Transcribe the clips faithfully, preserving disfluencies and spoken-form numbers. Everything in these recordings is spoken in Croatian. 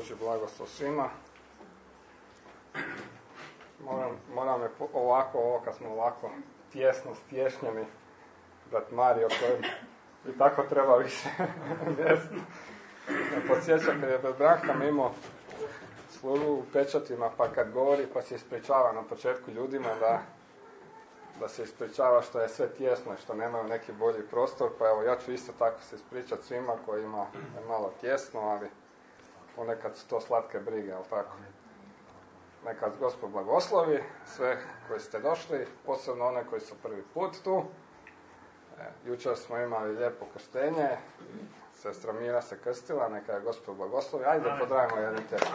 Božji blagoslov svima. Moram, moram je ovako, ovo kad smo ovako tjesno stješnjeni, brat Mario koji bi tako treba više mjesta. Me podsjeća kad je brat Branham imao službu u pečatima, pa kad govori pa se ispričava na početku ljudima da, da se ispričava što je sve tjesno i što nemaju neki bolji prostor, pa evo ja ću isto tako se ispričati svima kojima je malo tjesno, ali ponekad su to slatke brige, ali tako. Neka vas Gospod blagoslovi, sve koji ste došli, posebno one koji su prvi put tu. E, jučer smo imali lijepo krštenje, sestra Mira se krstila, neka je Gospod blagoslovi. Ajde da pozdravimo jednim teškom.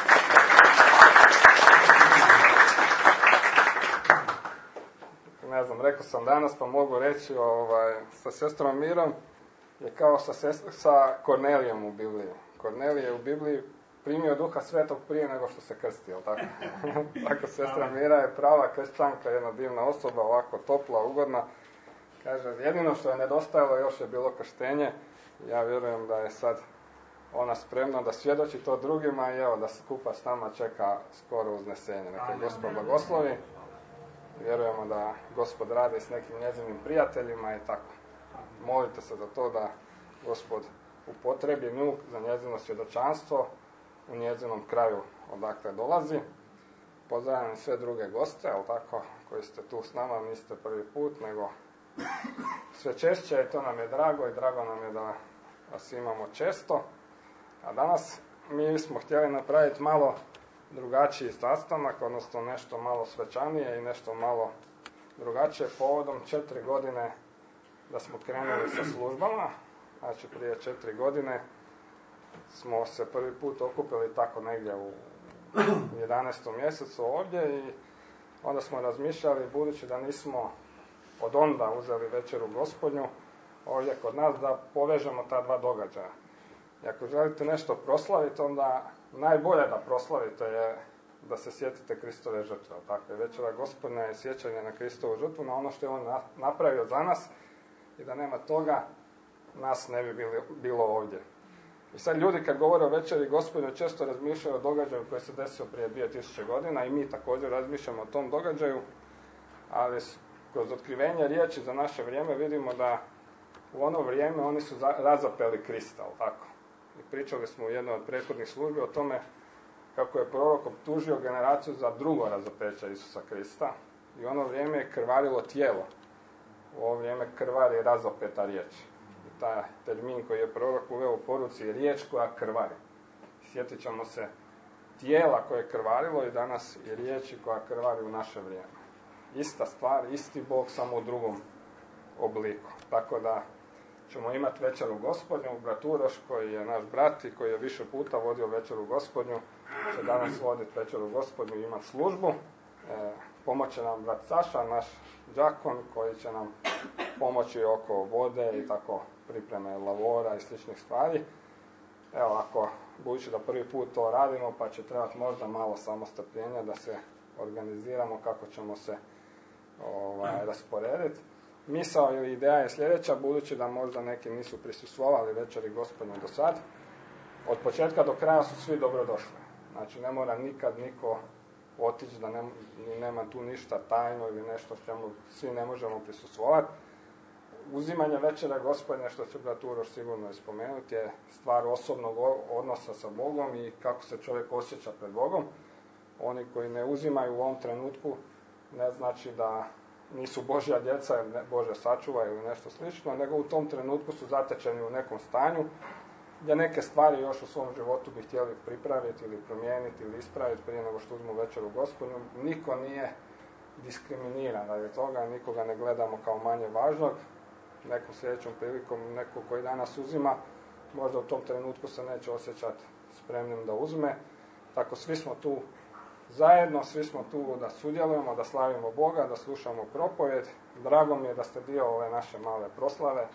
Ne znam, rekao sam danas, pa mogu reći, ovaj, sa sestrom Mirom je kao sa, sest, sa Kornelijom u Bibliji. Kornelije je u Bibliji primio Duha Svetog prije nego što se krstio, tako? Tako sestra Mira je prava kršćanka, jedna divna osoba, ovako topla, ugodna. Kaže, jedino što je nedostajalo još je bilo krštenje. Ja vjerujem da je sad ona spremna da svjedoči to drugima i evo da se skupa s nama čeka skoro uznesenje. Neka Gospod blagoslovi. Vjerujemo da Gospod radi s nekim njezinim prijateljima i tako. Molite se za to da Gospod upotrebi nju za njezino svjedočanstvo u njezinom kraju odakle dolazi. Pozdravljam sve druge goste, ali tako, koji ste tu s nama, niste prvi put, nego sve češće i to nam je drago i drago nam je da vas imamo često. A danas mi smo htjeli napraviti malo drugačiji sastanak, odnosno nešto malo svečanije i nešto malo drugačije povodom četiri godine da smo krenuli sa službama. Znači prije četiri godine smo se prvi put okupili tako negdje u jedanaestom mjesecu ovdje i onda smo razmišljali, budući da nismo od onda uzeli večeru Gospodnju ovdje kod nas, da povežemo ta dva događaja. I ako želite nešto proslaviti, onda najbolje da proslavite je da se sjetite Kristove žrtve. Tako je, večera Gospodnja je sjećanje na Kristovu žrtvu, na ono što je on napravio za nas i da nema toga, nas ne bi bili, bilo ovdje. I sad ljudi kad govore o večeri Gospodnjoj često razmišljaju o događaju koji se desio prije dvije tisuće godina i mi također razmišljamo o tom događaju, ali kroz otkrivenje riječi za naše vrijeme vidimo da u ono vrijeme oni su za, razapeli Krista, tako. I pričali smo u jednoj od prethodnih službi o tome kako je prorok optužio generaciju za drugo razapeće Isusa Krista i u ono vrijeme je krvarilo tijelo. U ovo vrijeme krvari razapeta riječ. I taj termin koji je prorok uveo u poruci je riječ koja krvari. Sjetit ćemo se tijela koje je krvarilo i danas je riječi koja krvari u naše vrijeme. Ista stvar, isti Bog, samo u drugom obliku. Tako da ćemo imati večeru Gospodnju. Brat Uroš, koji je naš brat i koji je više puta vodio večeru Gospodnju, će danas voditi večeru Gospodnju i imati službu. E, pomoće nam brat Saša, naš đakon, koji će nam pomoći oko vode i tako pripreme lavora i sličnih stvari. Evo, ako budući da prvi put to radimo, pa će trebati možda malo samo strpljenja da se organiziramo kako ćemo se ovaj, rasporediti. Misao ili ideja je sljedeća, budući da možda neki nisu prisustvovali večeri Gospodnje do sad. Od početka do kraja su svi dobrodošli. Znači ne mora nikad niko otići da ne, nema tu ništa tajno ili nešto čemu svi ne možemo prisustvovati. Uzimanje večera Gospodnje, što će brat Uroš sigurno ispomenuti, je stvar osobnog odnosa sa Bogom i kako se čovjek osjeća pred Bogom. Oni koji ne uzimaju u ovom trenutku ne znači da nisu Božja djeca ili ne, Bože sačuva ili nešto slično, nego u tom trenutku su zatečeni u nekom stanju gdje neke stvari još u svom životu bi htjeli pripraviti ili promijeniti ili ispraviti prije nego što uzmu večeru Gospodnju. Niko nije diskriminiran radi toga, nikoga ne gledamo kao manje važnog. Nekom sljedećom prilikom, neko koji danas uzima, možda u tom trenutku se neće osjećati spremnim da uzme. Tako svi smo tu zajedno, svi smo tu da sudjelujemo, da slavimo Boga, da slušamo propovjed. Drago mi je da ste dio ove naše male proslave.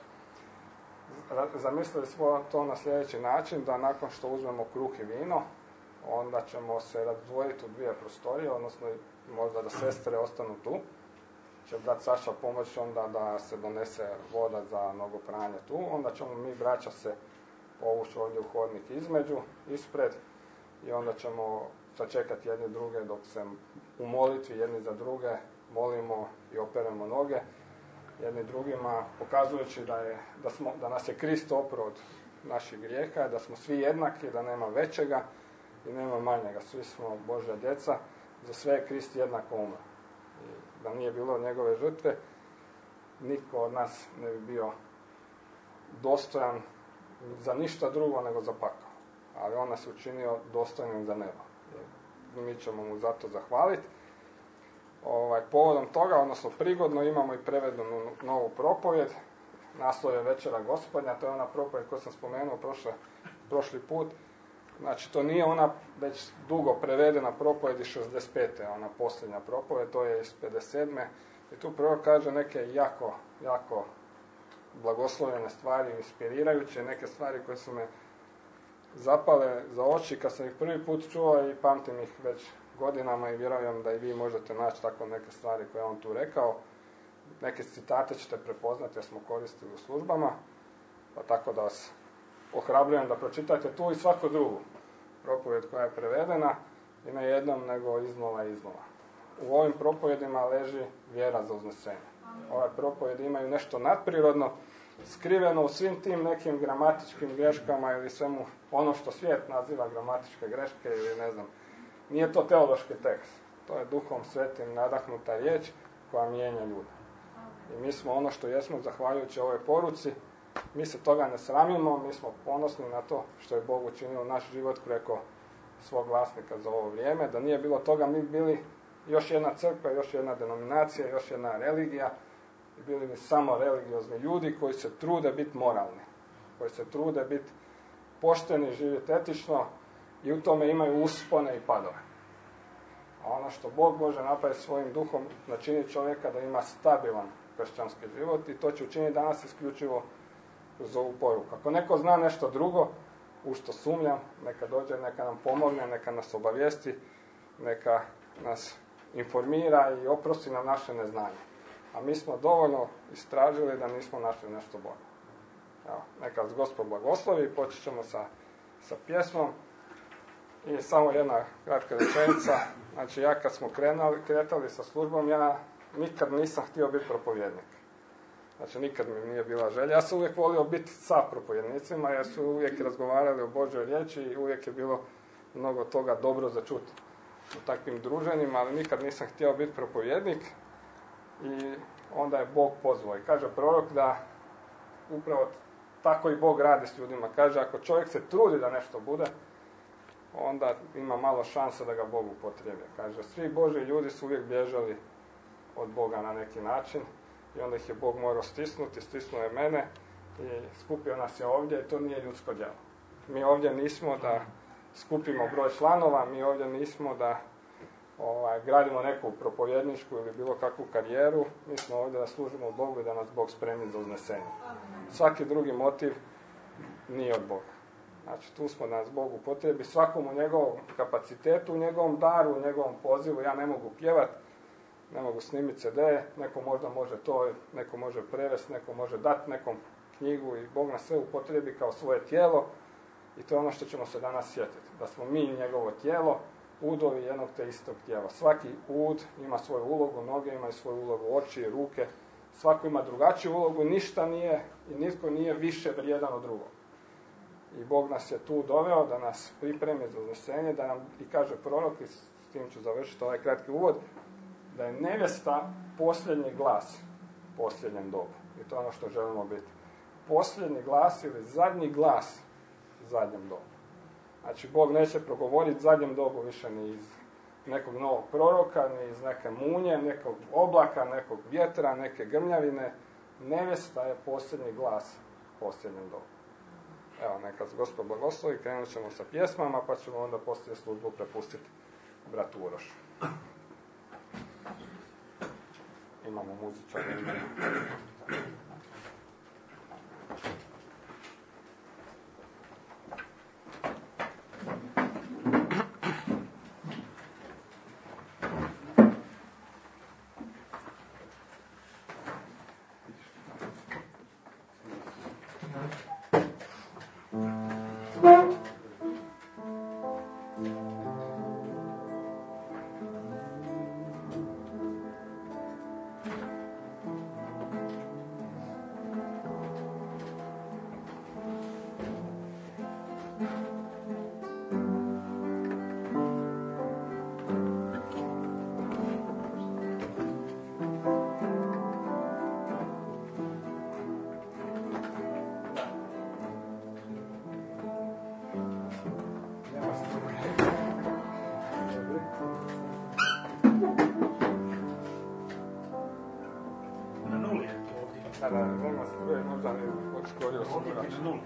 Zamislili smo to na sljedeći način, da nakon što uzmemo kruh i vino, onda ćemo se razdvojiti u dvije prostorije, odnosno možda da sestre ostanu tu. Će brat Saša pomoći onda da se donese voda za nogopranje tu. Onda ćemo mi, braća, se povući ovdje u hodnik između, ispred. i onda ćemo sačekati jedni druge dok se u molitvi jedni za druge molimo i operemo noge jedni drugima, pokazujući da, je, da, smo, da nas je Krist oprao od naših grijeha, da smo svi jednaki, da nema većega i nema manjega. Svi smo Božja djeca, za sve je Krist jednako umro. I da nije bilo njegove žrtve, nitko od nas ne bi bio dostojan za ništa drugo nego za pakao. Ali on nas učinio dostojnim za nebo. I mi ćemo mu zato zahvaliti. Ovaj, povodom toga, odnosno prigodno, imamo i prevedenu novu propovjed. Naslov je Večera Gospodnja, to je ona propovjed koju sam spomenuo prošle, prošli put. Znači, to nije ona već dugo prevedena propovjed iz šezdeset pete ona posljednja propovjed, to je iz pedeset sedme I tu prvo kaže neke jako, jako blagoslovene stvari, inspirirajuće, neke stvari koje su me zapale za oči kad sam ih prvi put čuo i pamtim ih već godinama i vjerujem da i vi možete naći tako neke stvari koje on tu rekao. Neke citate ćete prepoznati jer smo koristili u službama, pa tako da vas ohrabrujem da pročitate tu i svaku drugu propovjed koja je prevedena i ne jednom nego iznova i iznova. U ovim propovjedima leži vjera za uznesenje. Ove propovjedi imaju nešto nadprirodno, skriveno u svim tim nekim gramatičkim greškama ili svemu ono što svijet naziva gramatičke greške ili ne znam. Nije to teološki tekst. To je Duhom Svetim nadahnuta riječ koja mijenja ljude. I mi smo ono što jesmo zahvaljujući ovoj poruci. Mi se toga ne sramimo, mi smo ponosni na to što je Bog učinio naš život preko svog vlasnika za ovo vrijeme. Da nije bilo toga, mi bili još jedna crkva, još jedna denominacija, još jedna religija. I bili bi samo religiozni ljudi koji se trude biti moralni, koji se trude biti pošteni, živjeti etično i u tome imaju uspone i padove. A ono što Bog može napraviti svojim duhom, načini čovjeka da ima stabilan kršćanski život i to će učiniti danas isključivo kroz ovu poruku. Ako neko zna nešto drugo, u što sumnjam, neka dođe, neka nam pomogne, neka nas obavijesti, neka nas informira i oprosti nam naše neznanje. A mi smo dovoljno istražili da nismo našli nešto bolje. Evo, neka vas Gospod blagoslovi, počet ćemo sa, sa pjesmom. I samo jedna kratka rečenica. Znači, ja kad smo krenali, kretali sa službom, ja nikad nisam htio biti propovjednik. Znači, nikad mi nije bila želja. Ja sam uvijek volio biti sa propovjednicima, jer su uvijek razgovarali o Božoj riječi i uvijek je bilo mnogo toga dobro za čuti u takvim druženjima, ali nikad nisam htio biti propovjednik. I onda je Bog pozvao. I kaže prorok da upravo tako i Bog radi s ljudima. Kaže, ako čovjek se trudi da nešto bude, onda ima malo šanse da ga Bog upotrijebi. Kaže, svi Božji ljudi su uvijek bježali od Boga na neki način i onda ih je Bog morao stisnuti, stisnuo je mene i skupio nas je ovdje i to nije ljudsko djelo. Mi ovdje nismo da skupimo broj članova, mi ovdje nismo da ovaj, gradimo neku propovjedničku ili bilo kakvu karijeru, mi smo ovdje da služimo Bogu i da nas Bog spremi za uznesenje. Svaki drugi motiv nije od Boga. Znači, tu smo da nas Bog upotrebi, svakom u njegovom kapacitetu, u njegovom daru, u njegovom pozivu. Ja ne mogu pjevat, ne mogu snimiti ce de, neko možda može to, neko može prevesti, neko može dati nekom knjigu i Bog nas sve upotrebi kao svoje tijelo i to je ono što ćemo se danas sjetiti. Da smo mi njegovo tijelo, udovi jednog te istog tijela. Svaki ud ima svoju ulogu, noge imaju svoju ulogu, oči, ruke, svako ima drugačiju ulogu, ništa nije i nitko nije više vrijedan od drugog. I Bog nas je tu doveo da nas pripremi za uznesenje, da nam i kaže prorok, i s tim ću završiti ovaj kratki uvod, da je nevjesta posljednji glas u posljednjem dobu. I to je ono što želimo biti. Posljednji glas ili zadnji glas u zadnjem dobu. Znači, Bog neće progovoriti zadnjem dobu više ni iz nekog novog proroka, ni iz neke munje, nekog oblaka, nekog vjetra, neke grmljavine. Nevjesta je posljednji glas u posljednjem dobu. Evo, neka se Gospod blagoslovi, krenut ćemo sa pjesmama, pa ćemo onda poslije službu prepustiti bratu Urošu. Imamo muzičar. Thank you. Da, da, nema struje, možda ne odškorio sam Ovdje piše nula.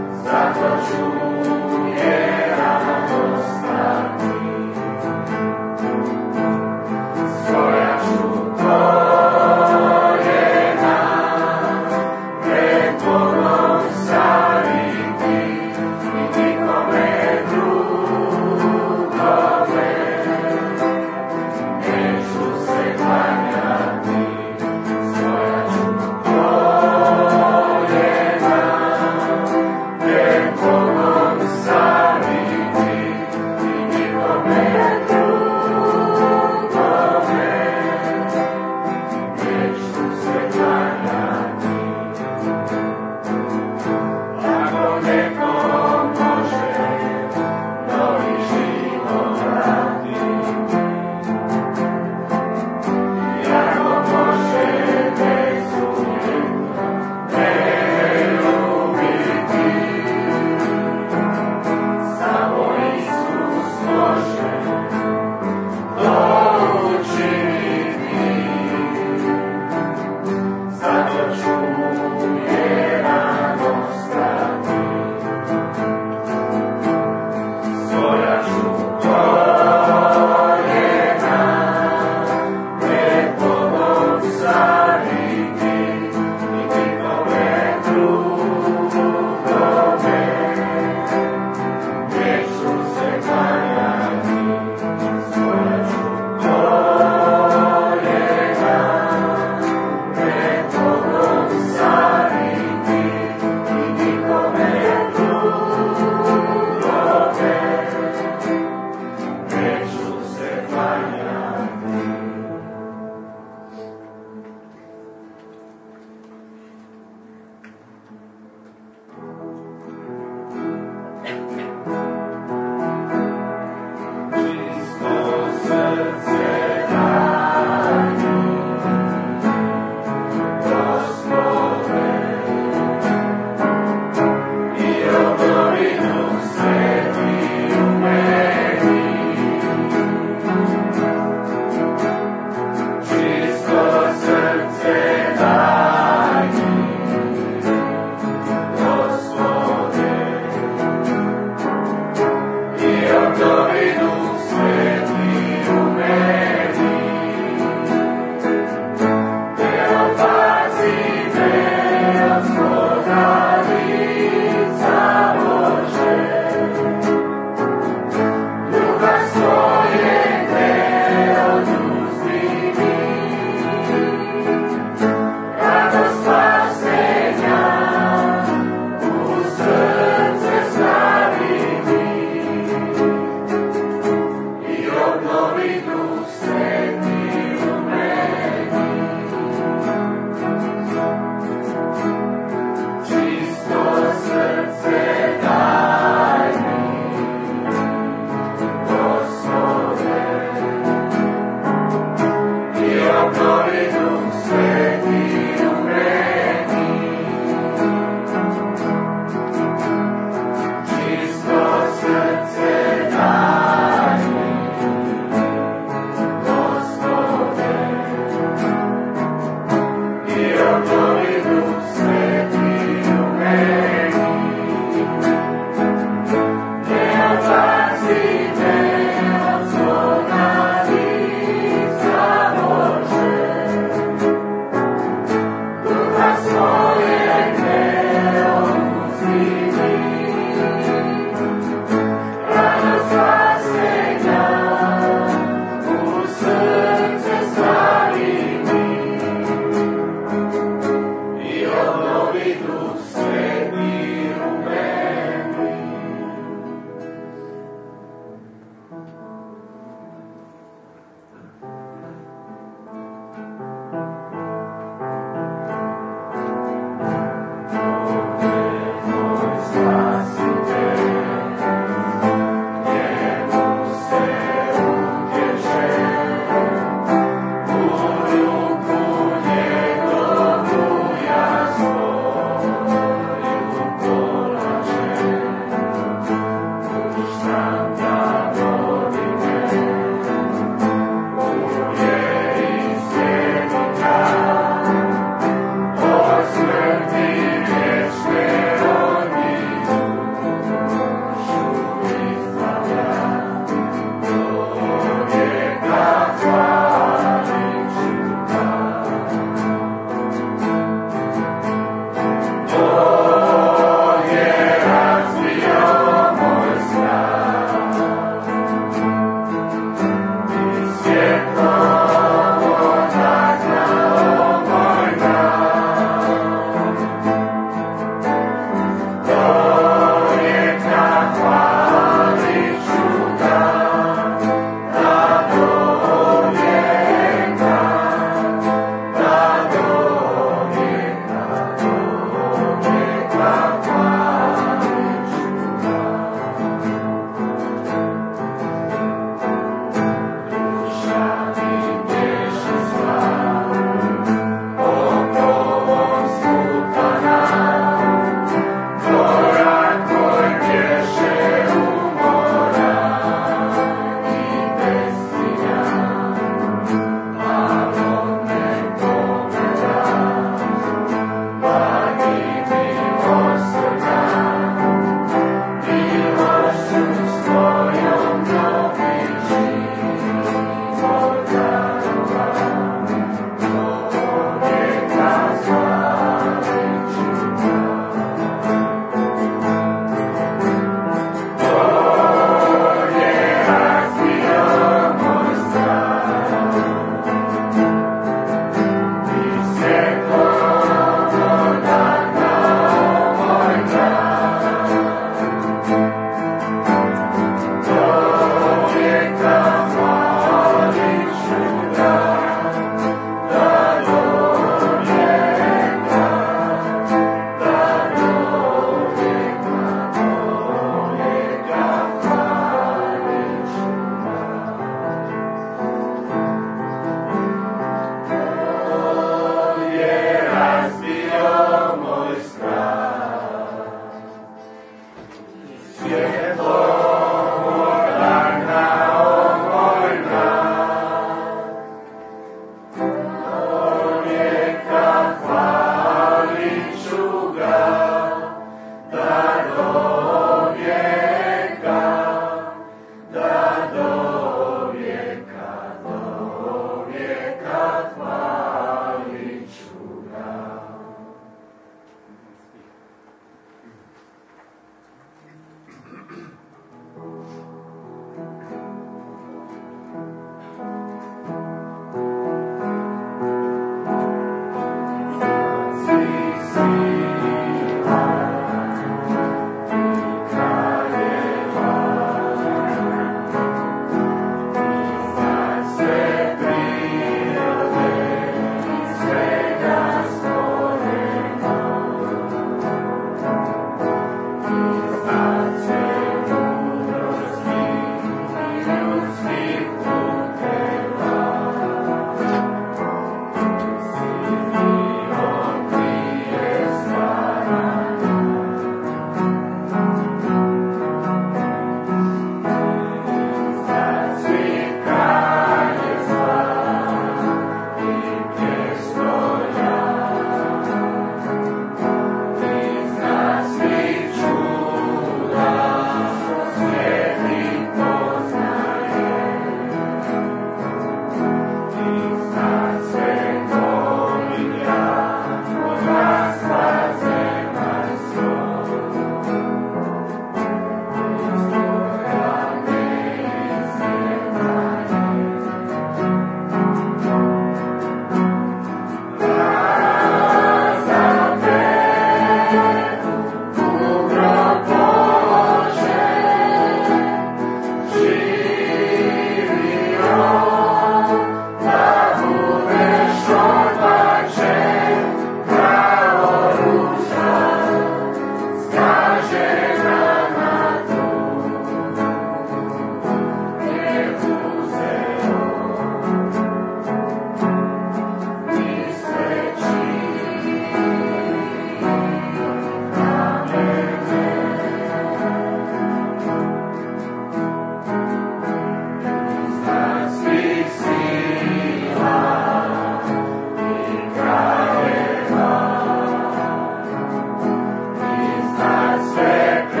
Secret.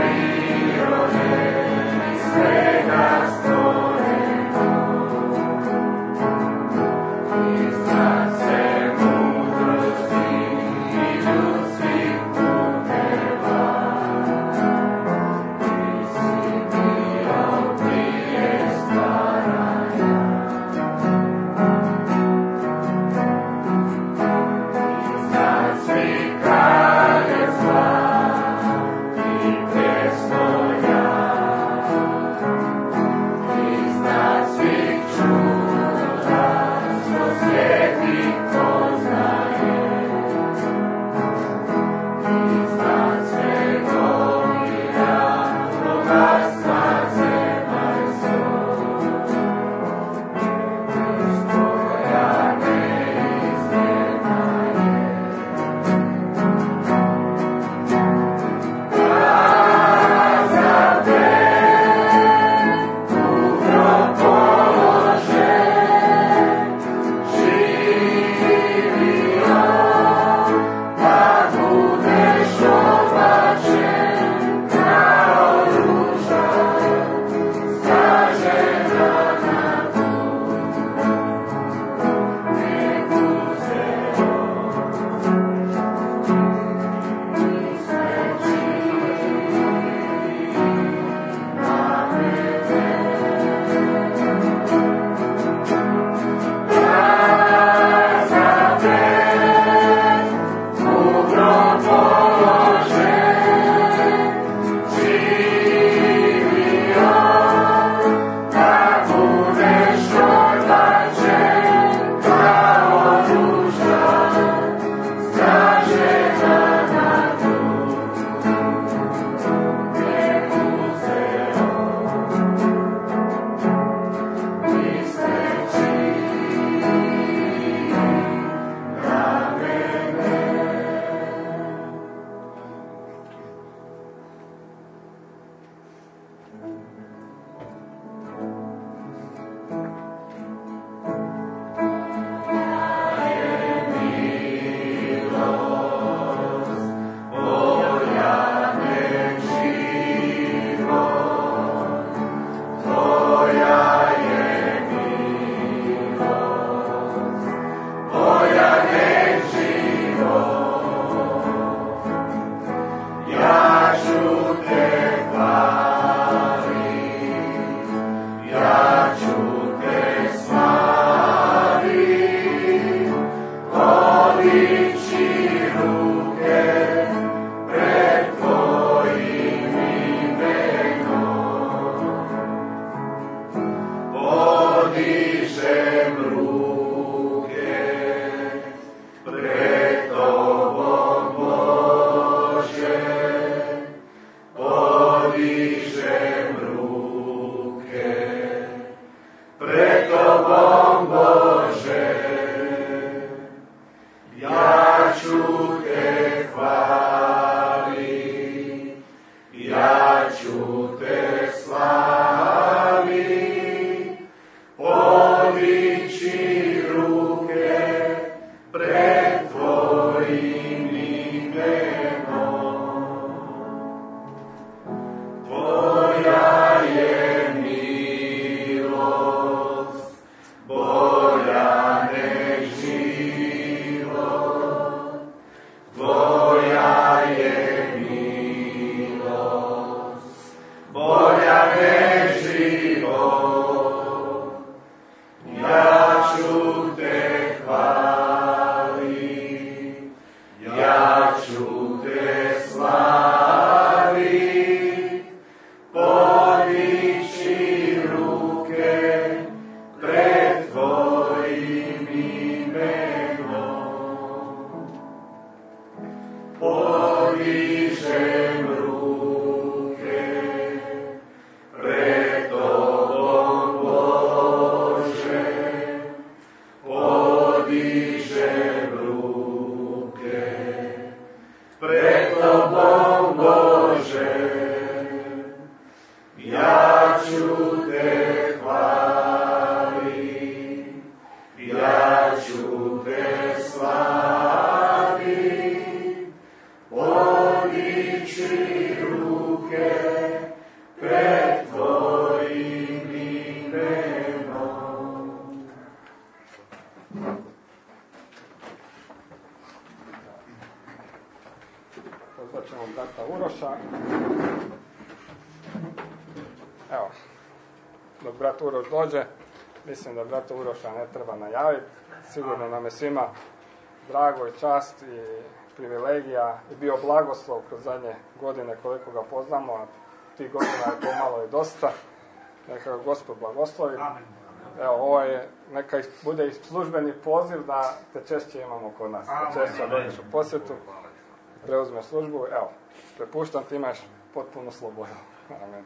Evo, dok brat Uroš dođe, mislim da brata Uroša ne treba najaviti. Sigurno nam je svima drago i čast i privilegija i bio blagoslov kroz zadnje godine koliko ga poznamo, a tih godina je pomalo i dosta. Neka ga Gospod blagoslovi. Evo, ovo je, neka bude i službeni poziv da te češće imamo kod nas. Da češće dođeš u posjetu, preuzmeš službu. Evo, prepuštam ti, imaš potpunu slobodu. Amen.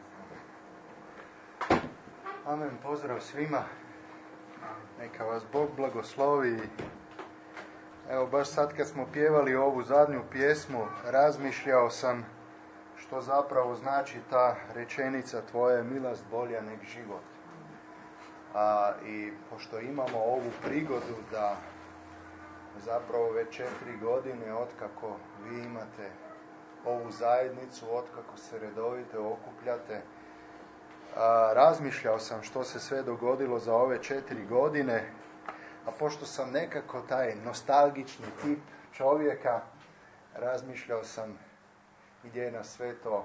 Amen, pozdrav svima. Neka vas Bog blagoslovi. Evo, baš sad kad smo pjevali ovu zadnju pjesmu, razmišljao sam što zapravo znači ta rečenica tvoja je milost bolja nek život. A, I pošto imamo ovu prigodu da zapravo već četiri godine otkako vi imate ovu zajednicu, otkako se redovito okupljate, a, razmišljao sam što se sve dogodilo za ove četiri godine, a pošto sam nekako taj nostalgični tip čovjeka, razmišljao sam gdje nas sve to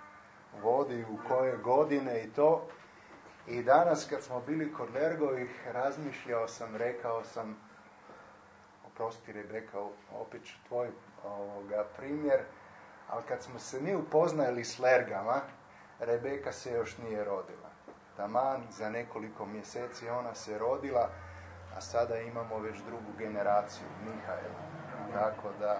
vodi, u koje godine i to. I danas kad smo bili kod Lergovih, razmišljao sam, rekao sam, oprosti Rebeka, opet ću tvoj ovoga, primjer, ali kad smo se mi upoznali s Lergama, Rebeka se još nije rodila. Taman za nekoliko mjeseci ona se rodila, a sada imamo već drugu generaciju, Mihajla. Tako da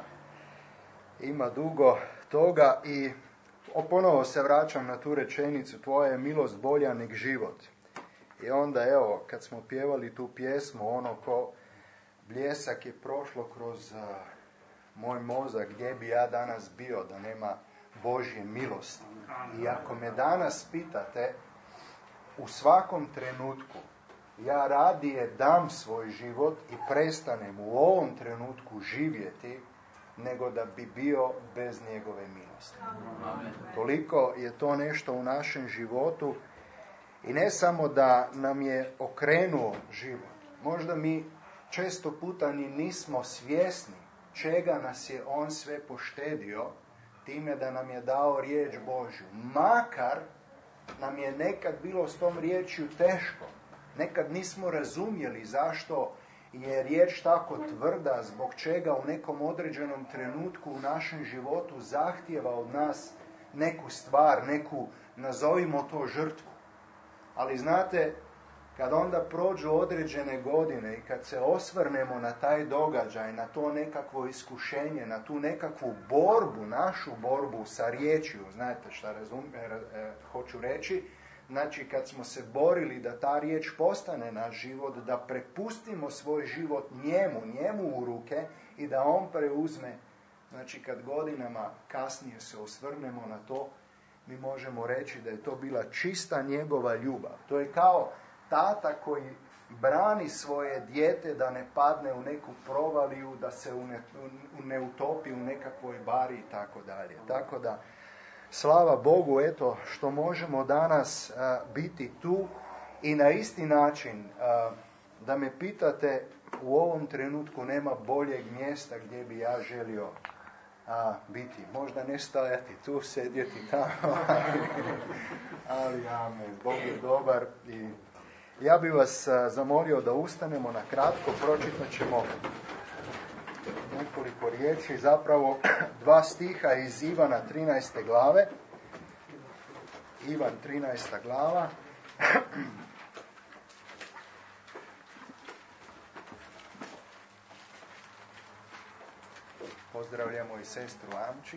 ima dugo toga i ponovo se vraćam na tu rečenicu, tvoja je milost bolja nek život. I onda evo, kad smo pjevali tu pjesmu, ono ko bljesak je prošlo kroz uh, moj mozak, gdje bi ja danas bio da nema Božje milosti. I ako me danas pitate, u svakom trenutku ja radije dam svoj život i prestanem u ovom trenutku živjeti, nego da bi bio bez njegove milosti. Amen. Toliko je to nešto u našem životu i ne samo da nam je okrenuo život. Možda mi često puta ni nismo svjesni čega nas je on sve poštedio time da nam je dao riječ Božju. Makar nam je nekad bilo s tom riječju teško. Nekad nismo razumjeli zašto je riječ tako tvrda, zbog čega u nekom određenom trenutku u našem životu zahtijeva od nas neku stvar, neku, nazovimo to, žrtvu. Ali znate, kad onda prođu određene godine i kad se osvrnemo na taj događaj, na to nekakvo iskušenje, na tu nekakvu borbu, našu borbu sa riječju, znate šta razum, e, e, hoću reći, znači kad smo se borili da ta riječ postane naš život, da prepustimo svoj život njemu, njemu u ruke i da on preuzme, znači kad godinama kasnije se osvrnemo na to, mi možemo reći da je to bila čista njegova ljubav. To je kao tata koji brani svoje dijete da ne padne u neku provaliju, da se ne, ne utopi u nekakvoj bari i tako dalje. Tako da, slava Bogu, eto, što možemo danas uh, biti tu i na isti način, uh, da me pitate, u ovom trenutku nema boljeg mjesta gdje bi ja želio uh, biti. Možda ne stajati tu, sedjeti tamo, ali amen, Bog je dobar. I ja bih vas uh, zamolio da ustanemo na kratko, pročitat ćemo nekoliko riječi, zapravo dva stiha iz Ivana trinaeste glave. Ivan trinaesta glava. Pozdravljamo i sestru Amči.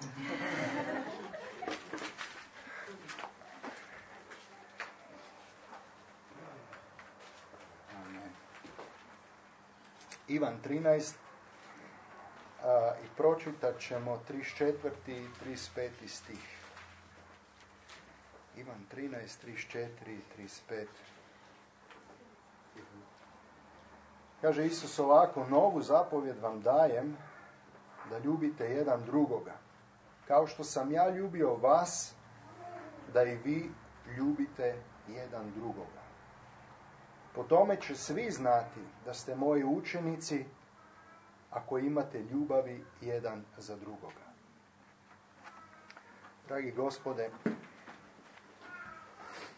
Amen. Ivan trinaest. A, i pročitat ćemo trideset četvrti i trideset peti stih. Ivan trinaest, trideset četiri i trideset pet. Kaže Isus ovako, novu zapovjed vam dajem, da ljubite jedan drugoga. Kao što sam ja ljubio vas, da i vi ljubite jedan drugoga. Po tome će svi znati da ste moji učenici, ako imate ljubavi jedan za drugoga. Dragi Gospode,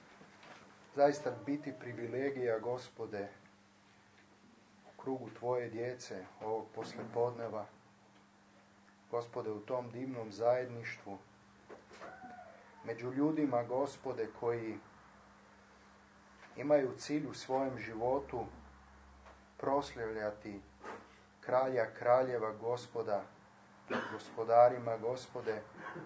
zaista biti privilegija, Gospode, u krugu Tvoje djece ovog poslijepodneva. Gospode, u tom divnom zajedništvu, među ljudima, Gospode, koji imaju cilj u svojem životu proslavljati kralja kraljeva, Gospoda, gospodarima, Gospode,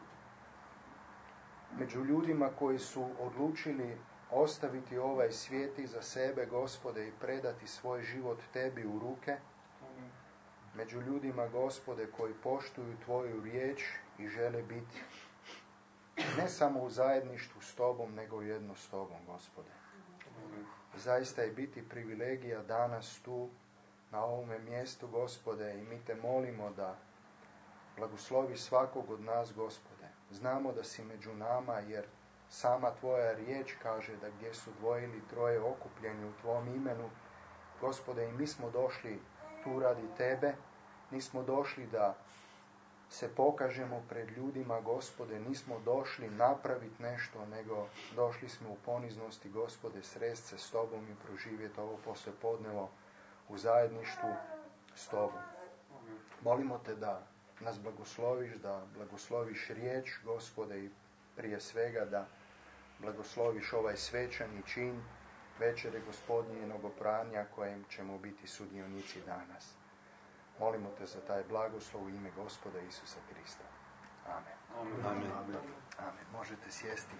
među ljudima koji su odlučili ostaviti ovaj svijet iza sebe, Gospode, i predati svoj život Tebi u ruke, među ljudima, Gospode, koji poštuju Tvoju riječ i žele biti ne samo u zajedništvu s Tobom, nego jedno s Tobom, Gospode. Zaista je biti privilegija danas tu, na ovome mjestu, Gospode, i mi Te molimo da blagoslovi svakog od nas, Gospode. Znamo da si među nama, jer sama Tvoja riječ kaže da gdje su dvoje ili troje okupljeni u Tvom imenu, Gospode, i mi smo došli tu radi Tebe, nismo došli da se pokažemo pred ljudima, Gospode, nismo došli napraviti nešto, nego došli smo u poniznosti, Gospode, srest se s Tobom i proživjeti ovo poslijepodnevo u zajedništvu s Tobom. Molimo Te da nas blagosloviš, da blagosloviš riječ, Gospode, i prije svega da blagosloviš ovaj svečani čin večere Gospodnjinog opranja kojem ćemo biti sudionici danas. Molimo Te za taj blagoslov u ime Gospoda Isusa Krista. Amen. Amen. Amen. Amen. Možete sjesti.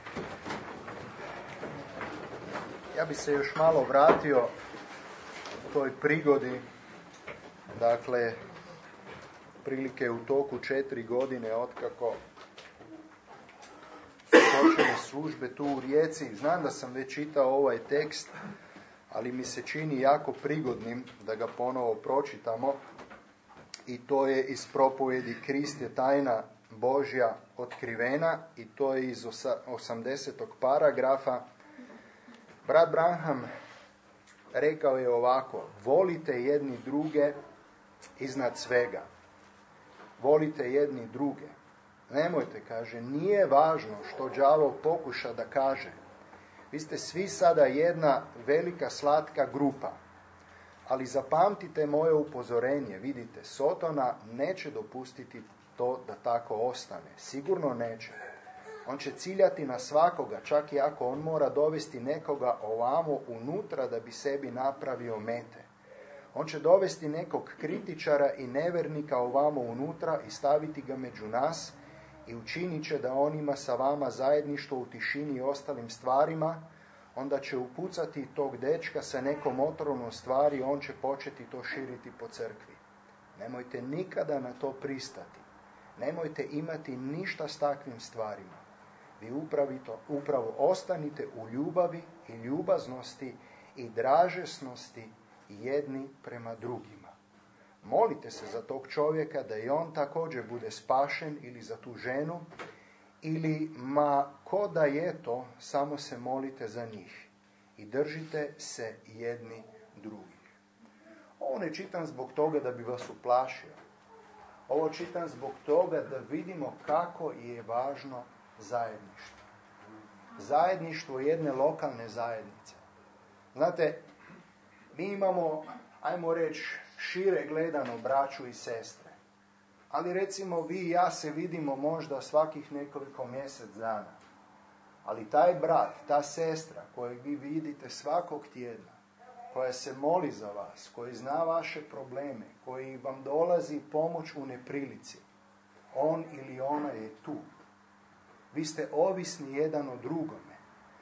Ja bi se još malo vratio u toj prigodi, dakle, prilike u toku četiri godine otkako počele službe tu u Rijeci. Znam da sam već čitao ovaj tekst, ali mi se čini jako prigodnim da ga ponovo pročitamo. I to je iz propovjedi Krist je tajna Božja otkrivena, i to je iz osamdesetog paragrafa. Brat Branham rekao je ovako: volite jedni druge iznad svega. Volite jedni druge. Nemojte, kaže, nije važno što đavo pokuša da kaže. Vi ste svi sada jedna velika slatka grupa. Ali zapamtite moje upozorenje. Vidite, Sotona neće dopustiti to da tako ostane. Sigurno neće. On će ciljati na svakoga, čak i ako on mora dovesti nekoga ovamo unutra da bi sebi napravio mete. On će dovesti nekog kritičara i nevernika ovamo unutra i staviti ga među nas i učinit će da on ima sa vama zajedništvo u tišini i ostalim stvarima. Onda će upucati tog dečka sa nekom otrovnom stvari i on će početi to širiti po crkvi. Nemojte nikada na to pristati. Nemojte imati ništa s takvim stvarima. Vi upravito, upravo ostanite u ljubavi i ljubaznosti i dražesnosti jedni prema drugima. Molite se za tog čovjeka da i on također bude spašen, ili za tu ženu, ili ma ko da je to, samo se molite za njih i držite se jedni drugih. Ovo ne čitam zbog toga da bi vas uplašio. Ovo čitam zbog toga da vidimo kako je važno zajedništvo. Zajedništvo jedne lokalne zajednice. Znate, mi imamo, ajmo reći, šire gledano braću i sestre. Ali recimo vi i ja se vidimo možda svakih nekoliko mjesec dana. Ali taj brat, ta sestra kojeg vi vidite svakog tjedna, koja se moli za vas, koji zna vaše probleme, koji vam dolazi pomoć u neprilici, on ili ona je tu. Vi ste ovisni jedan o drugome.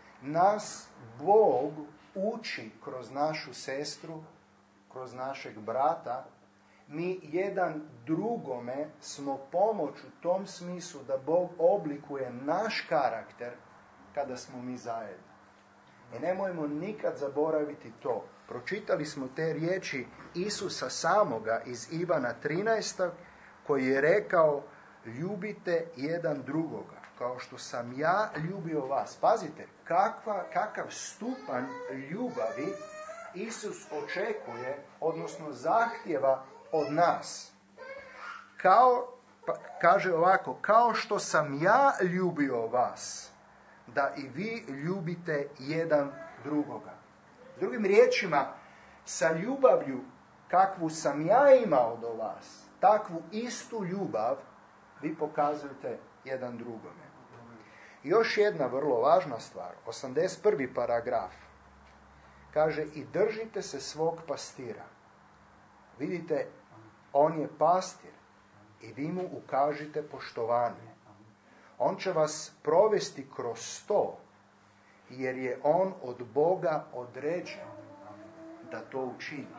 Nas Bog uči kroz našu sestru, kroz našeg brata. Mi jedan drugome smo pomoć u tom smislu da Bog oblikuje naš karakter kada smo mi zajedno. I nemojmo nikad zaboraviti to. Pročitali smo te riječi Isusa samoga iz Ivana trinaestog koji je rekao: ljubite jedan drugoga kao što sam ja ljubio vas. Pazite, kakva, kakav stupanj ljubavi Isus očekuje, odnosno zahtjeva od nas. Kao, pa, kaže ovako, kao što sam ja ljubio vas. da i vi ljubite jedan drugoga. S drugim riječima, sa ljubavlju kakvu sam ja imao do vas, takvu istu ljubav vi pokazujete jedan drugome. I još jedna vrlo važna stvar, osamdeset prvi paragraf. Kaže, i držite se svog pastira. Vidite, on je pastir i vi mu ukažite poštovanje. On će vas provesti kroz to, jer je on od Boga određen da to učini.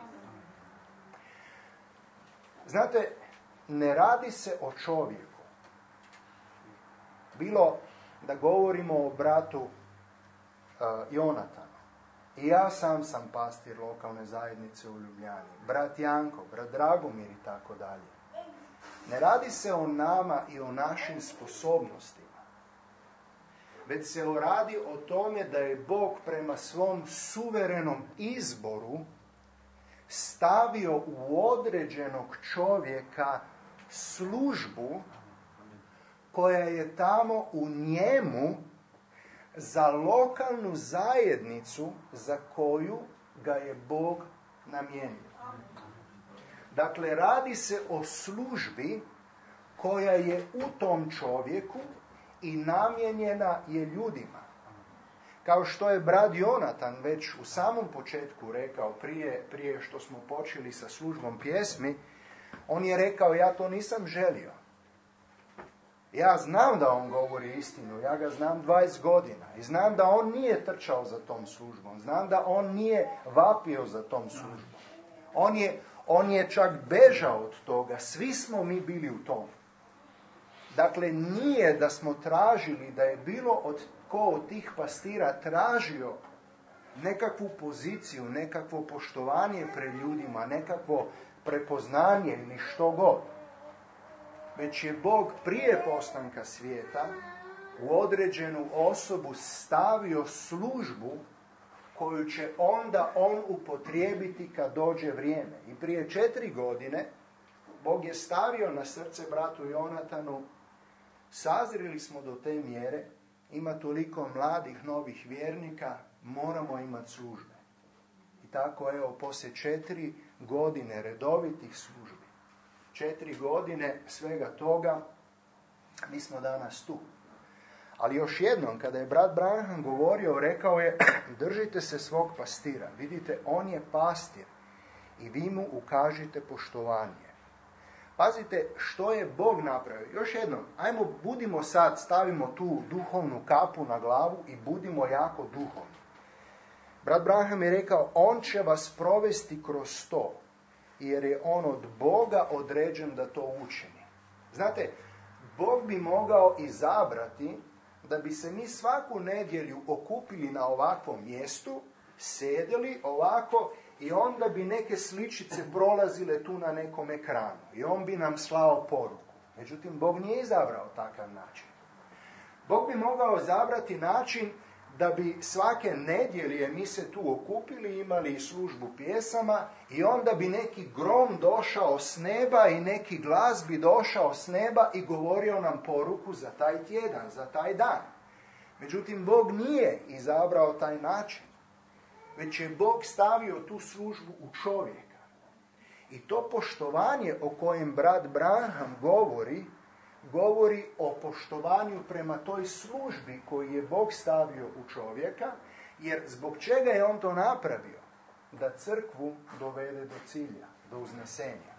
Znate, ne radi se o čovjeku. Bilo da govorimo o bratu uh, Jonatanu. I ja sam sam pastir lokalne zajednice u Ljubljani. Brat Janko, brat Dragomir i tako dalje. Ne radi se o nama i o našim sposobnostima. Već se radi o tome da je Bog prema svom suverenom izboru stavio u određenog čovjeka službu koja je tamo u njemu za lokalnu zajednicu za koju ga je Bog namijenio. Dakle, radi se o službi koja je u tom čovjeku i namijenjena je ljudima. Kao što je brat Jonatan već u samom početku rekao, prije, prije što smo počeli sa službom pjesmi, on je rekao, ja to nisam želio. Ja znam da on govori istinu, ja ga znam dvadeset godina i znam da on nije trčao za tom službom, znam da on nije vapio za tom službom. On je, on je čak bežao od toga, svi smo mi bili u tom. Dakle, nije da smo tražili, da je bilo od ko od tih pastira tražio nekakvu poziciju, nekakvo poštovanje pred ljudima, nekakvo prepoznanje ili što god. Već je Bog prije postanka svijeta u određenu osobu stavio službu koju će onda on upotrijebiti kad dođe vrijeme. I prije četiri godine Bog je stavio na srce bratu Jonatanu, sazreli smo do te mjere, ima toliko mladih novih vjernika, moramo imati službe. I tako, evo, poslije četiri godine redovitih službi, četiri godine svega toga, mi smo danas tu. Ali još jednom, kada je brat Branham govorio, rekao je, držite se svog pastira. Vidite, on je pastir i vi mu ukažite poštovanje. Pazite što je Bog napravio. Još jednom, ajmo, budimo sad, stavimo tu duhovnu kapu na glavu i budimo jako duhovni. Brat Branham je rekao, on će vas provesti kroz to, jer je on od Boga određen da to učini. Znate, Bog bi mogao izabrati da bi se mi svaku nedjelju okupili na ovakvom mjestu, sedjeli ovako i onda bi neke sličice prolazile tu na nekom ekranu. I on bi nam slao poruku. Međutim, Bog nije izabrao takav način. Bog bi mogao izabrati način da bi svake nedjelje mi se tu okupili, imali službu pjesama i onda bi neki grom došao s neba i neki glas bi došao s neba i govorio nam poruku za taj tjedan, za taj dan. Međutim, Bog nije izabrao taj način. Već je Bog stavio tu službu u čovjeka. I to poštovanje o kojem brat Branham govori, govori o poštovanju prema toj službi koju je Bog stavio u čovjeka, jer zbog čega je on to napravio? Da crkvu dovede do cilja, do uznesenja.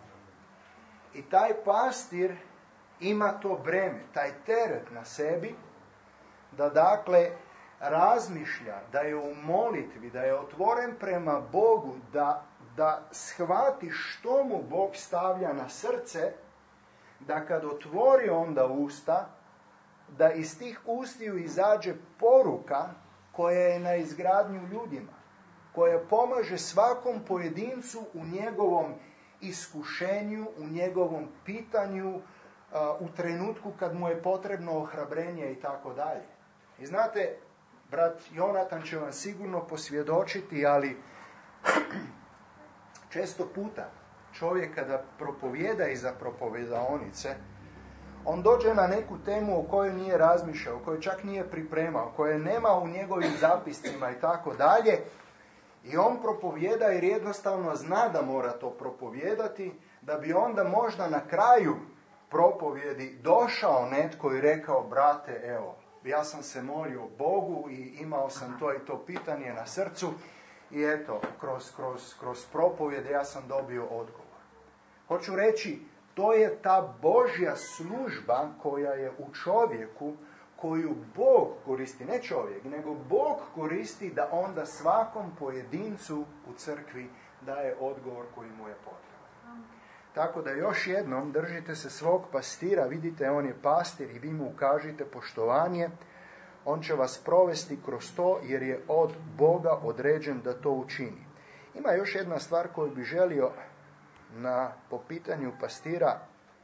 I taj pastir ima to breme, taj teret na sebi, da dakle razmišlja, da je u molitvi, da je otvoren prema Bogu, da, da shvati što mu Bog stavlja na srce, da kad otvori onda usta, da iz tih ustiju izađe poruka koja je na izgradnju ljudima, koja pomaže svakom pojedincu u njegovom iskušenju, u njegovom pitanju, u trenutku kad mu je potrebno ohrabrenje i tako dalje. I znate, brat Jonatan će vam sigurno posvjedočiti, ali često puta čovjek kada propovjeda iza propovjedaonice, On dođe na neku temu o kojoj nije razmišljao, o kojoj čak nije pripremao, koje nema u njegovim zapiscima i tako dalje. I on propovjeda jer jednostavno zna da mora to propovijedati, da bi onda možda na kraju propovjedi došao netko i rekao, brate, evo, ja sam se molio Bogu i imao sam to i to pitanje na srcu i eto, kroz, kroz, kroz propovjede ja sam dobio odgovor. Hoću reći, to je ta Božja služba koja je u čovjeku, koju Bog koristi, ne čovjek, nego Bog koristi da onda svakom pojedincu u crkvi daje odgovor koji mu je potreban. Tako da još jednom držite se svog pastira, vidite on je pastir i vi mu ukažite poštovanje, on će vas provesti kroz to jer je od Boga određen da to učini. Ima još jedna stvar koju bi želio na, po pitanju pastira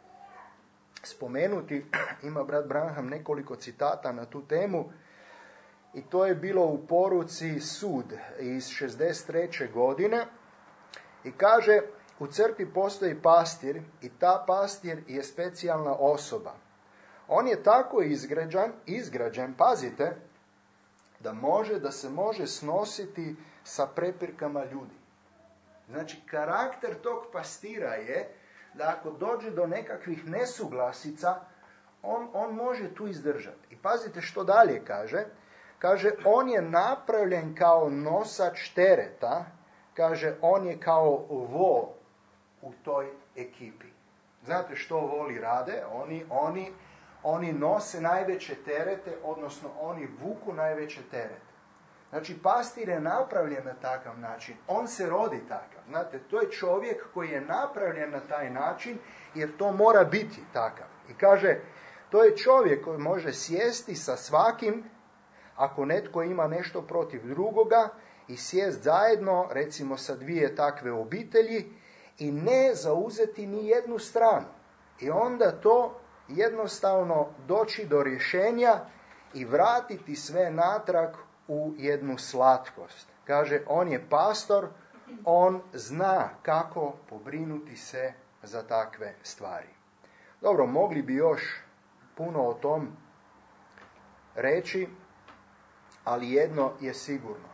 spomenuti. Ima brat Branham nekoliko citata na tu temu i to je bilo u poruci Sud iz šezdeset treće godine i kaže, u crkvi postoji pastir i ta pastir je specijalna osoba. On je tako izgrađen, izgrađen, pazite, da može, da se može snositi sa prepirkama ljudi. Znači, karakter tog pastira je da ako dođe do nekakvih nesuglasica, on, on može tu izdržati. I pazite što dalje kaže. Kaže, on je napravljen kao nosač tereta. Kaže, on je kao vol u toj ekipi. Znate što voli rade? Oni, oni, oni nose najveće terete, odnosno oni vuku najveće terete. Znači, pastir je napravljen na takav način. On se rodi takav. Znate, to je čovjek koji je napravljen na taj način, jer to mora biti takav. I kaže, to je čovjek koji može sjesti sa svakim, ako netko ima nešto protiv drugoga, i sjest zajedno, recimo sa dvije takve obitelji, i ne zauzeti ni jednu stranu. I onda to jednostavno doći do rješenja i vratiti sve natrag u jednu slatkost. Kaže, on je pastor, on zna kako pobrinuti se za takve stvari. Dobro, mogli bi još puno o tom reći, ali jedno je sigurno,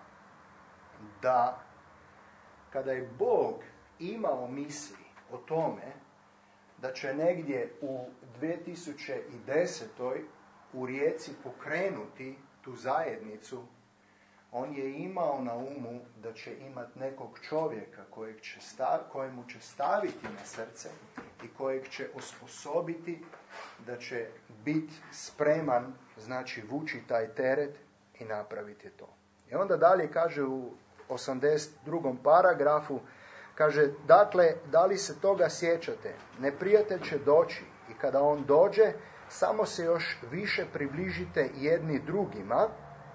da kada je Bog imao misli o tome da će negdje u dvije tisuće desetoj u Rijeci pokrenuti tu zajednicu, on je imao na umu da će imati nekog čovjeka kojeg će stav, kojemu će staviti na srce i kojeg će osposobiti da će biti spreman, znači vući taj teret i napraviti to. I onda dalje kaže u osamdeset drugom paragrafu, kaže, dakle, da li se toga sjećate? Neprijatelj će doći i kada on dođe, samo se još više približite jedni drugima.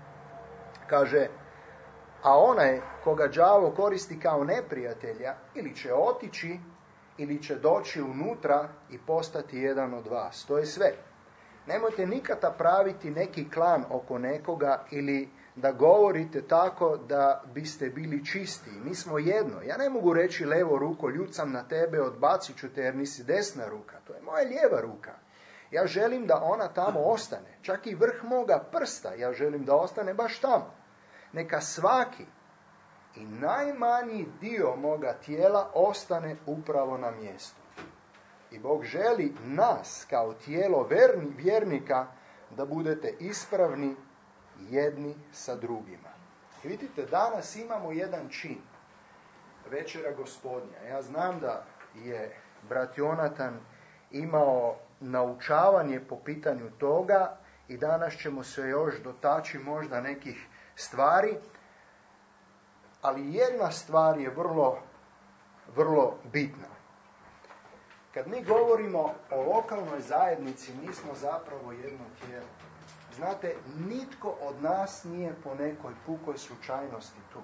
Kaže, a onaj koga đavo koristi kao neprijatelja, ili će otići, ili će doći unutra i postati jedan od vas. To je sve. Nemojte nikada praviti neki klan oko nekoga ili da govorite tako da biste bili čisti. Mi smo jedno. Ja ne mogu reći levo ruko, ljucam na tebe, odbacit ću te jer nisi desna ruka. To je moja lijeva ruka. Ja želim da ona tamo ostane. Čak i vrh moga prsta ja želim da ostane baš tamo. Neka svaki i najmanji dio moga tijela ostane upravo na mjestu. I Bog želi nas kao tijelo verni, vjernika da budete ispravni jedni sa drugima. I vidite, danas imamo jedan čin. Večera Gospodnja. Ja znam da je brat Jonatan imao naučavanje po pitanju toga i danas ćemo se još dotaći možda nekih stvari, ali jedna stvar je vrlo, vrlo bitna. Kad mi govorimo o lokalnoj zajednici, mi smo zapravo jedno tijelo. Znate, nitko od nas nije po nekoj pukoj slučajnosti tu.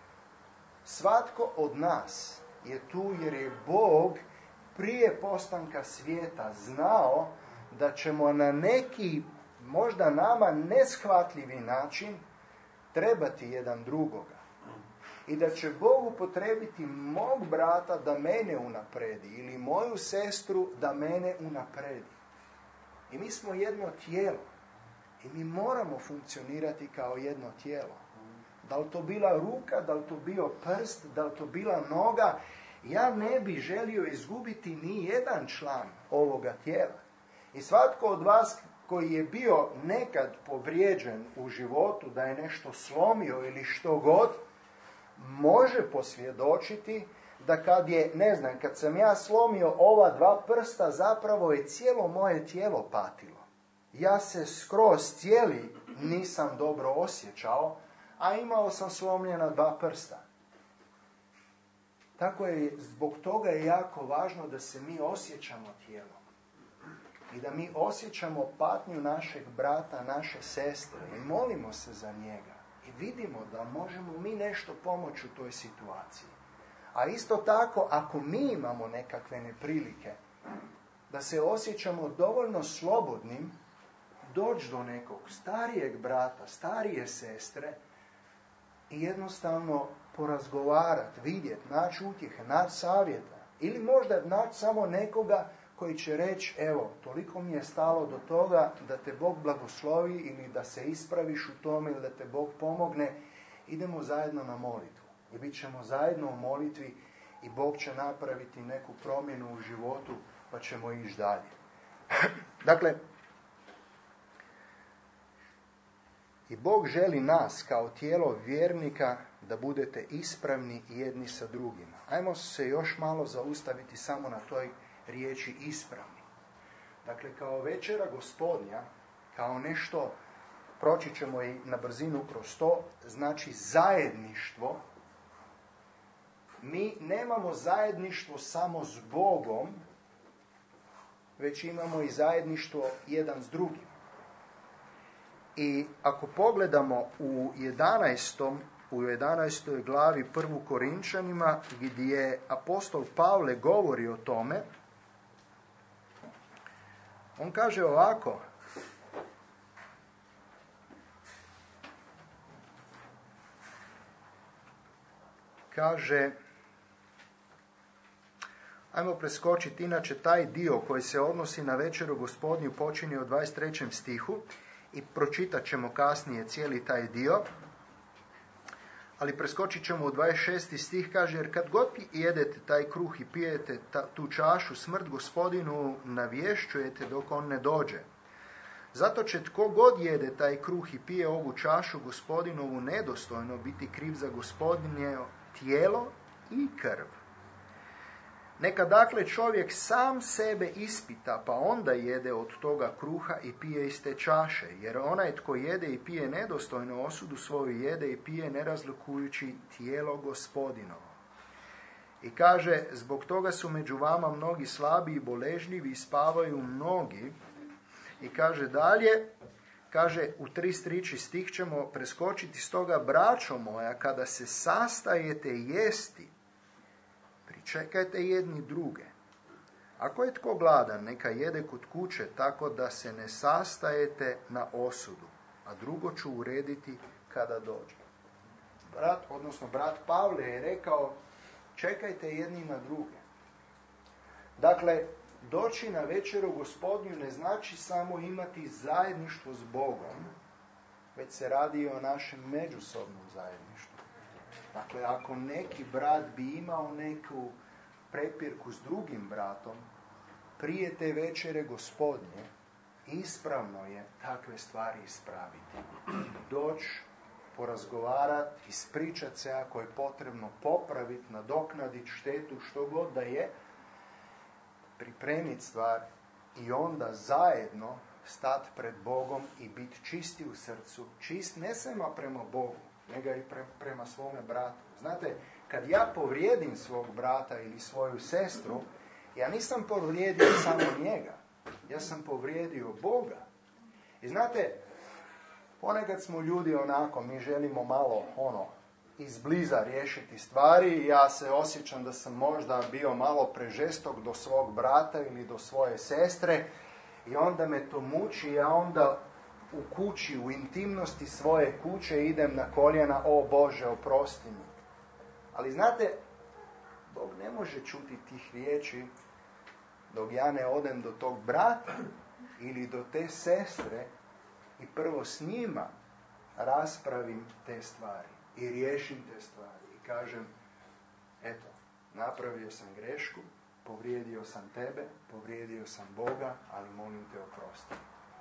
Svatko od nas je tu jer je Bog prije postanka svijeta znao da ćemo na neki, možda nama neshvatljivi način trebati jedan drugoga. I da će Bog upotrebiti mog brata da mene unapredi ili moju sestru da mene unapredi. I mi smo jedno tijelo. I mi moramo funkcionirati kao jedno tijelo. Da li to bila ruka, da li to bio prst, da li to bila noga, ja ne bi želio izgubiti ni jedan član ovoga tijela. I svatko od vas koji je bio nekad povrijeđen u životu, da je nešto slomio ili što god, može posvjedočiti da kad je, ne znam, kad sam ja slomio ova dva prsta, zapravo je cijelo moje tijelo patilo. Ja se skroz cijeli nisam dobro osjećao, a imao sam slomljena dva prsta. Tako je, zbog toga je jako važno da se mi osjećamo tijelom. I da mi osjećamo patnju našeg brata, naše sestre i molimo se za njega. I vidimo da možemo mi nešto pomoći u toj situaciji. A isto tako, ako mi imamo nekakve neprilike, da se osjećamo dovoljno slobodnim, doći do nekog starijeg brata, starije sestre i jednostavno porazgovarati, vidjeti, naći utjehe, naći savjeta. Ili možda naći samo nekoga koji će reći, evo, toliko mi je stalo do toga da te Bog blagoslovi ili da se ispraviš u tome ili da te Bog pomogne, idemo zajedno na molitvu. I bit ćemo zajedno u molitvi i Bog će napraviti neku promjenu u životu pa ćemo ići dalje. Dakle, i Bog želi nas kao tijelo vjernika da budete ispravni jedni sa drugima. Ajmo se još malo zaustaviti samo na toj riječi ispravni. Dakle, kao večera Gospodnja, kao nešto, proći ćemo i na brzinu kroz to, znači zajedništvo. Mi nemamo zajedništvo samo s Bogom, već imamo i zajedništvo jedan s drugim. I ako pogledamo u jedanaestom u jedanaestoj glavi prvu Korinčanima, gdje apostol Pavle govori o tome, on kaže ovako: kaže, ajmo preskočiti inače taj dio koji se odnosi na večeru Gospodnju počinje u dvadeset trećem stihu i pročitat ćemo kasnije cijeli taj dio. Ali preskočit ćemo u dvadeset šesti stih, kaže, jer kad god jedete taj kruh i pijete ta, tu čašu, smrt Gospodinu navješćujete dok on ne dođe. Zato će tko god jede taj kruh i pije ovu čašu Gospodinovu nedostojno biti kriv za Gospodinje tijelo i krv. Neka dakle čovjek sam sebe ispita, pa onda jede od toga kruha i pije iz te čaše, jer onaj tko jede i pije nedostojno osudu svoju jede i pije ne razlikujući tijelo Gospodinovo. I kaže, zbog toga su među vama mnogi slabi i boležljivi i spavaju mnogi. I kaže dalje, kaže u trideset treći stih ćemo preskočiti, stoga braćo moja, kada se sastajete jesti, pričekajte jedni druge. Ako je tko gladan, neka jede kod kuće, tako da se ne sastajete na osudu, a drugo ću urediti kada dođe. Brat, odnosno brat Pavle je rekao, čekajte jedni na druge. Dakle, doći na večeru Gospodnju ne znači samo imati zajedništvo s Bogom, već se radi o našem međusobnom zajedništvu. Dakle, ako neki brat bi imao neku prepirku s drugim bratom, prije te večere Gospodnje, ispravno je takve stvari ispraviti. Doći, porazgovarati, ispričati se ako je potrebno, popraviti, nadoknaditi štetu, što god da je, pripremiti stvar i onda zajedno stati pred Bogom i biti čisti u srcu. Čist ne samo prema Bogu, nego i pre, prema svome bratu. Znate, kad ja povrijedim svog brata ili svoju sestru, ja nisam povrijedio samo njega. Ja sam povrijedio Boga. I znate, ponekad smo ljudi onako, mi želimo malo ono izbliza riješiti stvari i ja se osjećam da sam možda bio malo prežestok do svog brata ili do svoje sestre i onda me to muči, ja onda u kući, u intimnosti svoje kuće idem na koljena, o Bože, oprosti mi. Ali znate, Bog ne može čuti tih riječi dok ja ne odem do tog brata ili do te sestre i prvo s njima raspravim te stvari i riješim te stvari i kažem, eto, napravio sam grešku, povrijedio sam tebe, povrijedio sam Boga, ali molim te oprosti.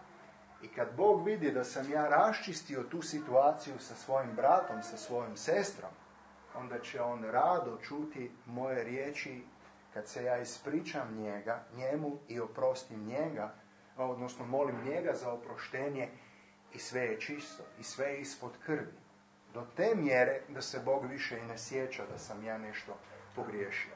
I kad Bog vidi da sam ja raščistio tu situaciju sa svojim bratom, sa svojom sestrom, onda će on rado čuti moje riječi kad se ja ispričam njega, njemu i oprostim njega, odnosno molim njega za oproštenje i sve je čisto i sve je ispod krvi. Do te mjere da se Bog više i ne sjeća da sam ja nešto pogriješio.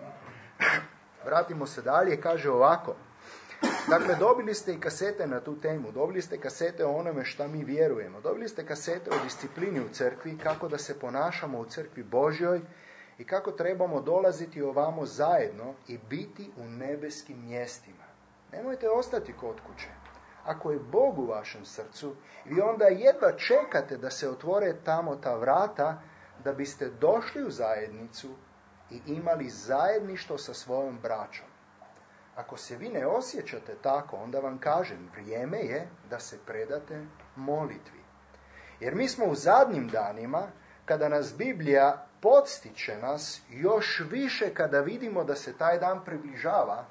Vratimo se dalje, kaže ovako. Dakle, dobili ste i kasete na tu temu, dobili ste kasete o onome šta mi vjerujemo, dobili ste kasete o disciplini u crkvi, kako da se ponašamo u crkvi Božjoj i kako trebamo dolaziti ovamo zajedno i biti u nebeskim mjestima. Nemojte ostati kod kuće. Ako je Bog u vašem srcu, vi onda jedva čekate da se otvore tamo ta vrata, da biste došli u zajednicu i imali zajedništvo sa svojom braćom. Ako se vi ne osjećate tako, onda vam kažem, vrijeme je da se predate molitvi. Jer mi smo u zadnjim danima, kada nas Biblija podstiče nas, još više kada vidimo da se taj dan približava,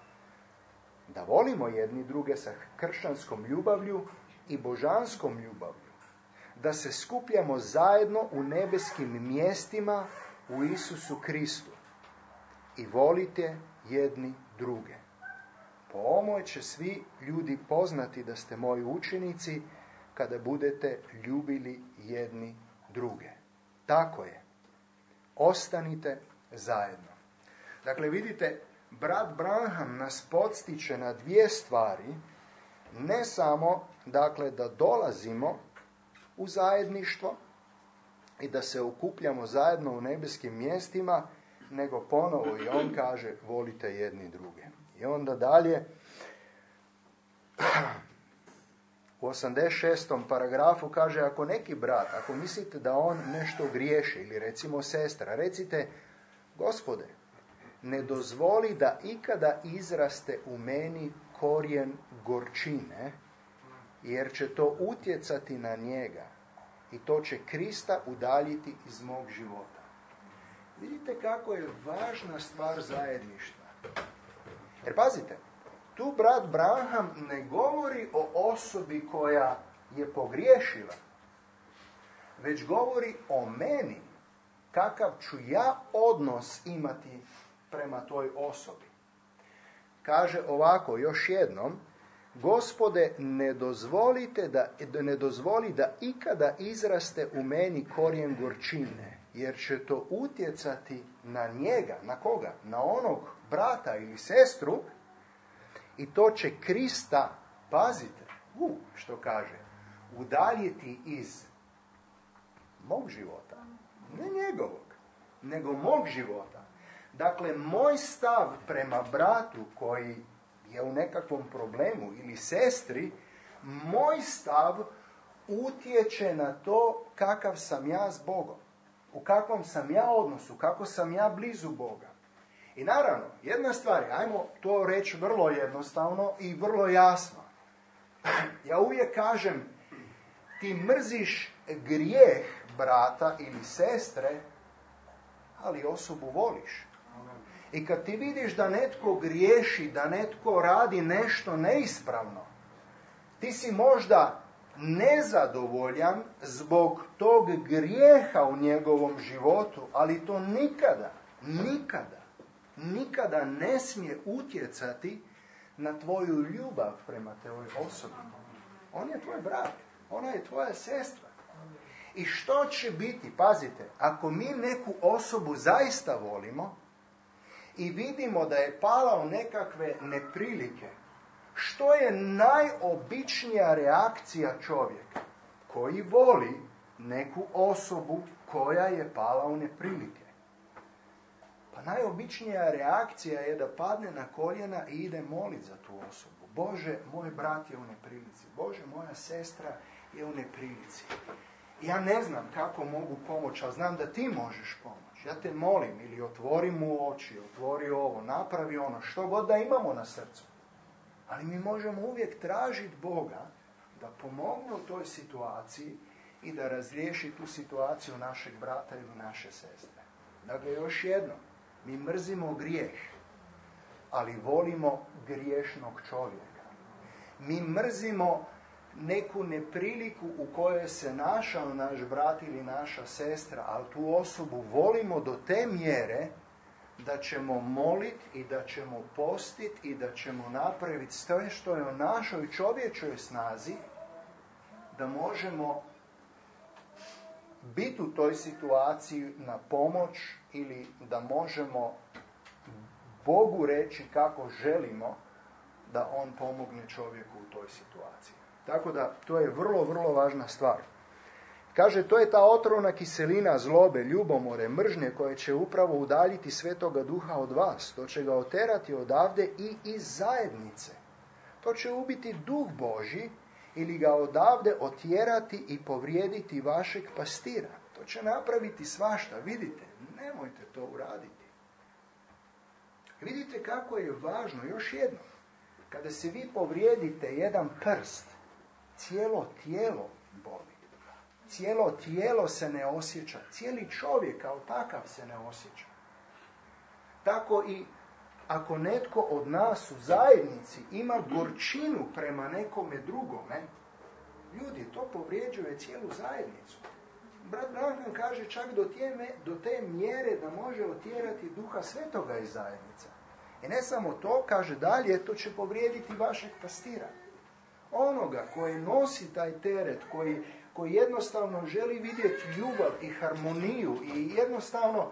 da volimo jedni druge sa kršćanskom ljubavlju i božanskom ljubavlju. Da se skupljamo zajedno u nebeskim mjestima u Isusu Kristu. I volite jedni druge. Po ovome će svi ljudi poznati da ste moji učenici kada budete ljubili jedni druge. Tako je. Ostanite zajedno. Dakle, vidite, brat Branham nas podstiče na dvije stvari. Ne samo, dakle, da dolazimo u zajedništvo i da se okupljamo zajedno u nebeskim mjestima, nego ponovo i on kaže, volite jedni druge. I onda dalje, u osamdeset šestom paragrafu kaže, ako neki brat, ako mislite da on nešto griješi, ili recimo sestra, recite, Gospode, ne dozvoli da ikada izraste u meni korijen gorčine, jer će to utjecati na njega i to će Krista udaljiti iz mog života. Vidite kako je važna stvar zajedništva. Jer pazite, tu brat Branham ne govori o osobi koja je pogriješila, već govori o meni, kakav ću ja odnos imati prema toj osobi. Kaže ovako još jednom, Gospode, ne dozvolite da, ne dozvoli da ikada izraste u meni korijen gorčine, jer će to utjecati na njega. Na koga? Na onog brata ili sestru i to će Krista, pazite, u, što kaže, udaljiti iz mog života. Ne njegovog, nego mog života. Dakle, moj stav prema bratu koji je u nekakvom problemu ili sestri, moj stav utječe na to kakav sam ja s Bogom. U kakvom sam ja odnosu, kako sam ja blizu Boga. I naravno, jedna stvar, ajmo to reći vrlo jednostavno i vrlo jasno. Ja uvijek kažem, ti mrziš grijeh brata ili sestre, ali osobu voliš. I kad ti vidiš da netko griješi, da netko radi nešto neispravno, ti si možda nezadovoljan zbog tog grijeha u njegovom životu, ali to nikada, nikada, nikada ne smije utjecati na tvoju ljubav prema toj osobi. On je tvoj brat, ona je tvoja sestra. I što će biti, pazite, ako mi neku osobu zaista volimo i vidimo da je pala u nekakve neprilike, što je najobičnija reakcija čovjeka koji voli neku osobu koja je pala u neprilike? Pa najobičnija reakcija je da padne na koljena i ide moliti za tu osobu. Bože, moj brat je u neprilici. Bože, moja sestra je u neprilici. Ja ne znam kako mogu pomoći, ali znam da ti možeš pomoći. Ja te molim, ili otvori mu oči, otvori ovo, napravi ono, što god da imamo na srcu. Ali mi možemo uvijek tražiti Boga da pomogne u toj situaciji i da razriješi tu situaciju našeg brata ili naše sestre. Dakle, još jedno, mi mrzimo grijeh, ali volimo griješnog čovjeka. Mi mrzimo neku nepriliku u kojoj se našao naš brat ili naša sestra, ali tu osobu volimo do te mjere da ćemo moliti i da ćemo postiti i da ćemo napraviti sve što je u našoj čovječoj snazi da možemo biti u toj situaciji na pomoć ili da možemo Bogu reći kako želimo da on pomogne čovjeku u toj situaciji. Tako da to je vrlo, vrlo važna stvar. Kaže, to je ta otrovna kiselina zlobe, ljubomore, mržnje koje će upravo udaljiti Svetoga Duha od vas. To će ga oterati odavde i iz zajednice. To će ubiti Duh Božji ili ga odavde otjerati i povrijediti vašeg pastira. To će napraviti svašta. Vidite, nemojte to uraditi. Vidite kako je važno, još jedno. Kada se vi povrijedite jedan prst, cijelo tijelo boli. Cijelo tijelo se ne osjeća. Cijeli čovjek kao takav se ne osjeća. Tako i ako netko od nas u zajednici ima gorčinu prema nekome drugome, ljudi, to povrijeđuje cijelu zajednicu. Brat Branham kaže čak do te, do te mjere da može otjerati Duha Svetoga iz zajednice. I ne samo to, kaže dalje, to će povrijediti vašeg pastira. Onoga koji nosi taj teret, koji, koji jednostavno želi vidjeti ljubav i harmoniju i jednostavno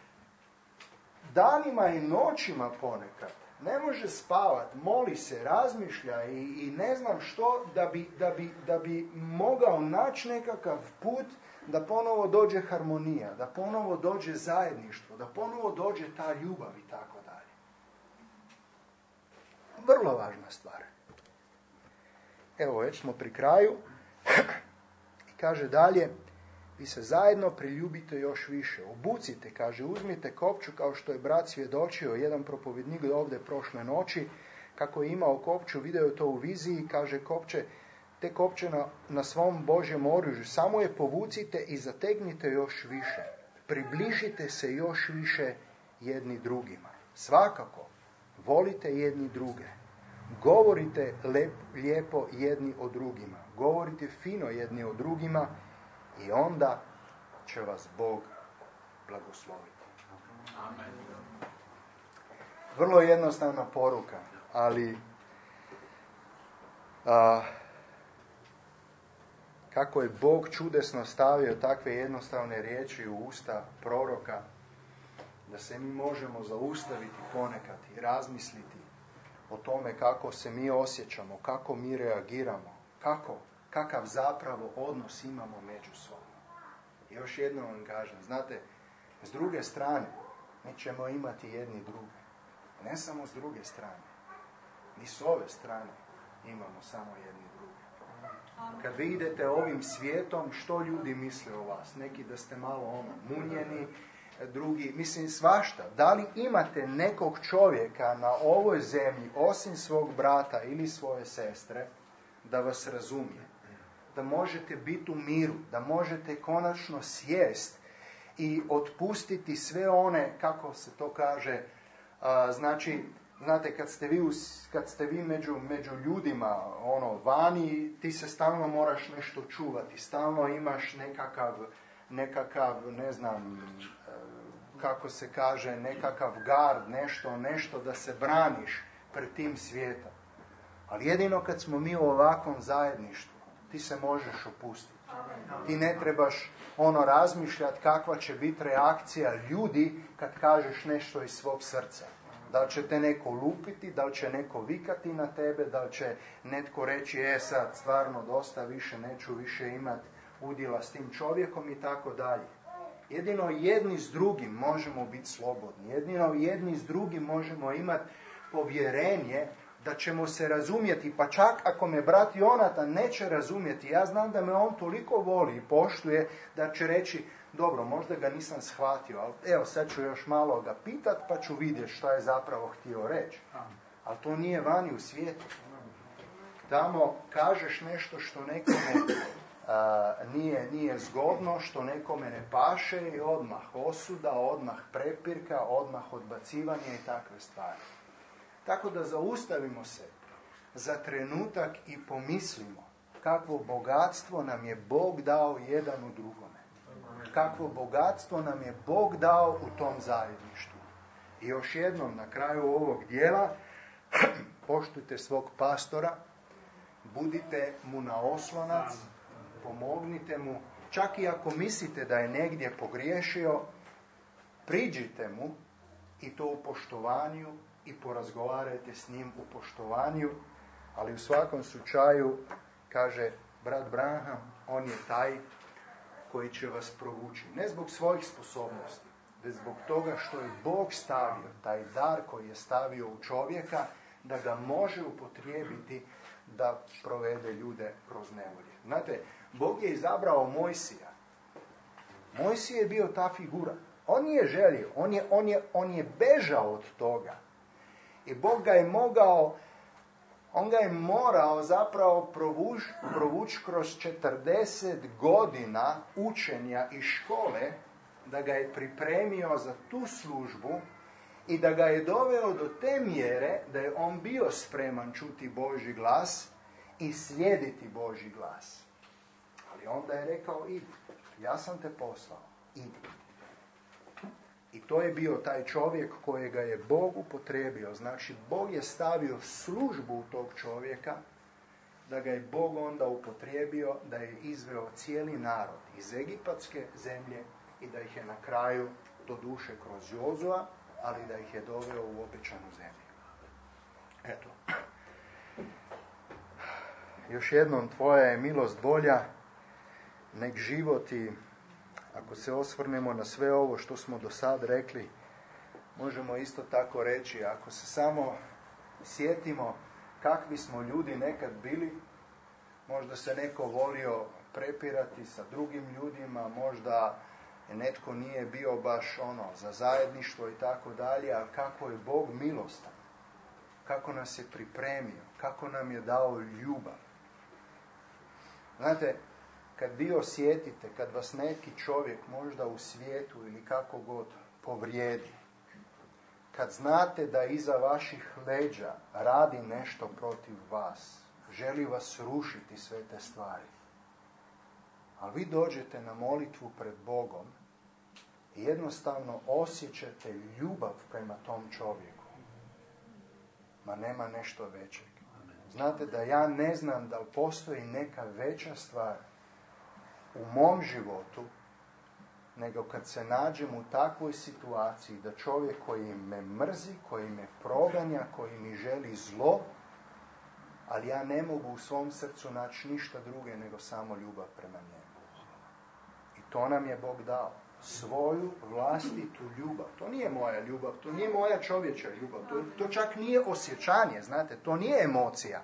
danima i noćima ponekad ne može spavati, moli se, razmišlja i, i ne znam što da bi, da bi, da bi mogao naći nekakav put da ponovo dođe harmonija, da ponovo dođe zajedništvo, da ponovo dođe ta ljubav i tako dalje. Vrlo važna stvar. Evo, već smo pri kraju. I kaže dalje, vi se zajedno priljubite još više. Obucite, kaže, uzmite kopču kao što je brat svjedočio, jedan propovednik ovdje prošle noći, kako je imao kopču, video je to u viziji, kaže kopče, te kopče na, na svom Božjem oružju, samo je povucite i zategnite još više. Približite se još više jedni drugima. Svakako, volite jedni druge. Govorite lep, lijepo jedni o drugima. Govorite fino jedni o drugima i onda će vas Bog blagosloviti. Amen. Vrlo jednostavna poruka, ali a, kako je Bog čudesno stavio takve jednostavne riječi u usta proroka, da se mi možemo zaustaviti ponekad i razmisliti o tome kako se mi osjećamo, kako mi reagiramo, kako, kakav zapravo odnos imamo međusobno. I još jednom vam kažem, znate, s druge strane mi ćemo imati jedni druge. Ne samo s druge strane, ni s ove strane imamo samo jedni druge. Kad vi idete ovim svijetom, što ljudi misle o vas? Neki da ste malo ono munjeni, drugi, mislim svašta. Da li imate nekog čovjeka na ovoj zemlji, osim svog brata ili svoje sestre, da vas razumije? Da možete biti u miru, da možete konačno sjest i otpustiti sve one, kako se to kaže, a, znači, znate, kad ste vi, kad ste vi među, među ljudima, ono, vani, ti se stalno moraš nešto čuvati, stalno imaš nekakav, nekakav, ne znam, kako se kaže, nekakav gard, nešto, nešto da se braniš pred tim svijetom. Ali jedino kad smo mi u ovakvom zajedništvu, ti se možeš opustiti. Ti ne trebaš ono razmišljati kakva će biti reakcija ljudi kad kažeš nešto iz svog srca. Da li će te neko lupiti, da li će neko vikati na tebe, da li će netko reći, e sad stvarno dosta, više neću više imati udjela s tim čovjekom i tako dalje. Jedino jedni s drugim možemo biti slobodni. Jedino jedni s drugim možemo imati povjerenje da ćemo se razumjeti. Pa čak ako me brat Jonatan neće razumjeti, ja znam da me on toliko voli i poštuje da će reći, dobro, možda ga nisam shvatio, ali evo sad ću još malo ga pitat pa ću vidjeti šta je zapravo htio reći. Ali to nije vani u svijetu. Tamo kažeš nešto što nekome a, nije, nije zgodno, što nekome ne paše i odmah osuda, odmah prepirka, odmah odbacivanje i takve stvari. Tako da zaustavimo se za trenutak i pomislimo kakvo bogatstvo nam je Bog dao jedan u drugome. Kakvo bogatstvo nam je Bog dao u tom zajedništvu. I još jednom na kraju ovog dijela poštujte svog pastora, budite mu na oslonac, pomognite mu, čak i ako mislite da je negdje pogriješio, priđite mu i to u poštovanju i porazgovarajte s njim u poštovanju, ali u svakom slučaju, kaže brat Branham, on je taj koji će vas provući. Ne zbog svojih sposobnosti, već zbog toga što je Bog stavio, taj dar koji je stavio u čovjeka, da ga može upotrijebiti da provede ljude kroz nevolje. Znate, Bog je izabrao Mojsija. Mojsije je bio ta figura. On nije želio, on je, on je, on je bežao od toga. I Bog ga je mogao, on ga je morao zapravo provući provuć kroz četrdeset godina učenja i škole, da ga je pripremio za tu službu i da ga je doveo do te mjere da je on bio spreman čuti Božji glas i slijediti Božji glas. Ali onda je rekao, idi, ja sam te poslao, idi. I to je bio taj čovjek kojega je Bog upotrijebio. Znači, Bog je stavio službu u tog čovjeka, da ga je Bog onda upotrijebio, da je izveo cijeli narod iz egipatske zemlje i da ih je na kraju, do duše kroz Jozua, ali da ih je doveo u obećanu zemlju. Eto. Još jednom, tvoja je milost bolja, nek život i, ako se osvrnemo na sve ovo što smo do sad rekli, možemo isto tako reći, ako se samo sjetimo kakvi smo ljudi nekad bili, možda se neko volio prepirati sa drugim ljudima, možda netko nije bio baš ono za zajedništvo i tako dalje, a kako je Bog milostan, kako nas je pripremio, kako nam je dao ljubav. Znate, kad vi osjetite, kad vas neki čovjek možda u svijetu ili kako god povrijedi, kad znate da iza vaših leđa radi nešto protiv vas, želi vas rušiti sve te stvari, ali vi dođete na molitvu pred Bogom i jednostavno osjećate ljubav prema tom čovjeku. Ma nema nešto većeg. Znate da ja ne znam da li postoji neka veća stvar u mom životu, nego kad se nađem u takvoj situaciji da čovjek koji me mrzi, koji me proganja, koji mi želi zlo, ali ja ne mogu u svom srcu naći ništa druge nego samo ljubav prema njemu. I to nam je Bog dao. Svoju vlastitu ljubav. To nije moja ljubav, to nije moja čovječa ljubav, to, to čak nije osjećanje, znate, to nije emocija.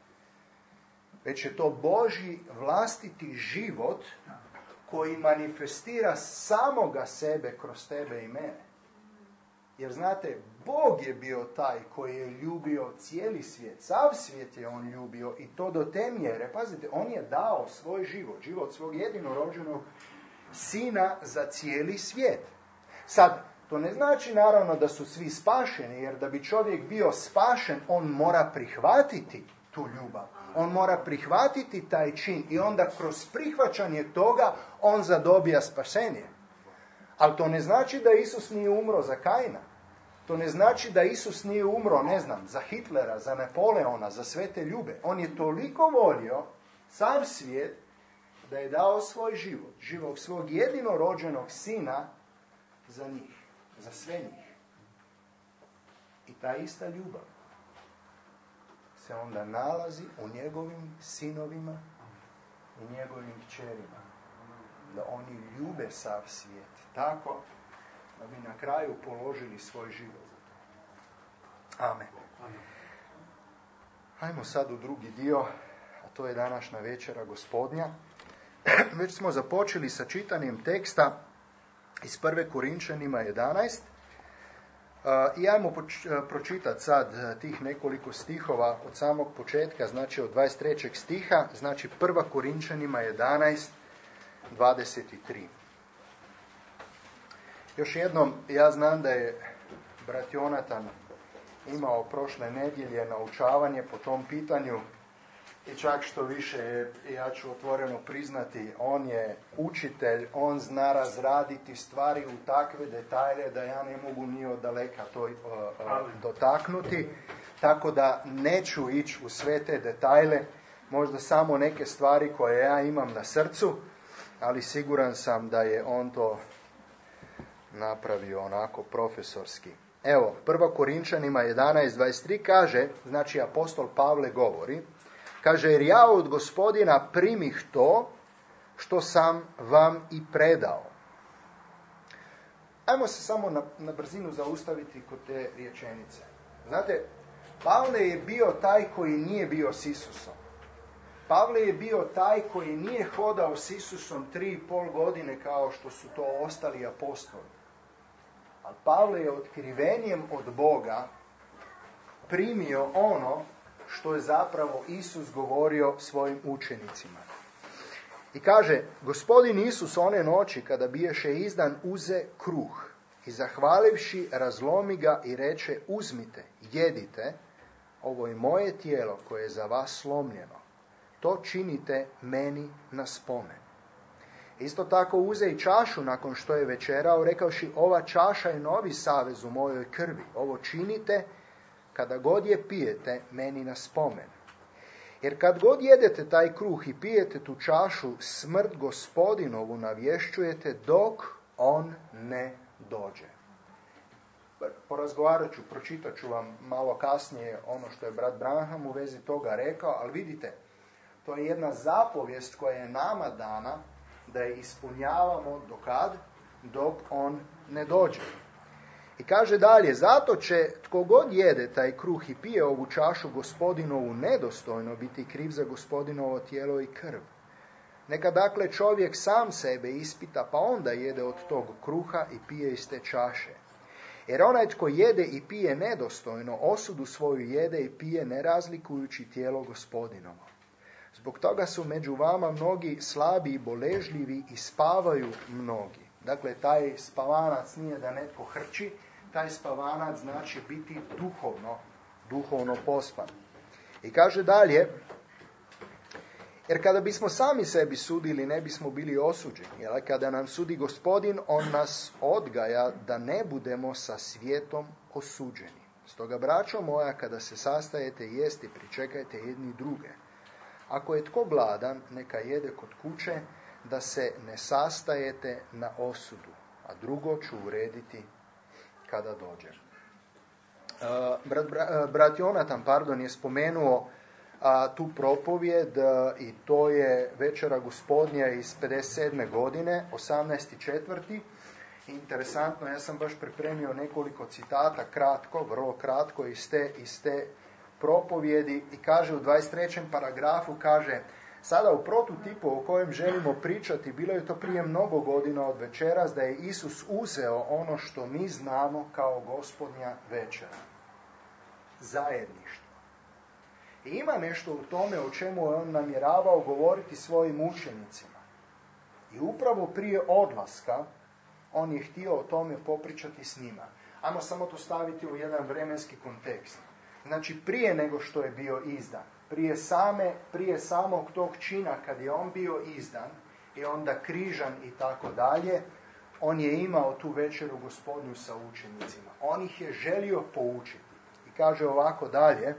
Već je to Božji vlastiti život koji manifestira samoga sebe kroz tebe i mene. Jer znate, Bog je bio taj koji je ljubio cijeli svijet. Sav svijet je on ljubio i to do te mjere. Pazite, on je dao svoj život, život svog jedinorođenog sina za cijeli svijet. Sad, to ne znači naravno da su svi spašeni, jer da bi čovjek bio spašen, on mora prihvatiti tu ljubav. On mora prihvatiti taj čin i onda kroz prihvaćanje toga on zadobija spasenje. Ali to ne znači da Isus nije umro za Kaina. To ne znači da Isus nije umro, ne znam, za Hitlera, za Napoleona, za sve te ljube. On je toliko volio sav svijet da je dao svoj život, život svog jedinorođenog sina za njih, za sve njih. I ta ista ljubav se onda nalazi u njegovim sinovima i njegovim kćerima. Da oni ljube sav svijet tako da bi na kraju položili svoj život za to. Amen. Hajmo sad u drugi dio, a to je današnja večera Gospodnja. Već smo započeli sa čitanjem teksta iz prve Korinčanima jedanaest, I ajmo poč- pročitati sad tih nekoliko stihova od samog početka, znači od dvadeset trećeg stiha, znači prva Korinčanima jedanaest, dvadeset tri. Još jednom, ja znam da je brat Jonatan imao prošle nedjelje naučavanje po tom pitanju i čak što više, ja ću otvoreno priznati, on je učitelj, on zna razraditi stvari u takve detalje da ja ne mogu ni od daleka to uh, uh, dotaknuti, tako da neću ići u sve te detalje, možda samo neke stvari koje ja imam na srcu, ali siguran sam da je on to napravio onako profesorski. Evo, prva Korinčanima jedanaest dvadeset tri kaže, znači apostol Pavle govori, kaže, jer ja od Gospodina primih to što sam vam i predao. Ajmo se samo na, na brzinu zaustaviti kod te rečenice. Znate, Pavle je bio taj koji nije bio s Isusom. Pavle je bio taj koji nije hodao s Isusom tri i pol godine kao što su to ostali apostoli. Ali Pavle je otkrivenjem od Boga primio ono što je zapravo Isus govorio svojim učenicima. I kaže, Gospodin Isus one noći kada biješe izdan uze kruh i zahvalivši razlomi ga i reče, uzmite, jedite, ovo je moje tijelo koje je za vas slomljeno. To činite meni na spomen. Isto tako uze i čašu nakon što je večerao, rekavši, ova čaša je novi savez u mojoj krvi. Ovo činite kada god je pijete meni na spomen. Jer kad god jedete taj kruh i pijete tu čašu, smrt Gospodinovu navješćujete dok on ne dođe. Porazgovarat ću, pročitat ću vam malo kasnije ono što je brat Branham u vezi toga rekao, ali vidite, to je jedna zapovijest koja je nama dana da je ispunjavamo do kad? Dok on ne dođe. I kaže dalje, zato će tko god jede taj kruh i pije ovu čašu Gospodinovu nedostojno biti kriv za Gospodinovo tijelo i krv. Neka dakle čovjek sam sebe ispita, pa onda jede od tog kruha i pije iz te čaše. Jer onaj tko jede i pije nedostojno, osudu svoju jede i pije ne razlikujući tijelo Gospodinovo. Zbog toga su među vama mnogi slabi i boležljivi i spavaju mnogi. Dakle, taj spavanac nije da netko hrči, taj spavanac znači biti duhovno, duhovno pospan. I kaže dalje, jer kada bismo sami sebi sudili, ne bismo bili osuđeni. Jer kada nam sudi Gospodin, on nas odgaja da ne budemo sa svijetom osuđeni. Stoga, braćo moja, kada se sastajete jesti, pričekajte jedni druge. Ako je tko gladan, neka jede kod kuće, da se ne sastajete na osudu, a drugo ću urediti kada dođem. Uh, brat, brat, brat Jonatan, pardon, je spomenuo a, tu propovjed a, i to je Večera Gospodnja iz pedeset sedme godine, osamnaesti četvrti Interesantno, ja sam baš pripremio nekoliko citata, kratko, vrlo kratko, iz te, iz te propovjedi i kaže u dvadeset trećem paragrafu, kaže, sada u prototipu o kojem želimo pričati, bilo je to prije mnogo godina od večeras, da je Isus uzeo ono što mi znamo kao Gospodnja večera. Zajedništvo. I ima nešto u tome o čemu je on namjeravao govoriti svojim učenicima. I upravo prije odlaska on je htio o tome popričati s njima. Ajmo samo to staviti u jedan vremenski kontekst. Znači, prije nego što je bio izdan, prije, same, prije samog tog čina kad je on bio izdan i onda križan i tako dalje, on je imao tu večeru Gospodnju sa učenicima. On ih je želio poučiti. I kaže ovako dalje,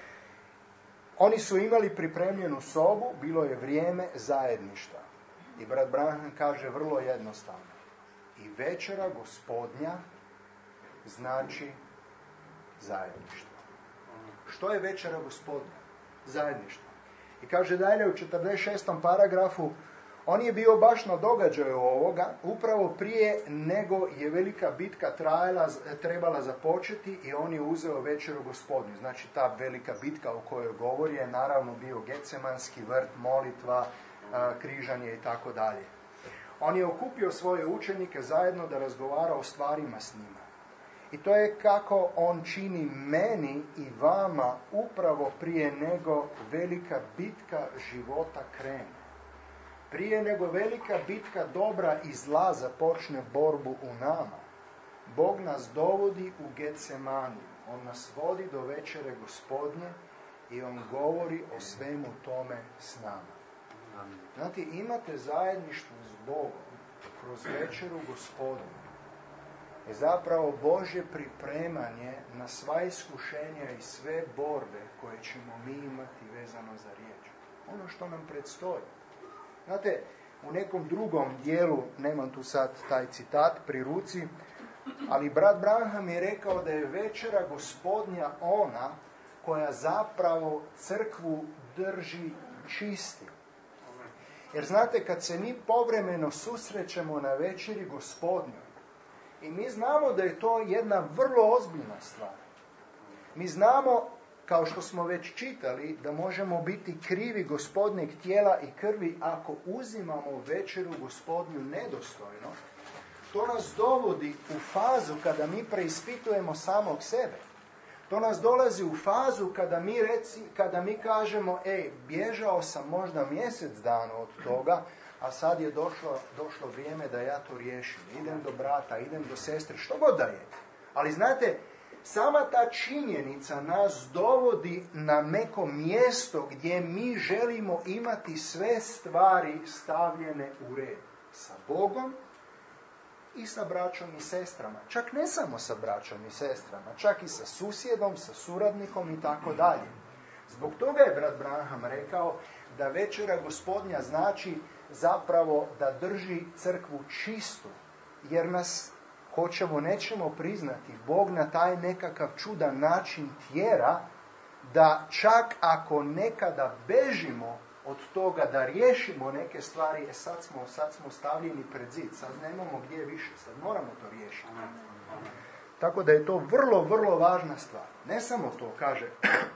oni su imali pripremljenu sobu, bilo je vrijeme zajedništva. I brat Branham kaže vrlo jednostavno. I večera Gospodnja znači zajedništvo. Što je večera Gospodnja? Zajedništvo. I kaže dalje u četrdeset šestom paragrafu, on je bio baš na događaju ovoga, upravo prije nego je velika bitka trajala, trebala započeti i on je uzeo večeru Gospodnju. Znači ta velika bitka o kojoj govori je naravno bio Getsemanski vrt, molitva, križanje i tako dalje. On je okupio svoje učenike zajedno da razgovara o stvarima s njima. I to je kako on čini meni i vama upravo prije nego velika bitka života krene. Prije nego velika bitka dobra i zla započne borbu u nama. Bog nas dovodi u Getsemaniju. On nas vodi do večere Gospodnje i on govori o svemu tome s nama. Znate, imate zajedništvo s Bogom kroz večeru Gospodnju. Je zapravo Božje pripremanje na sva iskušenja i sve borbe koje ćemo mi imati vezano za riječ. Ono što nam predstoji. Znate, u nekom drugom dijelu, nemam tu sad taj citat pri ruci, ali brat Branham je rekao da je večera Gospodnja ona koja zapravo crkvu drži čisti. Jer znate, kad se mi povremeno susrećemo na večeri Gospodnjoj, i mi znamo da je to jedna vrlo ozbiljna stvar. Mi znamo, kao što smo već čitali, da možemo biti krivi Gospodnjeg tijela i krvi ako uzimamo večeru Gospodnju nedostojno. To nas dovodi u fazu kada mi preispitujemo samog sebe. To nas dolazi u fazu kada mi, reci, kada mi kažemo, ej, bježao sam možda mjesec dana od toga, a sad je došlo, došlo vrijeme da ja to riješim. Idem do brata, idem do sestre, što god da je. Ali znate, sama ta činjenica nas dovodi na neko mjesto gdje mi želimo imati sve stvari stavljene u red. Sa Bogom i sa braćom i sestrama. Čak ne samo sa braćom i sestrama, čak i sa susjedom, sa suradnikom i tako dalje. Zbog toga je brat Branham rekao da večera Gospodnja znači zapravo da drži crkvu čistu, jer nas, hoćemo nećemo priznati, Bog na taj nekakav čudan način tjera da čak ako nekada bežimo od toga da riješimo neke stvari, e sad smo, sad smo stavljeni pred zid, sad nemamo gdje više, sad moramo to riješiti. Tako da je to vrlo, vrlo važna stvar. Ne samo to, kaže,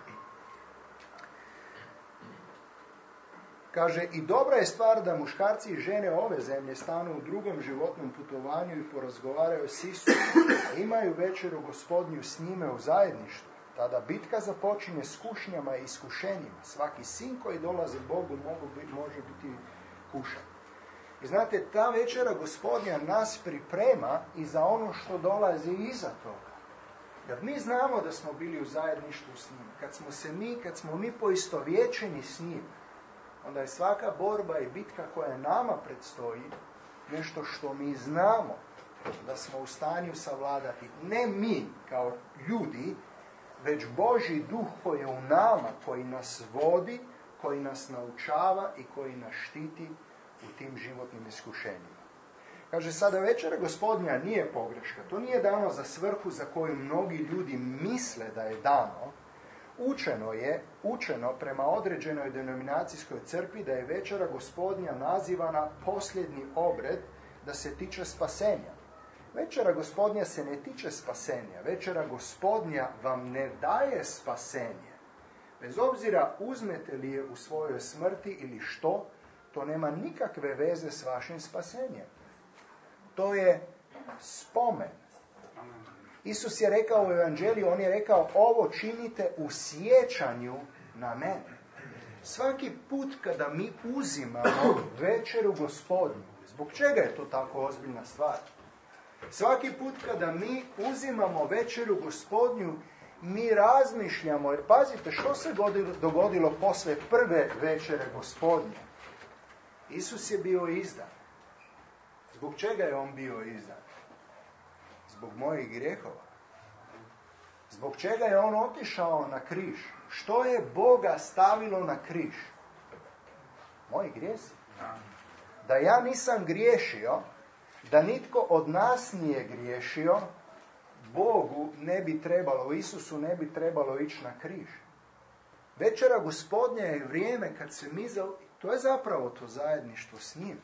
kaže, i dobra je stvar da muškarci i žene ove zemlje stanu u drugom životnom putovanju i porazgovaraju s Isusom, a imaju večeru Gospodnju s njime u zajedništvu. Tada bitka započinje s kušnjama i iskušenjima. Svaki sin koji dolazi Bogu mogu biti, može biti kušan. I znate, ta večera Gospodnja nas priprema i za ono što dolazi iza toga. Jer mi znamo da smo bili u zajedništvu s njim. Kad smo se mi, kad smo mi poistovjećeni s njim, onda je svaka borba i bitka koja nama predstoji nešto što mi znamo da smo u stanju savladati. Ne mi kao ljudi, već Božji duh koji je u nama, koji nas vodi, koji nas naučava i koji nas štiti u tim životnim iskušenjima. Kaže, sada večera Gospodnja nije pogreška. To nije dano za svrhu za koju mnogi ljudi misle da je dano. Učeno je, učeno prema određenoj denominacijskoj crkvi da je večera Gospodnja nazivana posljednji obred, da se tiče spasenja. Večera Gospodnja se ne tiče spasenja. Večera Gospodnja vam ne daje spasenje. Bez obzira uzmete li je u svojoj smrti ili što, to nema nikakve veze s vašim spasenjem. To je spomen. Isus je rekao u Evanđeliju, on je rekao, ovo činite u sjećanju na mene. Svaki put kada mi uzimamo večeru Gospodnju, zbog čega je to tako ozbiljna stvar? Svaki put kada mi uzimamo večeru Gospodnju, mi razmišljamo, jer pazite što se dogodilo posle prve večere Gospodnje. Isus je bio izdan. Zbog čega je on bio izdan? Zbog mojih grijehova. Zbog čega je on otišao na križ? Što je Boga stavilo na križ? Moji grijesi. Da ja nisam griješio, da nitko od nas nije griješio, Bogu ne bi trebalo, Isusu ne bi trebalo ići na križ. Večera Gospodnja je vrijeme kad se mi, za... to je zapravo to zajedništvo s njim.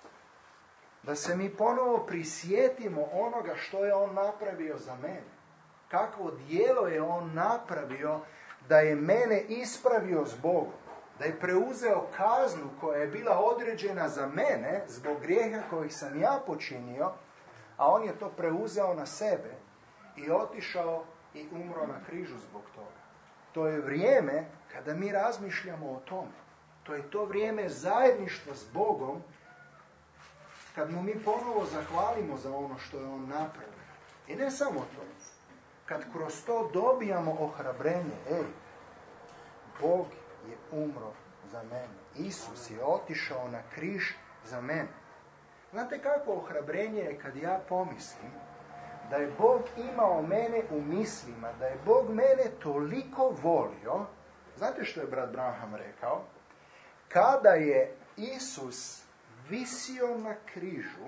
Da se mi ponovo prisjetimo onoga što je on napravio za mene. Kakvo djelo je on napravio da je mene ispravio s Bogom. Da je preuzeo kaznu koja je bila određena za mene zbog grijeha kojih sam ja počinio, a on je to preuzeo na sebe i otišao i umro na križu zbog toga. To je vrijeme kada mi razmišljamo o tome. To je to vrijeme zajedništva s Bogom, kad mu mi ponovo zahvalimo za ono što je on napravio. I ne samo to. Kad kroz to dobijamo ohrabrenje, ej, Bog je umro za mene. Isus je otišao na križ za mene. Znate kako ohrabrenje je kad ja pomislim da je Bog imao mene u mislima, da je Bog mene toliko volio. Znate što je brat Branham rekao? Kada je Isus visio na križu,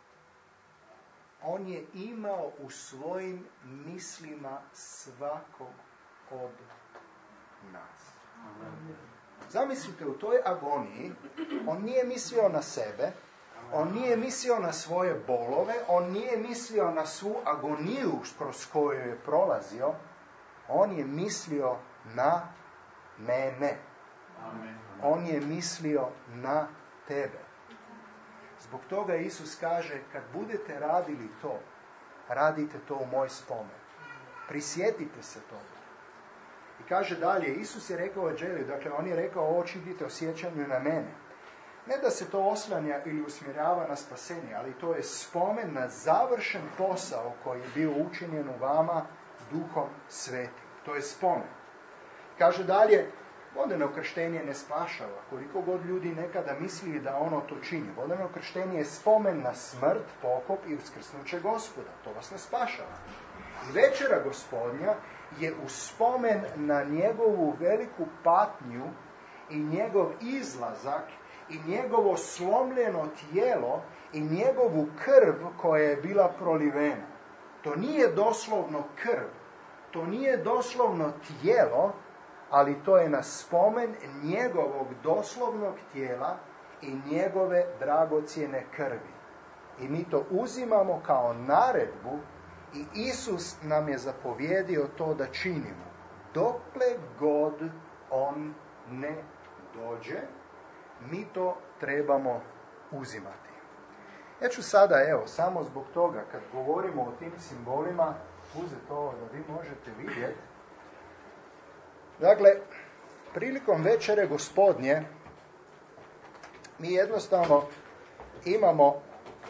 on je imao u svojim mislima svakog od nas. Zamislite, u toj agoniji on nije mislio na sebe, on nije mislio na svoje bolove, on nije mislio na svu agoniju kroz koju je prolazio, on je mislio na mene. On je mislio na tebe. Zbog toga Isus kaže, kad budete radili to, radite to u moj spomen. Prisjetite se toga. I kaže dalje, Isus je rekao Evanđelju, dakle on je rekao, očitite o sjećanju na mene. Ne da se to oslanja ili usmjerava na spasenje, ali to je spomen na završen posao koji je bio učinjen u vama Duhom Svetim. To je spomen. Kaže dalje, vodeno krštenje ne spašava. Koliko god ljudi nekada misli da ono to čini. Vodeno krštenje je spomen na smrt, pokop i uskrsnuće Gospoda. To vas ne spašava. I večera Gospodnja je u spomen na njegovu veliku patnju i njegov izlazak i njegovo slomljeno tijelo i njegovu krv koja je bila prolivena. To nije doslovno krv, to nije doslovno tijelo, ali to je na spomen njegovog doslovnog tijela i njegove dragocjene krvi. I mi to uzimamo kao naredbu i Isus nam je zapovjedio to da činimo. Dokle god on ne dođe, mi to trebamo uzimati. Ja ću sada, evo, samo zbog toga, kad govorimo o tim simbolima, uzeti ovo da vi možete vidjeti. Dakle, prilikom večere Gospodnje, mi jednostavno imamo,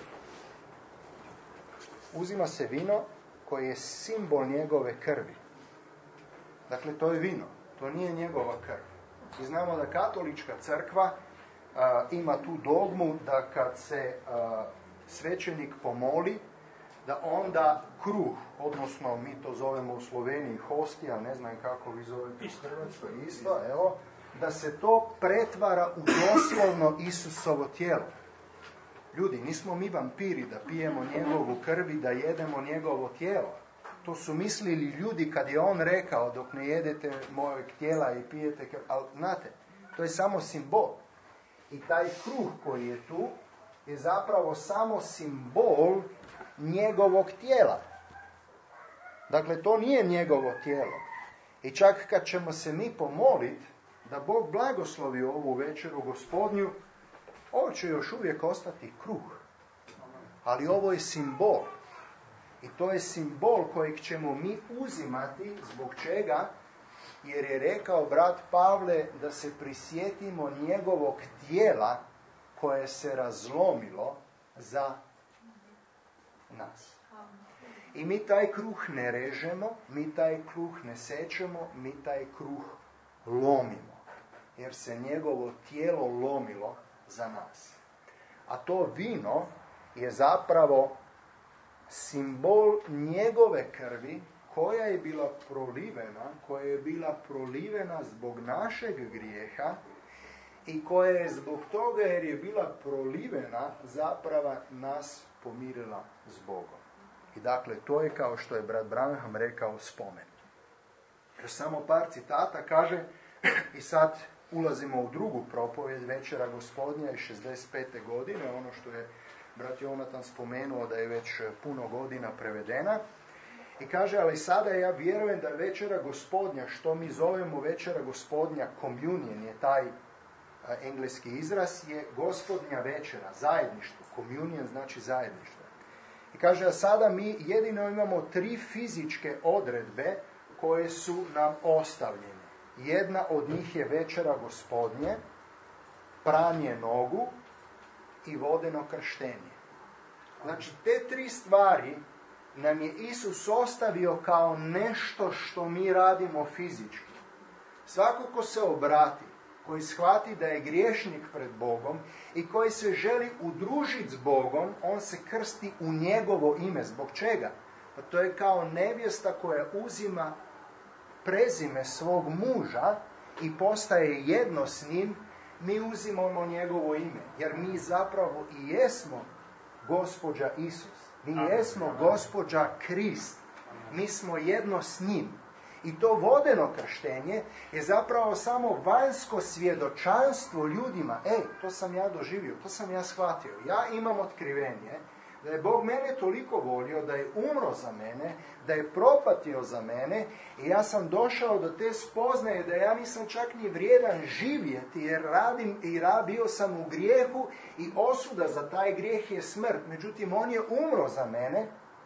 uzima se vino koje je simbol njegove krvi. Dakle, to je vino, to nije njegova krv. I znamo da katolička crkva a, ima tu dogmu da kad se a, svećenik pomoli, da onda kruh, odnosno mi to zovemo u Sloveniji hostija, ne znam kako vi zovete u Hrvatskoj, isto, evo, da se to pretvara u doslovno Isusovo tijelo. Ljudi, nismo mi vampiri da pijemo njegovu krv i da jedemo njegovo tijelo. To su mislili ljudi kad je on rekao, dok ne jedete mojeg tijela i pijete krv. Ali, znate, to je samo simbol. I taj kruh koji je tu je zapravo samo simbol njegovog tijela. Dakle, to nije njegovo tijelo. I čak kad ćemo se mi pomoliti da Bog blagoslovi ovu večeru Gospodnju, ovo će još uvijek ostati kruh. Ali ovo je simbol. I to je simbol kojeg ćemo mi uzimati. Zbog čega? Jer je rekao brat Pavle da se prisjetimo njegovog tijela koje se razlomilo za nas. I mi taj kruh ne režemo, mi taj kruh ne sečemo, mi taj kruh lomimo. Jer se njegovo tijelo lomilo za nas. A to vino je zapravo simbol njegove krvi koja je bila prolivena, koja je bila prolivena zbog našeg grijeha i koja je zbog toga, jer je bila prolivena, zapravo nas pomirila s Bogom. I dakle, to je, kao što je brat Branham rekao, spomen. Još samo par citata kaže, i sad ulazimo u drugu propovjed, večera Gospodnja iz šezdeset pete godine, ono što je brat Jonatan spomenuo da je već puno godina prevedena. I kaže, ali sada ja vjerujem da večera Gospodnja, što mi zovemo večera Gospodnja, communion je taj a, engleski izraz, je Gospodnja večera, zajedništvo. Communion znači zajedništvo. I kaže, a sada mi jedino imamo tri fizičke odredbe koje su nam ostavljene. Jedna od njih je večera Gospodnje, pranje nogu i vodeno krštenje. Znači, te tri stvari nam je Isus ostavio kao nešto što mi radimo fizički. Svako ko se obrati, koji shvati da je griješnik pred Bogom i koji se želi udružiti s Bogom, on se krsti u njegovo ime. Zbog čega? Pa to je kao nevjesta koja uzima prezime svog muža i postaje jedno s njim, mi uzimamo njegovo ime. Jer mi zapravo i jesmo Gospođa Isus. Mi jesmo Gospođa Krist. Mi smo jedno s njim. I to vodeno krštenje je zapravo samo vanjsko svjedočanstvo ljudima. Ej, to sam ja doživio, to sam ja shvatio. Ja imam otkrivenje da je Bog mene toliko volio, da je umro za mene, da je propatio za mene i ja sam došao do te spoznaje da ja nisam čak ni vrijedan živjeti jer radim i ra, bio sam u grijehu i osuda za taj grijeh je smrt. Međutim, on je umro za mene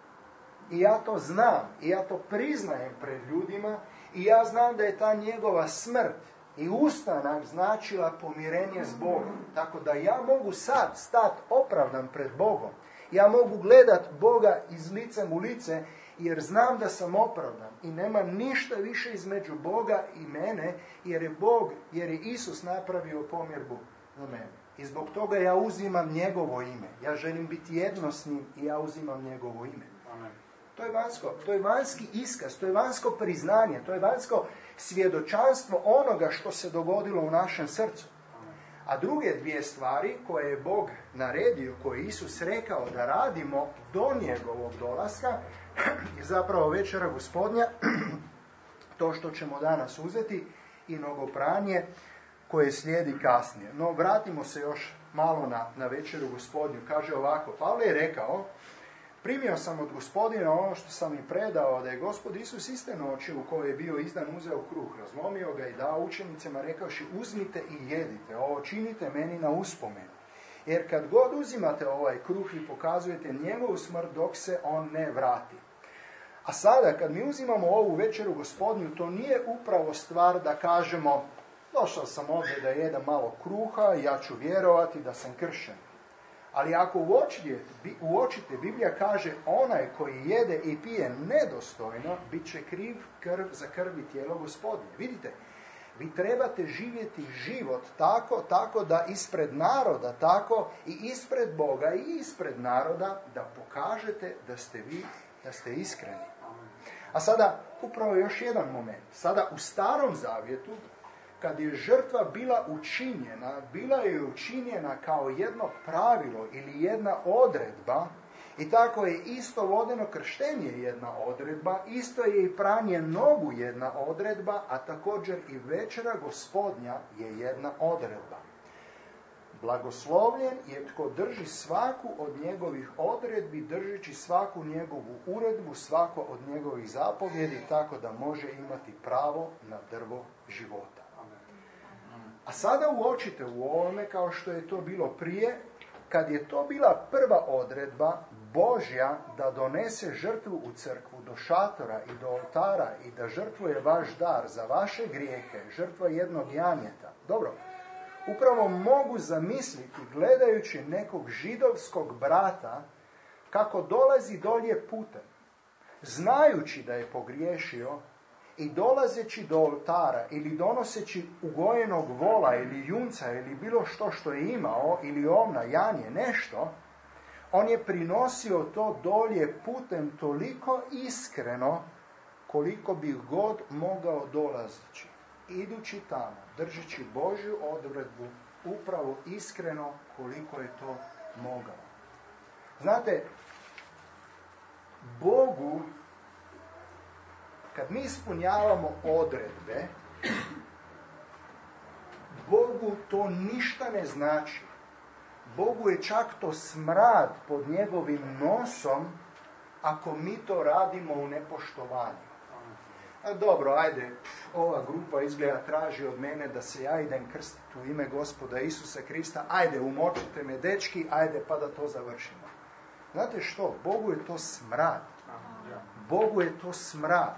i ja to znam i ja to priznajem pred ljudima i ja znam da je ta njegova smrt i ustanak značila pomirenje s Bogom. Tako da ja mogu sad stati opravdan pred Bogom. Ja mogu gledat Boga iz licem u lice jer znam da sam opravdan i nema ništa više između Boga i mene jer je Bog, jer je Isus napravio pomirbu za mene. I zbog toga ja uzimam njegovo ime. Ja želim biti jedno s njim i ja uzimam njegovo ime. Amen. To je vanjsko, to je vanjski iskaz, to je vanjsko priznanje, to je vanjsko svjedočanstvo onoga što se dogodilo u našem srcu. A druge dvije stvari koje je Bog naredio, koje je Isus rekao da radimo do njegovog dolaska, je zapravo večera Gospodnja, to što ćemo danas uzeti, i nogopranje koje slijedi kasnije. No, vratimo se još malo na, na večeru Gospodnju. Kaže ovako, Pavle je rekao, primio sam od Gospodina ono što sam mi predao, da je Gospod Isus iste noći u kojoj je bio izdan uzeo kruh, razlomio ga i dao učenicima rekavši, uzmite i jedite, ovo činite meni na uspomenu. Jer kad god uzimate ovaj kruh i pokazujete njegovu smrt dok se on ne vrati. A sada kad mi uzimamo ovu večeru Gospodnju, to nije upravo stvar da kažemo, došao sam ovdje da jedem malo kruha i ja ću vjerovati da sam kršen. Ali ako uočite, uočite, Biblija kaže, onaj koji jede i pije nedostojno, bit će kriv krv za krv i tijelo Gospodnje. Vidite, vi trebate živjeti život tako, tako da ispred naroda, tako i ispred Boga i ispred naroda, da pokažete da ste vi, da ste iskreni. A sada, upravo još jedan moment. Sada u Starom Zavjetu, kad je žrtva bila učinjena, bila je učinjena kao jedno pravilo ili jedna odredba, i tako je isto vodeno krštenje jedna odredba, isto je i pranje nogu jedna odredba, a također i večera Gospodnja je jedna odredba. Blagoslovljen je tko drži svaku od njegovih odredbi, držeći svaku njegovu uredbu, svako od njegovih zapovjedi, tako da može imati pravo na drvo života. A sada uočite u ovome, kao što je to bilo prije, kad je to bila prva odredba Božja da donese žrtvu u crkvu do šatora i do oltara i da žrtvuje vaš dar za vaše grijehe, žrtva jednog janjeta. Dobro, upravo mogu zamisliti, gledajući nekog židovskog brata, kako dolazi dolje putem, znajući da je pogriješio, i dolazeći do oltara ili donoseći ugojenog vola ili junca ili bilo što što je imao ili ovna, janje, nešto, on je prinosio to dolje putem toliko iskreno koliko bi god mogao dolazeći. Idući tamo, držeći Božju odredbu, upravo iskreno koliko je to mogao. Znate, Bogu, kad mi ispunjavamo odredbe, Bogu to ništa ne znači. Bogu je čak to smrad pod njegovim nosom ako mi to radimo u nepoštovanju. A dobro, ajde, ova grupa izgleda traži od mene da se ja idem krstiti u ime Gospoda Isusa Krista. Ajde, umočite me, dečki, ajde pa da to završimo. Znate što? Bogu je to smrad. Bogu je to smrad.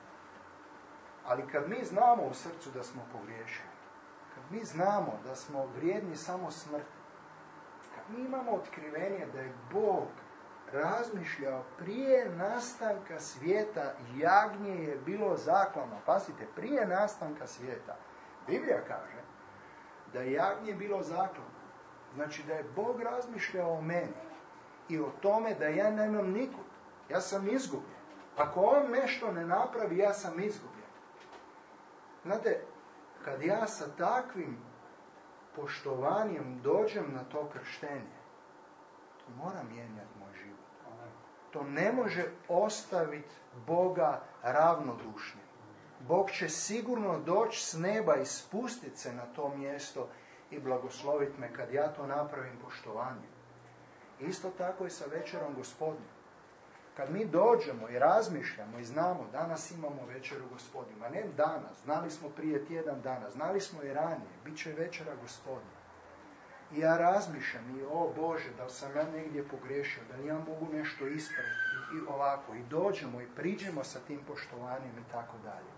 Ali kad mi znamo u srcu da smo pogriješili, kad mi znamo da smo vrijedni samo smrti, kad mi imamo otkrivenje da je Bog razmišljao prije nastanka svijeta, jagnje je bilo zaklano. Pazite, prije nastanka svijeta. Biblija kaže da je jagnje bilo zaklano. Znači da je Bog razmišljao o meni i o tome da ja nemam nikud. Ja sam izgubljen. Ako on nešto ne napravi, ja sam izgubljen. Znate, kad ja sa takvim poštovanjem dođem na to krštenje, to mora mijenjati moj život. To ne može ostaviti Boga ravnodušnim. Bog će sigurno doći s neba i spustiti se na to mjesto i blagosloviti me kad ja to napravim poštovanjem. Isto tako i sa večerom Gospodnjom. Kad mi dođemo i razmišljamo i znamo, danas imamo večeru Gospodnju, a ne danas, znali smo prije tjedan dana, znali smo i ranije, bit će večera Gospodnja. I ja razmišljam i o Bože, da li sam ja negdje pogriješio, da li ja mogu nešto ispraviti i ovako. I dođemo i priđemo sa tim poštovanjem i tako dalje.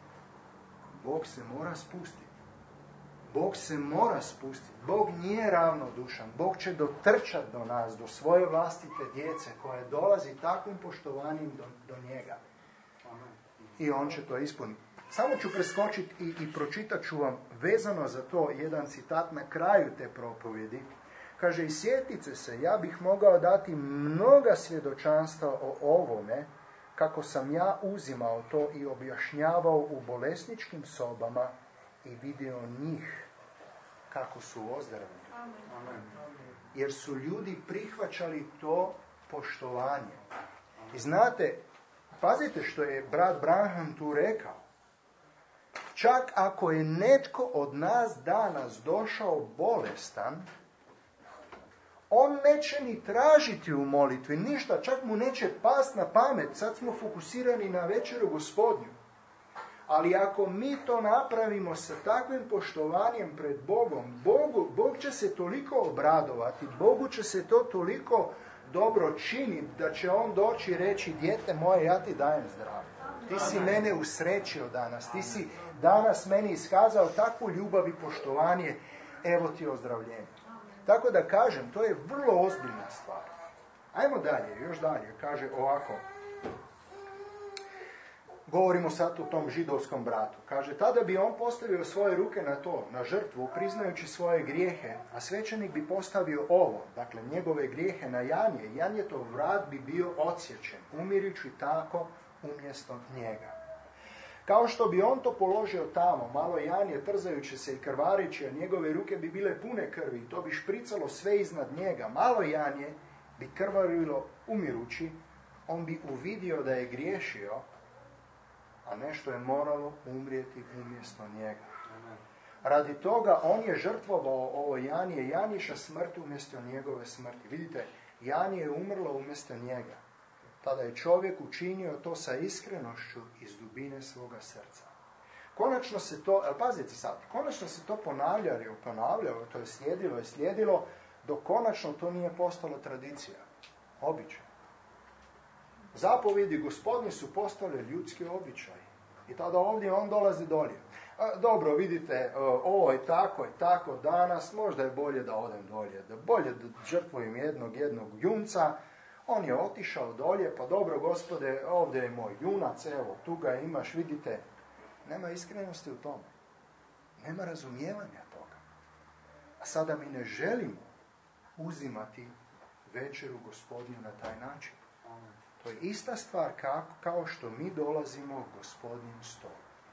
Bog se mora spustiti. Bog se mora spustiti. Bog nije ravnodušan. Bog će dotrčati do nas, do svoje vlastite djece koje dolazi takvim poštovanjem do, do njega. I on će to ispuniti. Samo ću preskočiti i, i pročitat ću vam vezano za to jedan citat na kraju te propovjedi. Kaže, i sjetice se, ja bih mogao dati mnoga svjedočanstva o ovome, kako sam ja uzimao to i objašnjavao u bolesničkim sobama i vidio njih kako su ozdravljeni. Amen. Jer su ljudi prihvaćali to poštovanje. I znate, pazite što je brat Branham tu rekao. Čak ako je netko od nas danas došao bolestan, on neće ni tražiti u molitvi ništa, čak mu neće past na pamet. Sad smo fokusirani na večeru Gospodnju. Ali ako mi to napravimo sa takvim poštovanjem pred Bogom, Bogu, Bog će se toliko obradovati, Bogu će se to toliko dobro činiti, da će on doći i reći, dijete moje, ja ti dajem zdravlje. Ti si mene usrećio danas, ti si danas meni iskazao takvu ljubav i poštovanje, evo ti ozdravljenje. Tako da kažem, to je vrlo ozbiljna stvar. Ajmo dalje, još dalje, kaže ovako. Govorimo sad o tom židovskom bratu. Kaže, tada bi on postavio svoje ruke na to, na žrtvu, priznajući svoje grijehe, a svećenik bi postavio ovo, dakle njegove grijehe na Janje. Janjetov vrat bi bio odsječen, umirući tako umjesto njega. Kao što bi on to položio tamo, malo Janje trzajući se i krvareći, a njegove ruke bi bile pune krvi, to bi špricalo sve iznad njega. Malo Janje bi krvarilo umirući, on bi uvidio da je griješio, a nešto je moralo umrijeti umjesto njega. Radi toga on je žrtvovao ovo Janije, Janiša smrti umjesto njegove smrti. Vidite, Janije je umrlo umjesto njega. Tada je čovjek učinio to sa iskrenošću iz dubine svoga srca. Konačno se to, ali pazite sad, konačno se to ponavljalo, ponavljalo, to je slijedilo i slijedilo, dok konačno to nije postalo tradicija, običaj. Zapovjedi Gospodnji su postale ljudski običaj. I tada ovdje on dolazi dolje. A, dobro, vidite, ovo je tako i tako danas, možda je bolje da odem dolje. Da bolje da žrtvujem jednog, jednog junca. On je otišao dolje, pa dobro, Gospode, ovdje je moj junac, evo, tu ga imaš, vidite. Nema iskrenosti u tome. Nema razumijevanja toga. A sada mi ne želimo uzimati večeru Gospodnju na taj način. To je ista stvar kao, kao što mi dolazimo Gospodnjim stolom.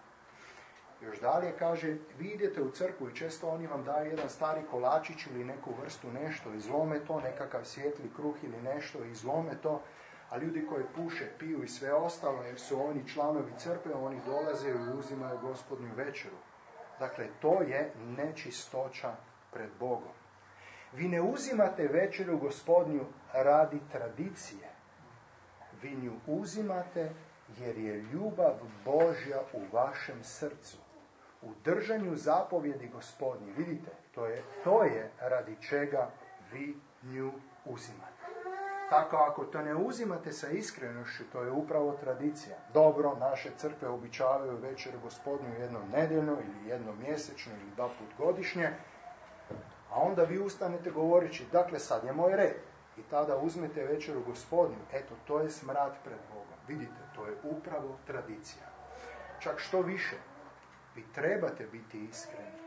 Još dalje kaže, vi idete u crkvu i često oni vam daju jedan stari kolačić ili neku vrstu nešto, izlome to, nekakav svijetli kruh ili nešto, izlome to, a ljudi koji puše, piju i sve ostalo, jer su oni članovi crkve, oni dolaze i uzimaju Gospodnju večeru. Dakle, to je nečistoća pred Bogom. Vi ne uzimate večeru Gospodnju radi tradicije. Vi nju uzimate jer je ljubav Božja u vašem srcu. U držanju zapovjedi Gospodnji. Vidite, to je, to je radi čega vi nju uzimate. Tako ako to ne uzimate sa iskrenošću, to je upravo tradicija. Dobro, naše crkve običavaju večeru Gospodnju jednom nedeljno ili jednom mjesečno ili dva put godišnje, a onda vi ustanete govoreći, dakle sad je moj red. I tada uzmete večeru Gospodnju. Eto, to je smrad pred Bogom. Vidite, to je upravo tradicija. Čak što više, vi trebate biti iskreni.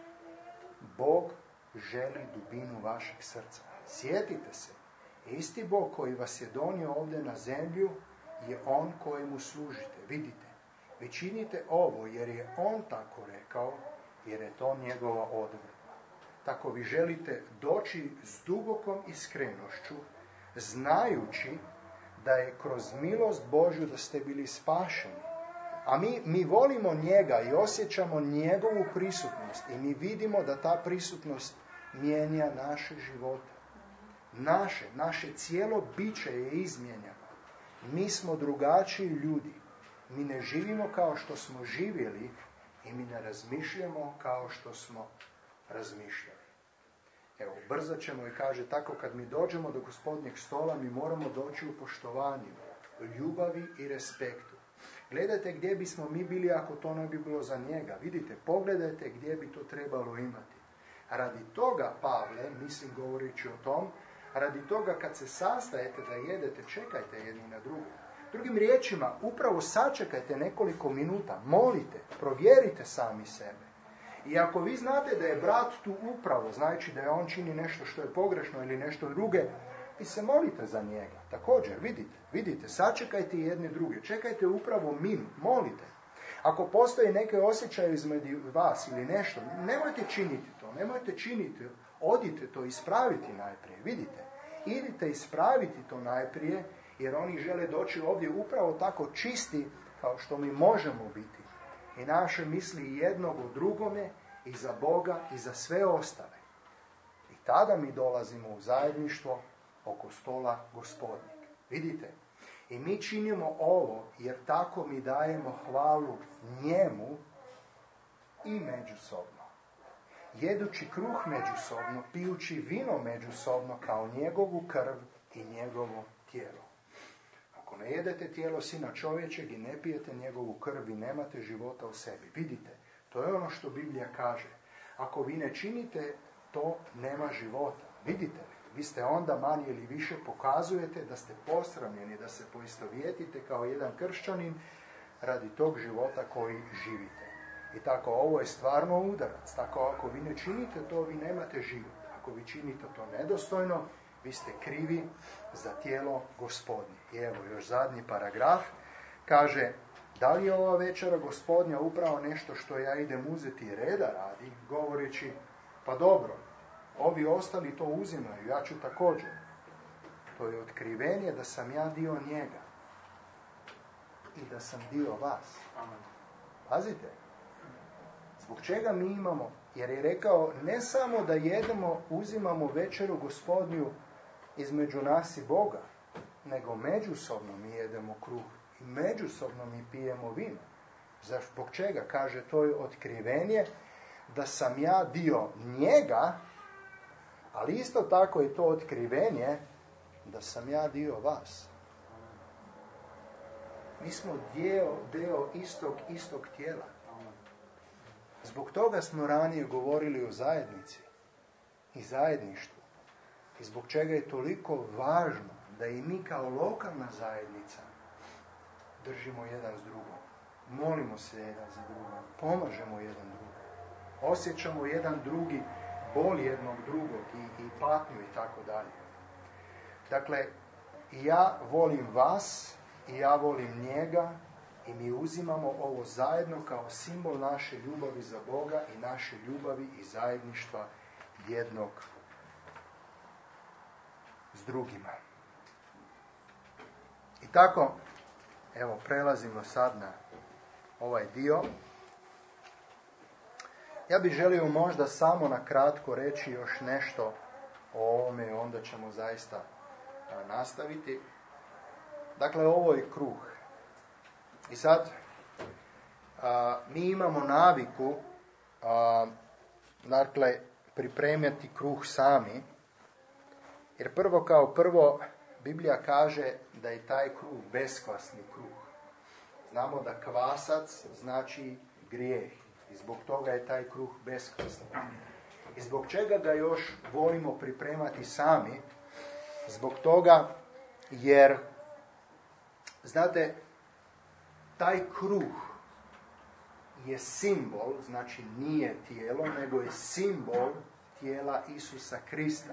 Bog želi dubinu vašeg srca. Sjetite se, isti Bog koji vas je donio ovdje na zemlju je On kojemu služite. Vidite, vi činite ovo jer je On tako rekao, jer je to njegova odredba. Tako vi želite doći s dubokom iskrenošću, znajući da je kroz milost Božju da ste bili spašeni. A mi, mi volimo njega i osjećamo njegovu prisutnost i mi vidimo da ta prisutnost mijenja naše živote. Naše, naše cijelo biće je izmijenjeno. Mi smo drugačiji ljudi. Mi ne živimo kao što smo živjeli i mi ne razmišljamo kao što smo razmišljali. Evo, brzo ćemo i kaže tako, kad mi dođemo do Gospodnjeg stola, mi moramo doći u poštovanju, ljubavi i respektu. Gledajte gdje bismo mi bili ako to ne bi bilo za njega. Vidite, pogledajte gdje bi to trebalo imati. Radi toga, Pavle, mislim govoreći o tom, radi toga kad se sastajete da jedete, čekajte jedni na drugo. Drugim riječima, upravo sačekajte nekoliko minuta, molite, provjerite sami sebe. I ako vi znate da je brat tu upravo, znajući da je on čini nešto što je pogrešno ili nešto druge, vi se molite za njega. Također, vidite, vidite, sačekajte jedne druge, čekajte upravo minut, molite. Ako postoji neke osjećaje između vas ili nešto, nemojte činiti to, nemojte činiti, odite to ispraviti najprije, vidite. Idite ispraviti to najprije, jer oni žele doći ovdje upravo tako čisti kao što mi možemo biti. I naše misli jednog o drugome, i za Boga, i za sve ostale. I tada mi dolazimo u zajedništvo oko stola Gospodnjeg. Vidite? I mi činimo ovo, jer tako mi dajemo hvalu njemu i međusobno. Jedući kruh međusobno, pijući vino međusobno kao njegovu krv i njegovo tijelo. Ako ne jedete tijelo Sina čovječeg i ne pijete njegovu krv, vi nemate života u sebi. Vidite, to je ono što Biblija kaže. Ako vi ne činite, to nema života. Vidite li? Vi ste onda manje ili više pokazujete da ste posramljeni, da se poistovjetite kao jedan kršćanin radi tog života koji živite. I tako, ovo je stvarno udarac. Tako, ako vi ne činite to, vi nemate život. Ako vi činite to nedostojno, vi ste krivi za tijelo Gospodnje. I evo još zadnji paragraf. Kaže, da li je ova večera Gospodnja upravo nešto što ja idem uzeti reda radi, govoreći, pa dobro, ovi ostali to uzimaju, ja ću također. To je otkrivenje da sam ja dio njega i da sam dio vas. Pazite, zbog čega mi imamo, jer je rekao ne samo da jedemo, uzimamo večeru Gospodnju između nas i Boga, nego međusobno mi jedemo kruh i međusobno mi pijemo vino. Zbog čega? Kaže, to je otkrivenje da sam ja dio njega, ali isto tako je to otkrivenje da sam ja dio vas. Mi smo deo, deo istog, istog tijela. Zbog toga smo ranije govorili o zajednici i zajedništvu. I zbog čega je toliko važno da i mi kao lokalna zajednica držimo jedan s drugom. Molimo se jedan za drugom. Pomažemo jedan drugom. Osjećamo jedan drugi bol jednog drugog i, i patnju i tako dalje. Dakle, i ja volim vas i ja volim njega i mi uzimamo ovo zajedno kao simbol naše ljubavi za Boga i naše ljubavi i zajedništva jednog s drugima. I tako, evo, prelazimo sad na ovaj dio. Ja bih želio možda samo na kratko reći još nešto o ovome i onda ćemo zaista a, nastaviti. Dakle, ovo je kruh. I sad, a, mi imamo naviku, a, dakle, pripremati kruh sami. Jer prvo kao prvo, Biblija kaže da je taj kruh beskvasni kruh. Znamo da kvasac znači grijeh i zbog toga je taj kruh beskvasni. I zbog čega ga još volimo pripremati sami? Zbog toga jer, znate, taj kruh je simbol, znači nije tijelo, nego je simbol tijela Isusa Krista.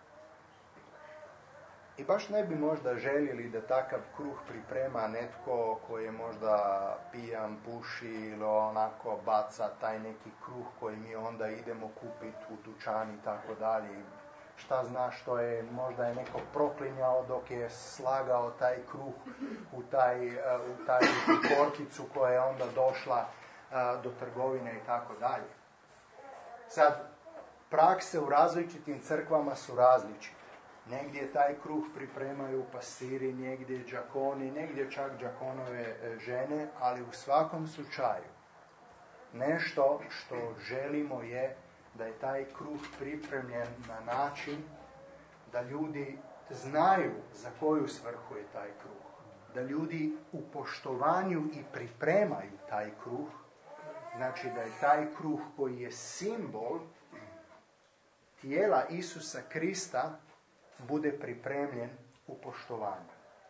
I baš ne bi možda željeli da takav kruh priprema netko koji je možda pijan, puši ili onako baca taj neki kruh koji mi onda idemo kupiti u dućan i tako dalje. Šta zna što je, možda je neko proklinjao dok je slagao taj kruh u, taj, u taj korkicu koja je onda došla do trgovine i tako dalje. Sad, prakse u različitim crkvama su različite. Negdje taj kruh pripremaju pastiri, negdje đakoni, negdje čak đakonove žene, ali u svakom slučaju nešto što želimo je da je taj kruh pripremljen na način da ljudi znaju za koju svrhu je taj kruh. Da ljudi u poštovanju i pripremaju taj kruh, znači da je taj kruh koji je simbol tijela Isusa Krista bude pripremljen u poštovanju.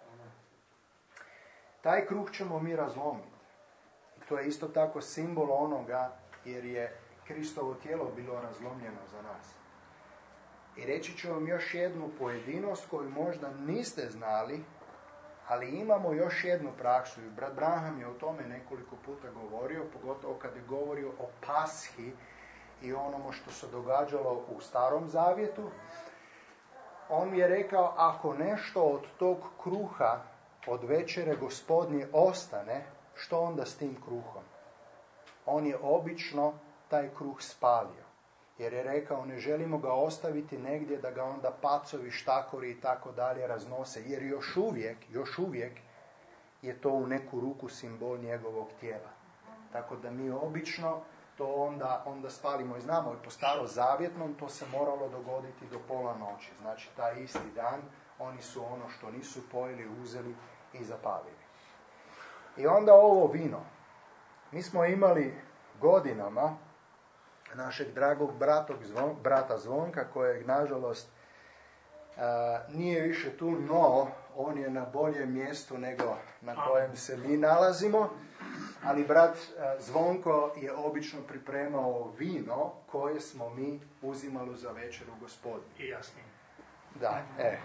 Taj kruh ćemo mi razlomiti. To je isto tako simbol onoga jer je Kristovo tijelo bilo razlomljeno za nas. I reći ću vam još jednu pojedinost koju možda niste znali, ali imamo još jednu praksu. I brat Branham je o tome nekoliko puta govorio, pogotovo kad je govorio o Pashi i onomu što se događalo u Starom Zavjetu. On mi je rekao, ako nešto od tog kruha, od večere Gospodnje ostane, što onda s tim kruhom? On je obično taj kruh spalio. Jer je rekao, ne želimo ga ostaviti negdje da ga onda pacovi, štakori i tako dalje raznose. Jer još uvijek, još uvijek je to u neku ruku simbol njegovog tijela. Tako da mi obično to onda, onda spalimo. I znamo, i po starozavjetnom to se moralo dogoditi do pola noći. Znači, taj isti dan oni su ono što nisu pojeli, uzeli i zapalili. I onda ovo vino. Mi smo imali godinama našeg dragog bratog zvon, brata Zvonka, kojeg, nažalost, a, nije više tu, no on je na boljem mjestu nego na kojem se mi nalazimo. Ali brat Zvonko je obično pripremao vino koje smo mi uzimali za večeru Gospodnju. I jasnije. Da, e.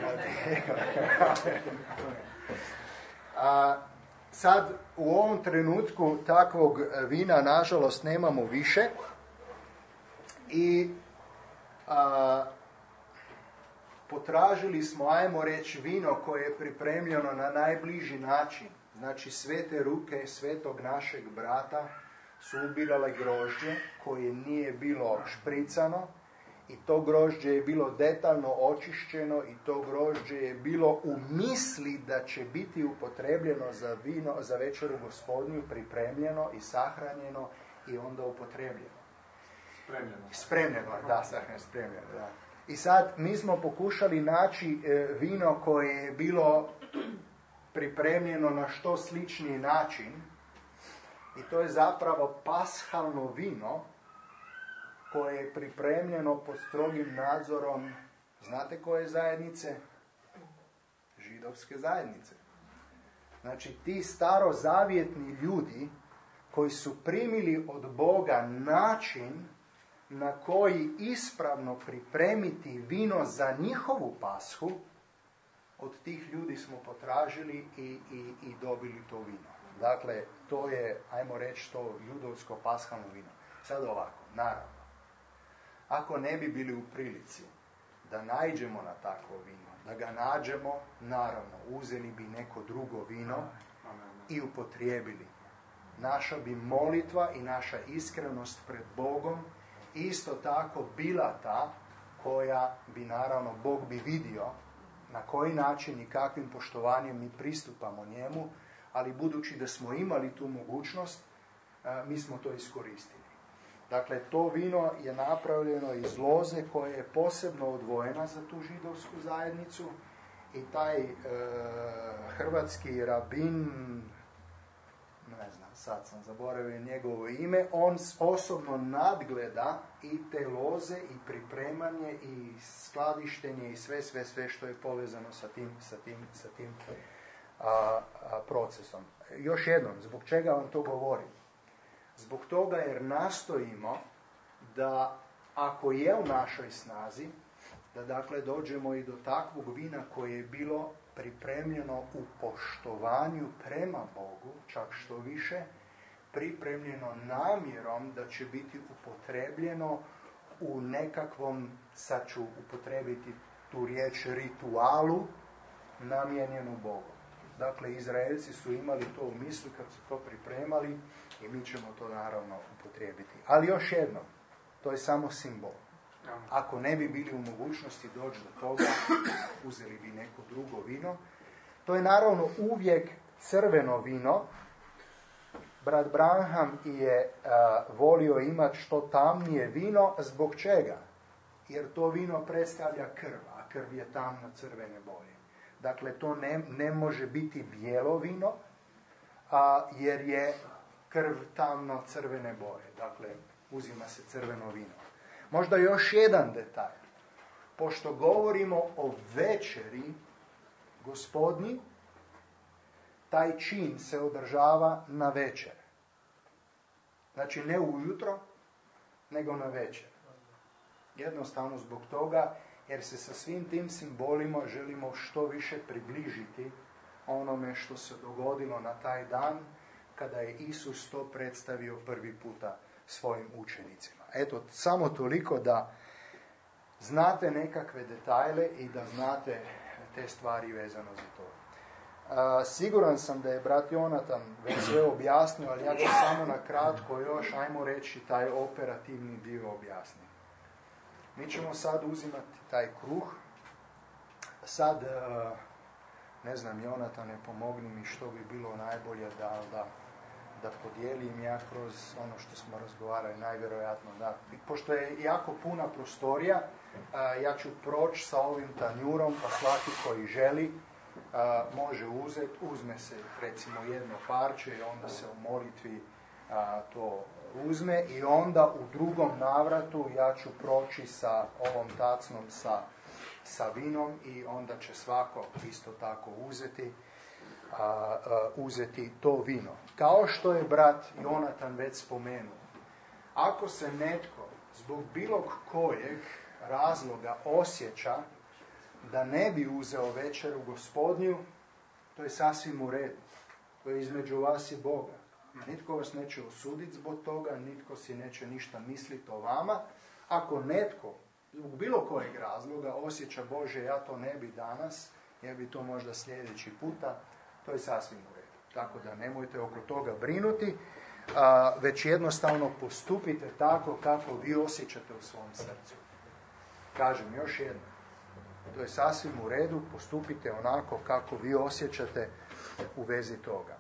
A, sad, u ovom trenutku takvog vina, nažalost, nemamo više. I a, potražili smo, ajmo reći, vino koje je pripremljeno na najbliži način. Znači, svete ruke svetog našeg brata su ubirale grožđe koje nije bilo špricano i to grožđe je bilo detaljno očišćeno i to grožđe je bilo u misli da će biti upotrebljeno za vino, za večeru Gospodnju, pripremljeno i sahranjeno i onda upotrebljeno. Spremljeno. Spremljeno, da, sahranjeno, spremljeno, da. I sad mi smo pokušali naći e, vino koje je bilo pripremljeno na što sličniji način i to je zapravo pashalno vino koje je pripremljeno pod strogim nadzorom, znate koje zajednice? Židovske zajednice. Znači, ti starozavjetni ljudi koji su primili od Boga način na koji ispravno pripremiti vino za njihovu pashu, od tih ljudi smo potražili i, i, i dobili to vino. Dakle, to je, ajmo reći, to judovsko pashalno vino. Sad ovako, naravno, ako ne bi bili u prilici da naiđemo na takvo vino, da ga nađemo, naravno, uzeli bi neko drugo vino i upotrijebili. Naša bi molitva i naša iskrenost pred Bogom isto tako bila ta koja bi, naravno, Bog bi vidio na koji način i kakvim poštovanjem mi pristupamo njemu, ali budući da smo imali tu mogućnost, mi smo to iskoristili. Dakle, to vino je napravljeno iz loze koja je posebno odvojena za tu židovsku zajednicu i taj e, hrvatski rabin, ne znam, sad sam zaboravio njegovo ime, on osobno nadgleda i te loze i pripremanje i skladištenje i sve, sve, sve što je povezano sa tim, sa tim, sa tim a, a, procesom. Još jednom, zbog čega vam to govorim? Zbog toga jer nastojimo da ako je u našoj snazi, da dakle dođemo i do takvog vina koje je bilo pripremljeno u poštovanju prema Bogu, čak što više, pripremljeno namjerom da će biti upotrebljeno u nekakvom, sad ću upotrebiti tu riječ, ritualu namijenjenu Bogu. Dakle, Izraelci su imali to u misli kad su to pripremali i mi ćemo to naravno upotrijebiti. Ali još jednom, to je samo simbol. Ako ne bi bili u mogućnosti doći do toga, uzeli bi neko drugo vino. To je naravno uvijek crveno vino. Brat Branham je a, volio imati što tamnije vino. Zbog čega? Jer to vino predstavlja krv, a krv je tamno crvene boje. Dakle, to ne, ne može biti bijelo vino, a, jer je krv tamno crvene boje. Dakle, uzima se crveno vino. Možda još jedan detalj. Pošto govorimo o večeri Gospodnji, taj čin se održava na večer. Znači ne ujutro, nego na večer. Jednostavno zbog toga, jer se sa svim tim simbolima želimo što više približiti onome što se dogodilo na taj dan, kada je Isus to predstavio prvi puta svojim učenicima. Eto, samo toliko da znate nekakve detajle i da znate te stvari vezano za to. Uh, siguran sam da je brat Jonatan već sve objasnio, ali ja ću samo na kratko još, ajmo reći, taj operativni dio objasniti. Mi ćemo sad uzimati taj kruh. Sad, uh, ne znam, Jonatane, pomogni mi što bi bilo najbolje da, da, da podijelim ja kroz ono što smo razgovarali, najvjerojatno da. Pošto je jako puna prostorija, uh, ja ću proći sa ovim tanjurom, pa svaki koji želi Uh, može uzeti, uzme se recimo jedno parče i onda se u molitvi uh, to uzme i onda u drugom navratu ja ću proći sa ovom tacnom sa, sa vinom i onda će svako isto tako uzeti, uh, uh, uzeti to vino. Kao što je brat Jonatan već spomenuo, ako se netko zbog bilo kojeg razloga osjeća da ne bi uzeo večeru Gospodnju, to je sasvim u redu. To je između vas i Boga. Nitko vas neće osuditi zbog toga, nitko si neće ništa misliti o vama. Ako netko, zbog bilo kojeg razloga, osjeća, Bože, ja to ne bi danas, ja bi to možda sljedeći puta, to je sasvim u redu. Tako da nemojte oko toga brinuti, a, već jednostavno postupite tako kako vi osjećate u svom srcu. Kažem još jedno. To je sasvim u redu, postupite onako kako vi osjećate u vezi toga.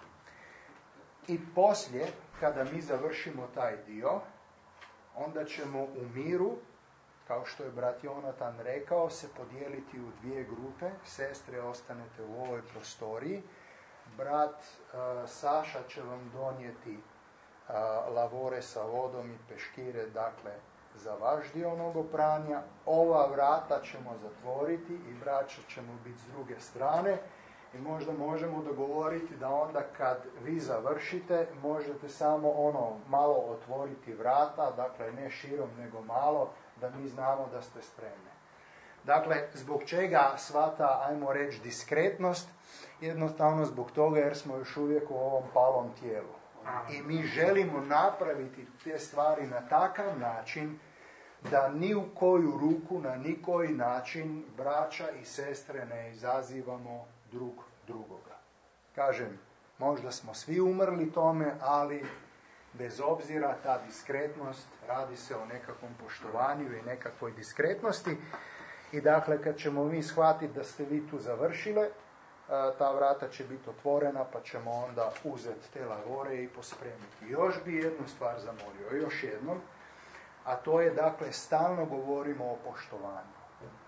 I poslije, kada mi završimo taj dio, onda ćemo u miru, kao što je brat Jonatan rekao, se podijeliti u dvije grupe. Sestre, ostanete u ovoj prostoriji. Brat uh, Saša će vam donijeti uh, lavore sa vodom i peškire, dakle, za vaš dio onog opranja. Ova vrata ćemo zatvoriti i braća ćemo biti s druge strane i možda možemo dogovoriti da onda kad vi završite možete samo ono malo otvoriti vrata, dakle ne širom nego malo, da mi znamo da ste spremni. Dakle, zbog čega sva ta, ajmo reći, diskretnost? Jednostavno zbog toga jer smo još uvijek u ovom palom tijelu. I mi želimo napraviti te stvari na takav način da ni u koju ruku, na nikoji način braća i sestre ne izazivamo drug drugoga. Kažem, možda smo svi umrli tome, ali bez obzira ta diskretnost, radi se o nekakvom poštovanju i nekakvoj diskretnosti. I dakle, kad ćemo mi shvatiti da ste vi tu završile, ta vrata će biti otvorena, pa ćemo onda uzeti te lavore i pospremiti. Još bi jednu stvar zamolio, još jednom, a to je, dakle, stalno govorimo o poštovanju.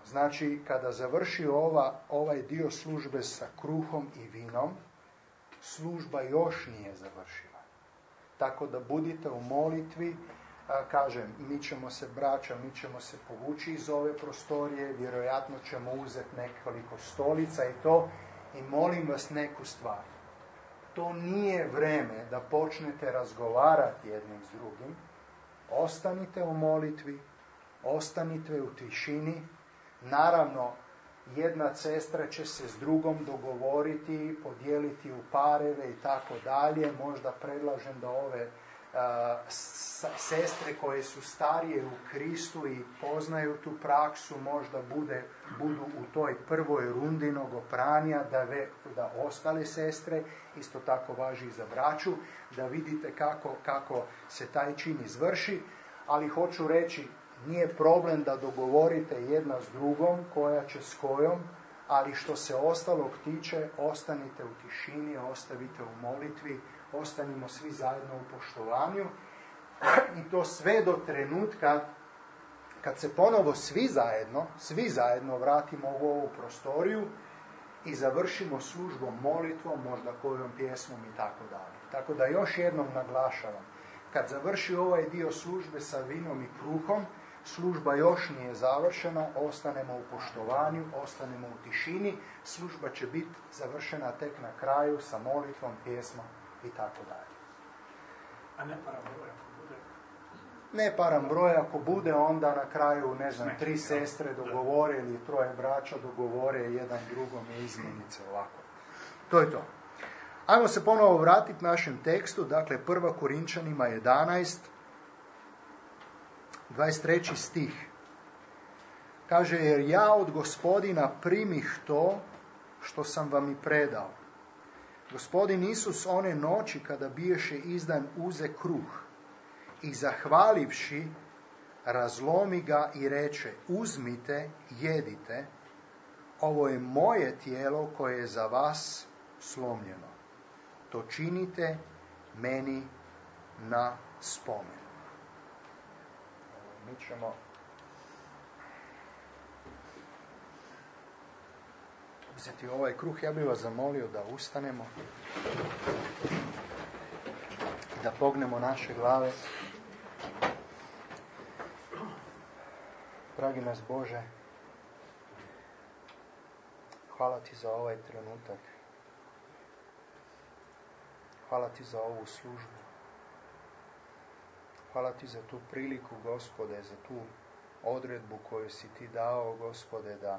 Znači, kada završi ova, ovaj dio službe sa kruhom i vinom, služba još nije završila. Tako da budite u molitvi, a, kažem, mi ćemo se, braća, mi ćemo se povući iz ove prostorije, vjerojatno ćemo uzeti nekoliko stolica i to, i molim vas neku stvar. To nije vreme da počnete razgovarati jednim s drugim. Ostanite u molitvi, ostanite u tišini. Naravno, jedna sestra će se s drugom dogovoriti, podijeliti u pareve i tako dalje. Možda predlažem da ove uh, sestre koje su starije u Kristu i poznaju tu praksu, možda bude, budu u toj prvoj rundi nogopranja, da, ve, da ostale sestre, isto tako važi i za braću, da vidite kako, kako se taj čin izvrši. Ali hoću reći, nije problem da dogovorite jedna s drugom, koja će s kojom, ali što se ostalog tiče, ostanite u tišini, ostavite u molitvi, ostanimo svi zajedno u poštovanju. I to sve do trenutka kad se ponovo svi zajedno, svi zajedno vratimo u ovu prostoriju i završimo službom, molitvom, možda kojom pjesmom i tako dalje. Tako da još jednom naglašavam, kad završi ovaj dio službe sa vinom i kruhom, služba još nije završena, ostanemo u poštovanju, ostanemo u tišini, služba će biti završena tek na kraju sa molitvom, pjesmom i tako dalje. A ne param broj ako bude? Ne param broj ako bude, onda na kraju, ne znam, tri sestre dogovore ili troje braća dogovore, jedan drugom je izmjenice ovako. To je to. Ajmo se ponovo vratiti našem tekstu, dakle prva Korinčanima jedanaest, dvadeset treći stih. Kaže, jer ja od Gospodina primih to što sam vam i predao. Gospodin Isus one noći kada biješe izdan uze kruh i zahvalivši razlomi ga i reče, uzmite, jedite, ovo je moje tijelo koje je za vas slomljeno. To činite meni na spomen. Mi ćemo uzeti ovaj kruh. Ja bih vas zamolio da ustanemo, da pognemo naše glave. Dragi nas Bože, hvala ti za ovaj trenutak. Hvala ti za ovu službu. Hvala ti za tu priliku, Gospode, za tu odredbu koju si ti dao, Gospode, da,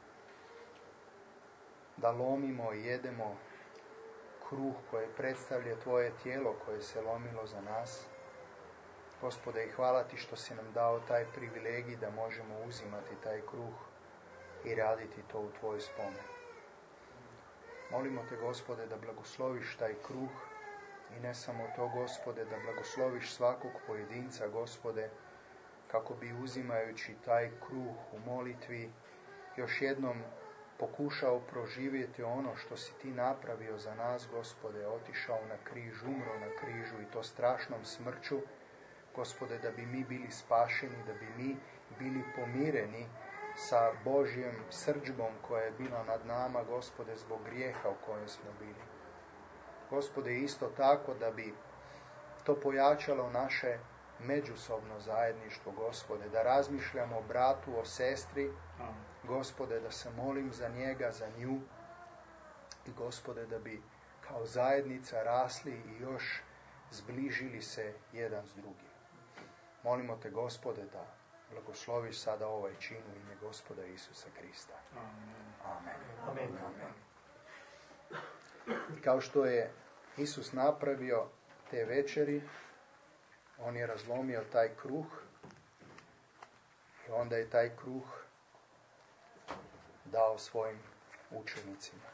da lomimo i jedemo kruh koje predstavlja tvoje tijelo koje se lomilo za nas. Gospode, i hvala ti što si nam dao taj privilegij da možemo uzimati taj kruh i raditi to u tvoj spomen. Molimo te, Gospode, da blagosloviš taj kruh i ne samo to, Gospode, da blagosloviš svakog pojedinca, Gospode, kako bi uzimajući taj kruh u molitvi još jednom pokušao proživjeti ono što si ti napravio za nas, Gospode, otišao na križ, umro na križu i to strašnom smrću, Gospode, da bi mi bili spašeni, da bi mi bili pomireni sa Božjom srdžbom koja je bila nad nama, Gospode, zbog grijeha u kojem smo bili. Gospode, isto tako da bi to pojačalo naše međusobno zajedništvo, Gospode, da razmišljamo o bratu, o sestri, Gospode, da se molim za njega, za nju i Gospode, da bi kao zajednica rasli i još zbližili se jedan s drugim. Molimo te, Gospode, da blagosloviš sada ovaj čin u ime Gospoda Isusa Krista. Amen. Amen. Amen. I kao što je Isus napravio te večeri, on je razlomio taj kruh i onda je taj kruh dao svojim učenicima.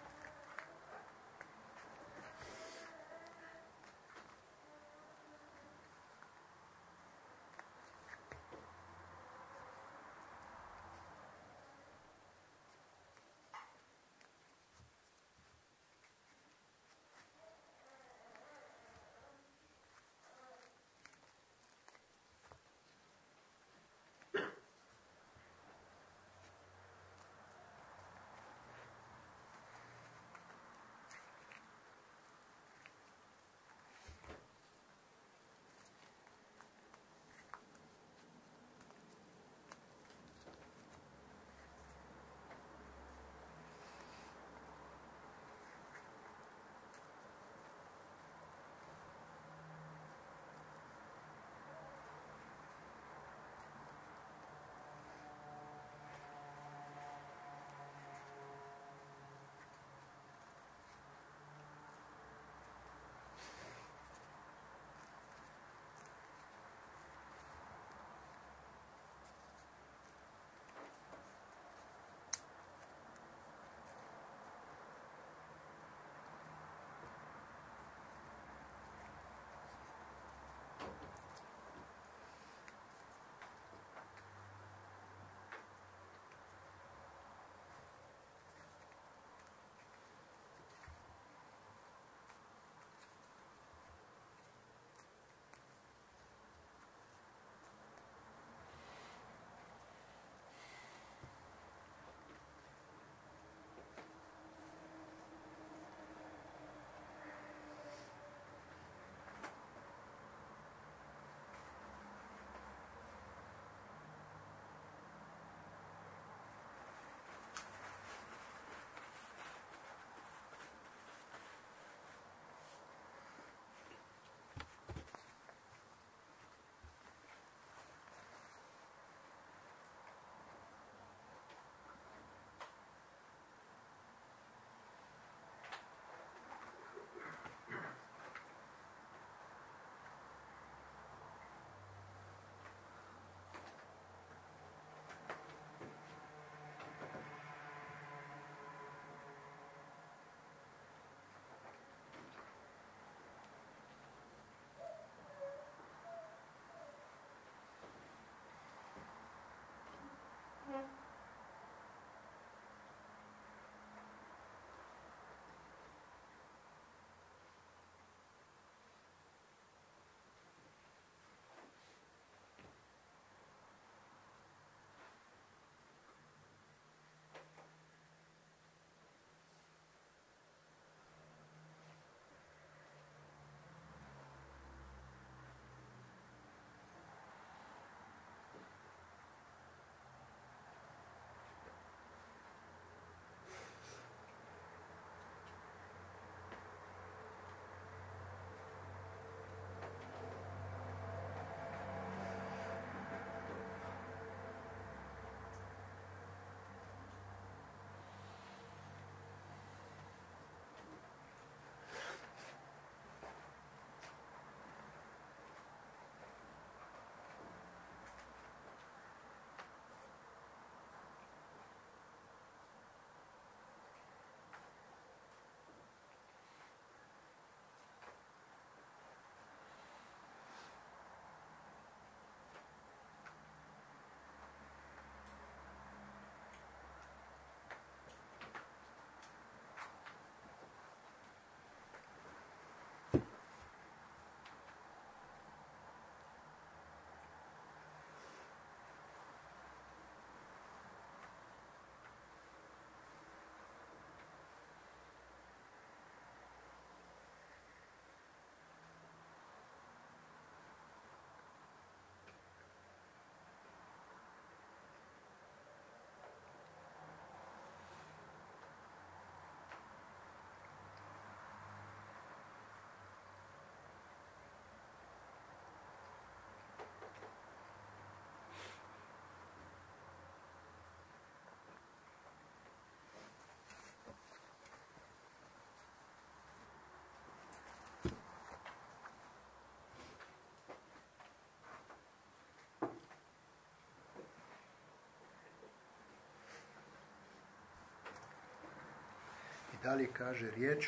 dalje kaže riječ.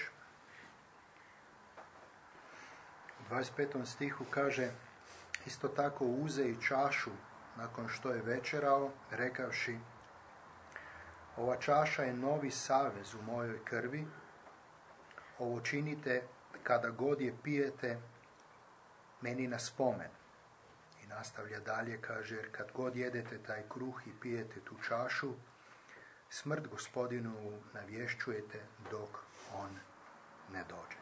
U dvadeset petom stihu kaže, isto tako uze i čašu nakon što je večerao, rekavši, ova čaša je novi savez u mojoj krvi, ovo činite kada god je pijete meni na spomen. I nastavlja dalje, kaže, jer kad god jedete taj kruh i pijete tu čašu, smrt Gospodinu navješćujete dok on ne dođe.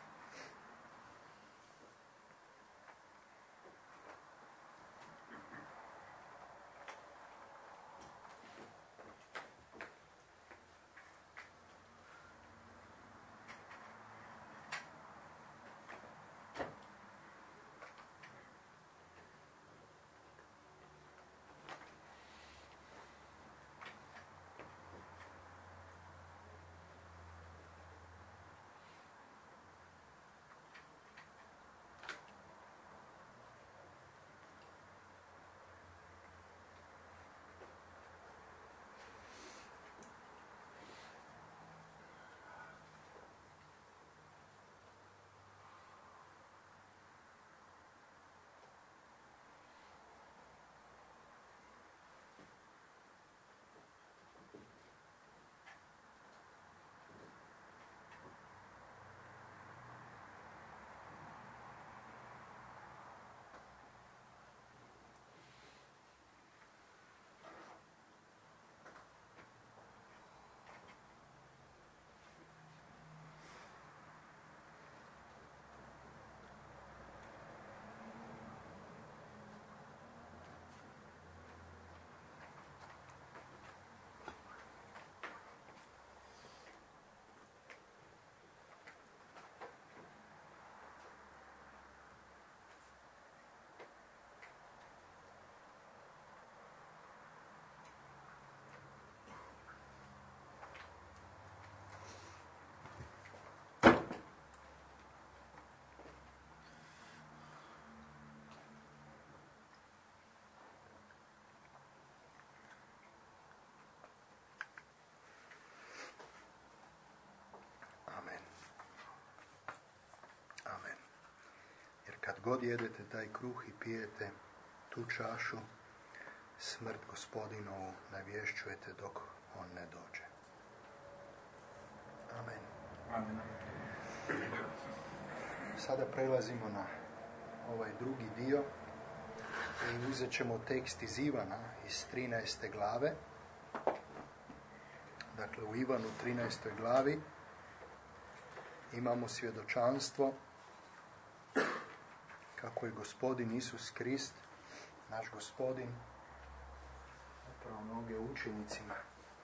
Kad god jedete taj kruh i pijete tu čašu, smrt Gospodinovu navješćujete dok on ne dođe. Amen. Amen. Sada prelazimo na ovaj drugi dio i uzet ćemo tekst iz Ivana iz trinaeste glave. Dakle, u Ivanu trinaestoj glavi imamo svjedočanstvo kako je Gospodin Isus Krist, naš Gospodin, upravo mnoge učenicima.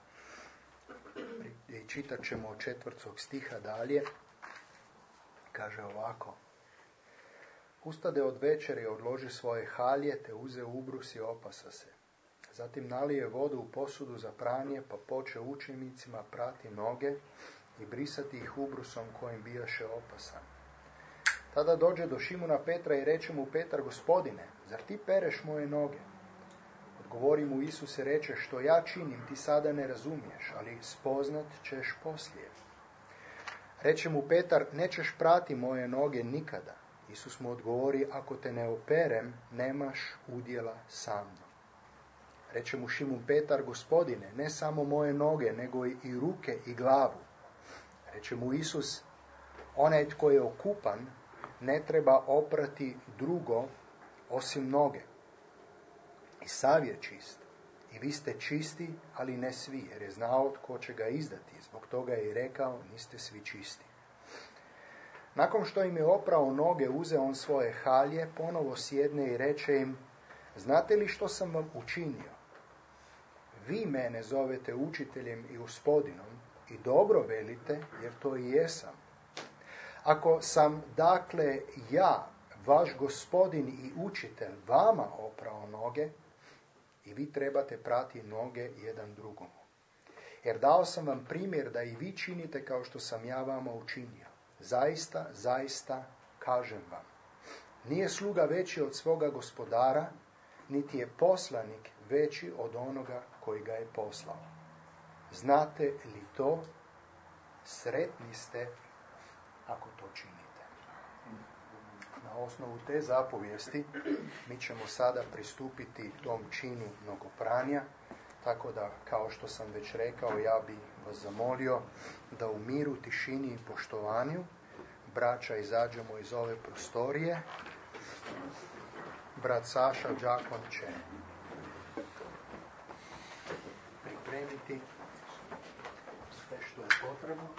I čitat ćemo od četvrtog stiha dalje. Kaže ovako. Ustade od večere, odloži svoje halje, te uze ubrus i opasa se. Zatim nalije vodu u posudu za pranje, pa poče učenicima prati noge i brisati ih ubrusom kojim bijaše opasan. Tada dođe do Šimuna Petra i reče mu Petar, Gospodine, zar ti pereš moje noge? Odgovori mu Isuse, reče, što ja činim ti sada ne razumiješ, ali spoznat ćeš poslije. Reče mu Petar, nećeš prati moje noge nikada. Isus mu odgovori, ako te ne operem, nemaš udjela sa mnom. Reče mu Šimun Petar, Gospodine, ne samo moje noge, nego i ruke i glavu. Reče mu Isus, onaj tko je okupan, ne treba oprati drugo osim noge. I sav je čist. I vi ste čisti, ali ne svi, jer je znao tko će ga izdati. Zbog toga je i rekao, niste svi čisti. Nakon što im je oprao noge, uzeo on svoje halje, ponovo sjedne i reče im, znate li što sam vam učinio? Vi mene zovete učiteljem i gospodinom i dobro velite, jer to i jesam. Ako sam, dakle, ja, vaš gospodin i učitelj, vama oprao noge, i vi trebate prati noge jedan drugomu. Jer dao sam vam primjer da i vi činite kao što sam ja vama učinio. Zaista, zaista, kažem vam, nije sluga veći od svoga gospodara, niti je poslanik veći od onoga koji ga je poslao. Znate li to? Sretni ste ako to činite. Na osnovu te zapovijesti mi ćemo sada pristupiti tom činu mnogopranja, tako da, kao što sam već rekao, ja bih vas zamolio da u miru, tišini i poštovanju braća izađemo iz ove prostorije. Brat Saša Đakon će pripremiti sve što je potrebno.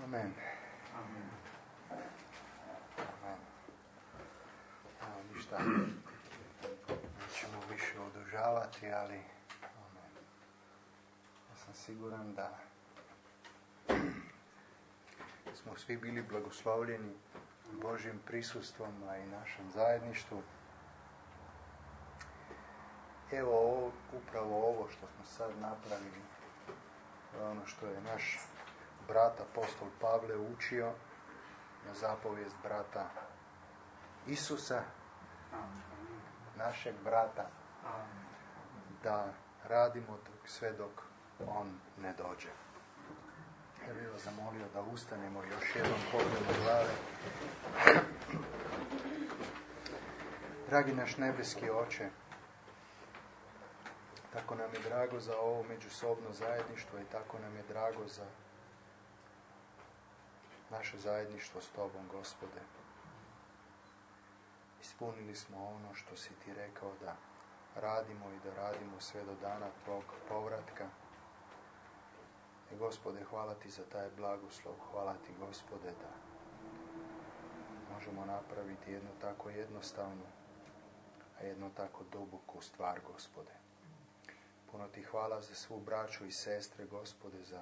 Amen. Amen. Evo ništa, nećemo više odužavati, ali amen. Ja sam siguran da smo svi bili blagoslovljeni Božjim prisustvom, a i našem zajedništvu. Evo ovo, upravo ovo što smo sad napravili, ono što je naš brat apostol Pavle učio na zapovijest brata Isusa, našeg brata, da radimo dok, sve dok on ne dođe. Ja bih vas zamolio da ustanemo još jednom pogledom glave. Dragi naš nebeski Oče, tako nam je drago za ovo međusobno zajedništvo i tako nam je drago za naše zajedništvo s Tobom, Gospode. Ispunili smo ono što si Ti rekao da radimo i da radimo sve do dana Tvog povratka. I Gospode, hvala Ti za taj blagoslov, hvala Ti, Gospode, da možemo napraviti jednu tako jednostavnu, a jednu tako duboku stvar, Gospode. Puno Ti hvala za svu braću i sestre, Gospode, za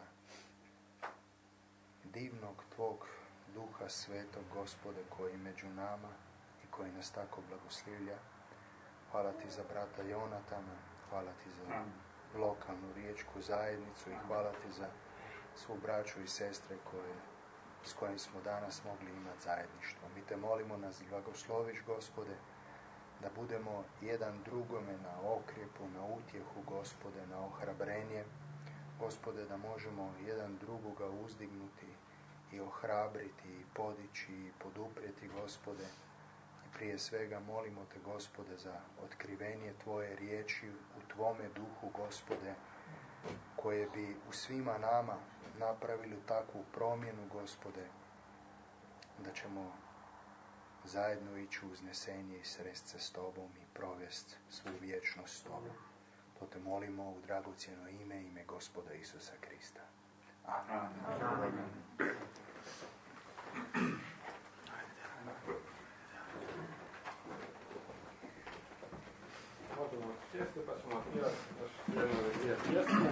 divnog Tvog Duha Svetog, Gospode, koji je među nama i koji nas tako blagoslivlja. Hvala Ti za brata Jonatana, hvala Ti za lokalnu riječku zajednicu i hvala Ti za svu braću i sestre koje, s kojim smo danas mogli imati zajedništvo. Mi Te molimo, nas blagosloviš, Gospode, da budemo jedan drugome na okrijepu, na utjehu, Gospode, na ohrabrenje. Gospode, da možemo jedan drugoga uzdignuti i ohrabriti i podići i poduprijeti, Gospode. I prije svega molimo Te, Gospode, za otkrivenje Tvoje riječi u Tvome duhu, Gospode, koje bi u svima nama napravili takvu promjenu, Gospode, da ćemo zajedno ići u uznesenje i srest se s Tobom i provest svu vječnost s Tobom. To Te molimo u dragocjeno ime, ime Gospoda Isusa Krista. Amen. Amen. Možemo sjesti pa ćemo pjevati još jednu ili dvije pjesme.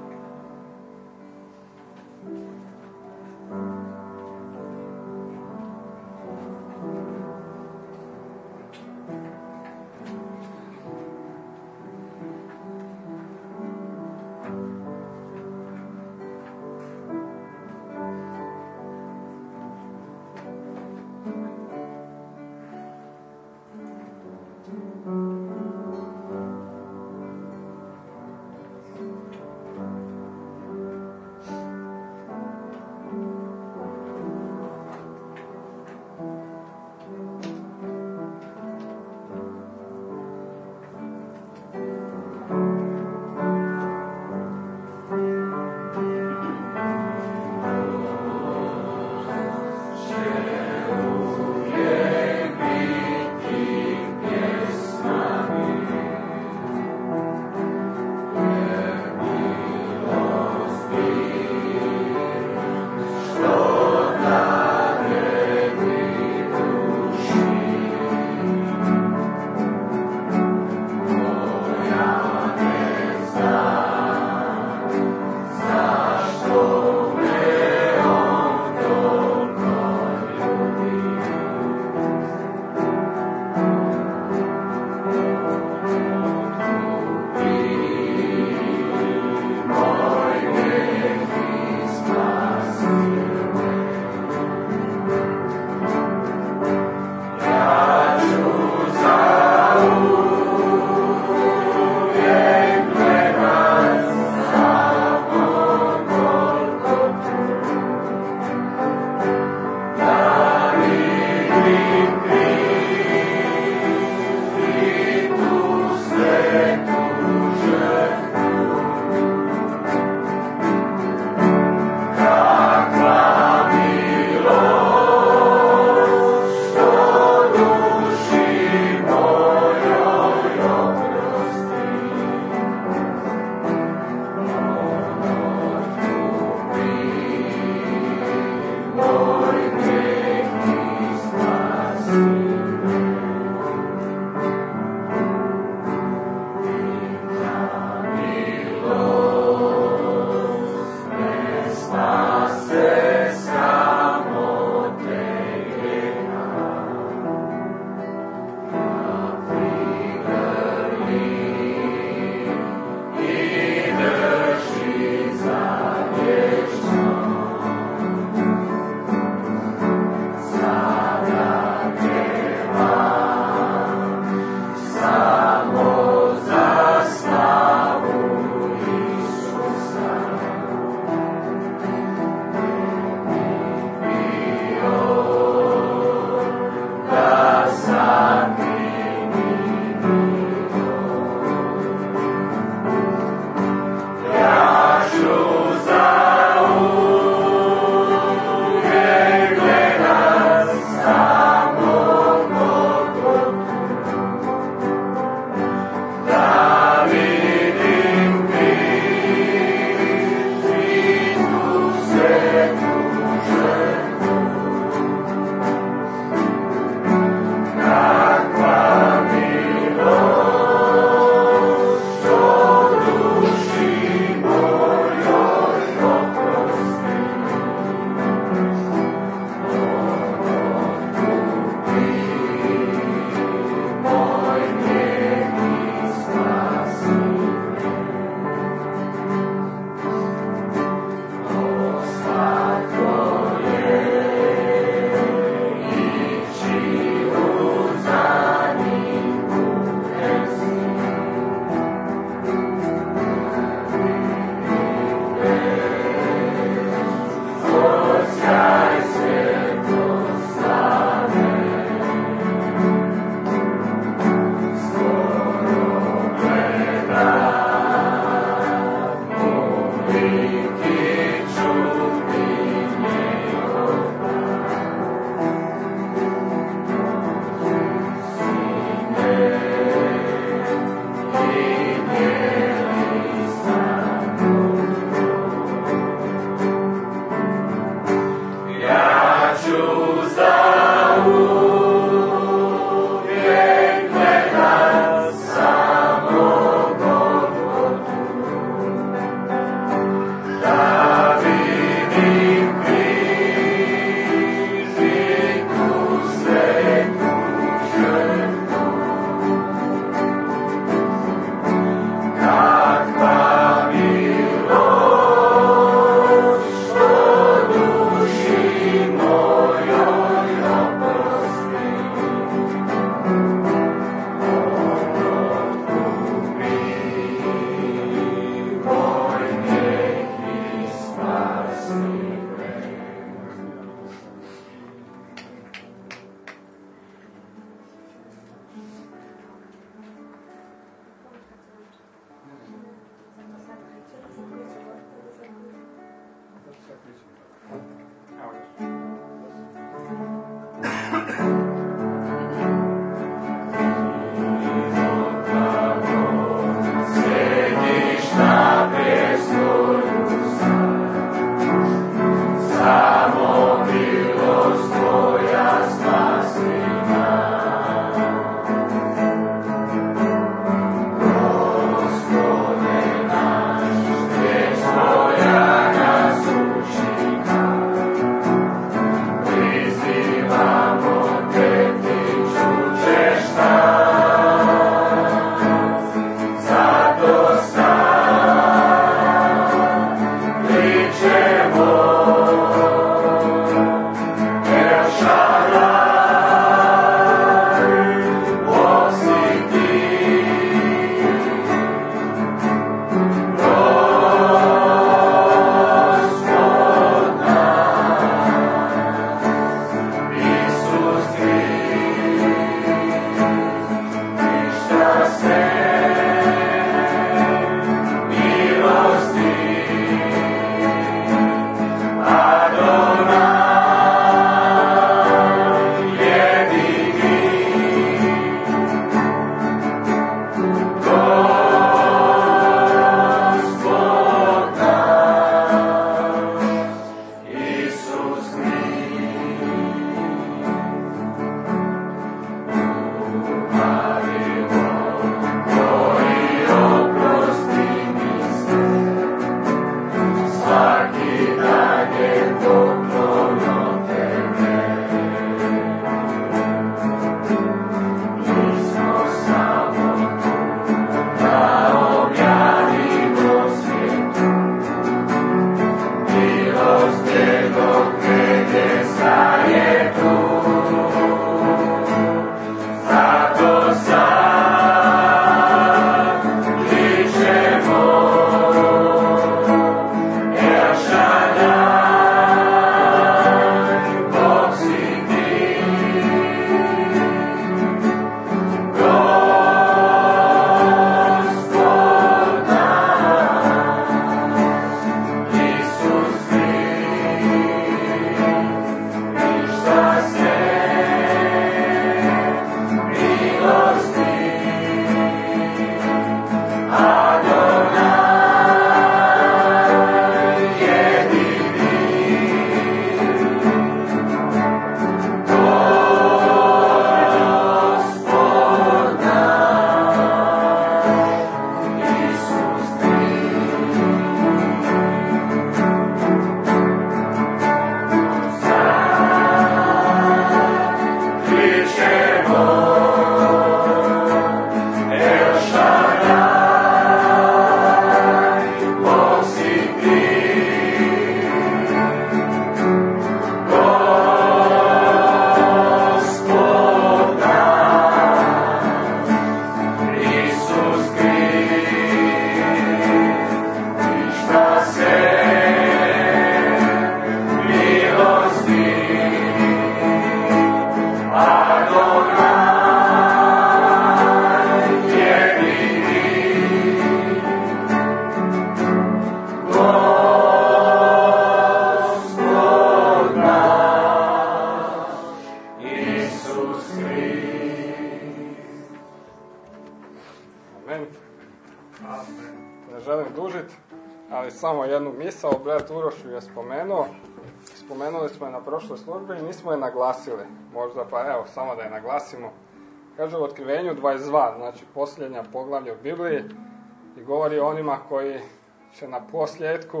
Samo jednu misao, brat Uroš je spomenuo, spomenuli smo je na prošloj službi i nismo je naglasili, možda pa evo, samo da je naglasimo. Kaže u Otkrivenju dvadeset dva, znači posljednja poglavlja u Bibliji, i govori o onima koji će na posljedku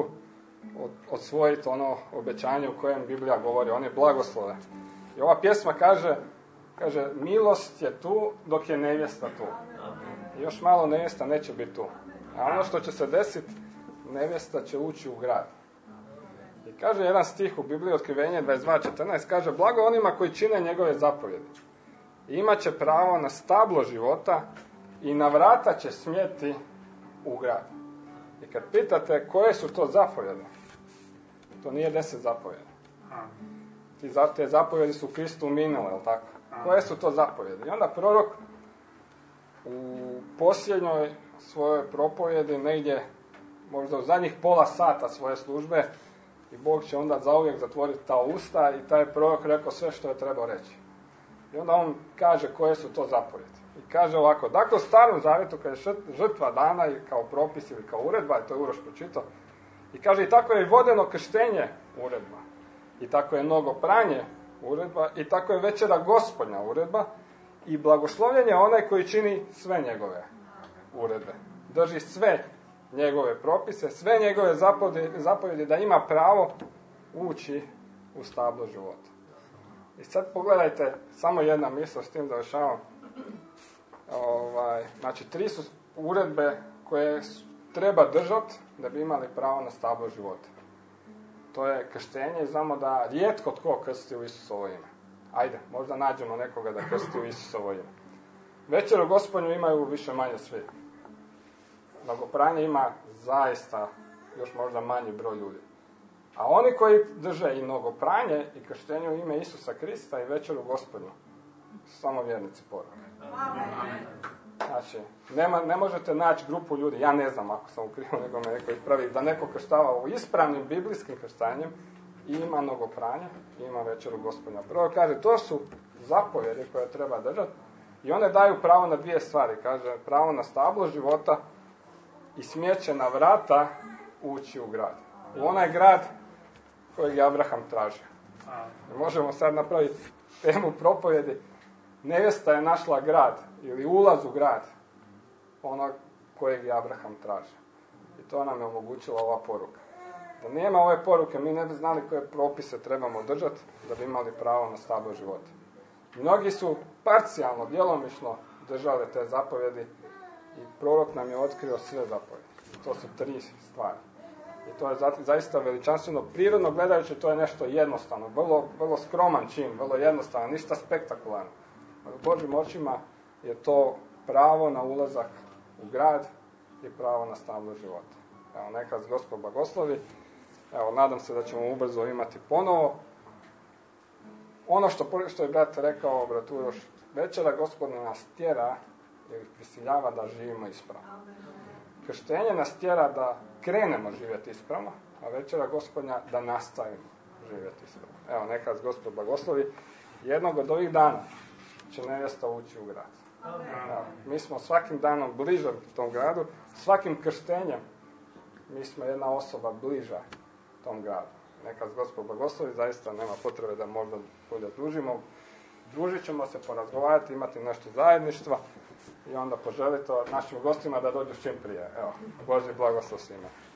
odsvojiti ono obećanje u kojem Biblija govori, one blagoslove. I ova pjesma kaže, kaže, milost je tu dok je nevjesta tu. I još malo nevjesta neće biti tu. A ono što će se desiti, nevjesta će ući u grad. I kaže jedan stih u Bibliji, Otkrivenje dvadeset dva četrnaest, kaže, blago onima koji čine njegove zapovjedi. Imat će pravo na stablo života i na vrata će smjeti u grad. I kad pitate koje su to zapovjede, to nije deset zapovjedi. Te zapovjedi su Kristu minule, jel tako? Koje su to zapovjedi? I onda prorok u posljednjoj svojoj propovjedi, negdje možda u zadnjih pola sata svoje službe, i Bog će onda zauvijek zatvoriti ta usta, i taj prorok rekao sve što je trebao reći. I onda on kaže koje su to zapovjedi. I kaže ovako, dakle u Starom Zavjetu kad je žrtva dana i kao propis ili kao uredba, i to je Uroš pročitao, i kaže i tako je i vodeno krštenje uredba, i tako je mnogo pranje uredba, i tako je večera Gospodnja uredba, i blagoslovljen je onaj koji čini sve njegove uredbe. Drži sve njegove propise, sve njegove zapovjedi, zapovjedi da ima pravo ući u stablo života. I sad pogledajte, samo jedna misla, s tim završavam. Ovaj, znači, tri su uredbe koje treba držati da bi imali pravo na stablo života. To je krštenje i znamo da rijetko tko krsti u Isusovo ime. Ajde, možda nađemo nekoga da krsti u Isusovo ime. Večeru Gospodnju imaju više manje svi. Mnogopranje ima zaista još možda manji broj ljudi. A oni koji drže i mnogopranje i krštenje u ime Isusa Krista i večeru Gospodnju su samo vjernici poruke. Znači, nema, ne možete naći grupu ljudi, ja ne znam ako sam u krivu, nego me neko ispravi, da neko krštava u ispravnim biblijskim krštanjem i ima mnogopranje i ima večeru Gospodnja. Prvo kaže, to su zapovjedi koje treba držati i one daju pravo na dvije stvari. Kaže, pravo na stablo života i smjeće na vrata ući u grad. U onaj grad kojeg je Abraham tražio. I možemo sad napraviti temu propovjedi. nevjesta je našla grad ili ulaz u grad onog kojeg je Abraham traži. I to nam je omogućila ova poruka. Da nema ove poruke, mi ne bi znali koje propise trebamo držati da bi imali pravo na stablo života. Mnogi su parcijalno, djelomično držali te zapovjedi i prorok nam je otkrio sve zapovjedi. To su tri stvari. I to je zaista veličanstveno. Prirodno gledajući, to je nešto jednostavno, vrlo, vrlo skroman čin, vrlo jednostavno, ništa spektakularno. U Božjim očima je to pravo na ulazak u grad i pravo na stablo života. Evo, neka vas Gospod blagoslovi. Evo, nadam se da ćemo ubrzo imati ponovo. Ono što, što je brat rekao, brat Uroš, večera Gospodina nas tjera ili prisiljava da živimo ispravno. Krštenje nas tjera da krenemo živjeti ispravno, a večera Gospodnja da nastavimo živjeti ispravno. Evo, neka vas Gospod blagoslovi. Jednog od ovih dana će nevjesta ući u grad. Evo, mi smo svakim danom bliže tom gradu, svakim krštenjem mi smo jedna osoba bliža tom gradu. Neka vas Gospod blagoslovi, zaista nema potrebe da možda bolje družimo. Družit ćemo se, porazgovarati, imati nešto zajedništva i onda poželite našim gostima da dođu čim prije. Evo, Božji blagoslov svima.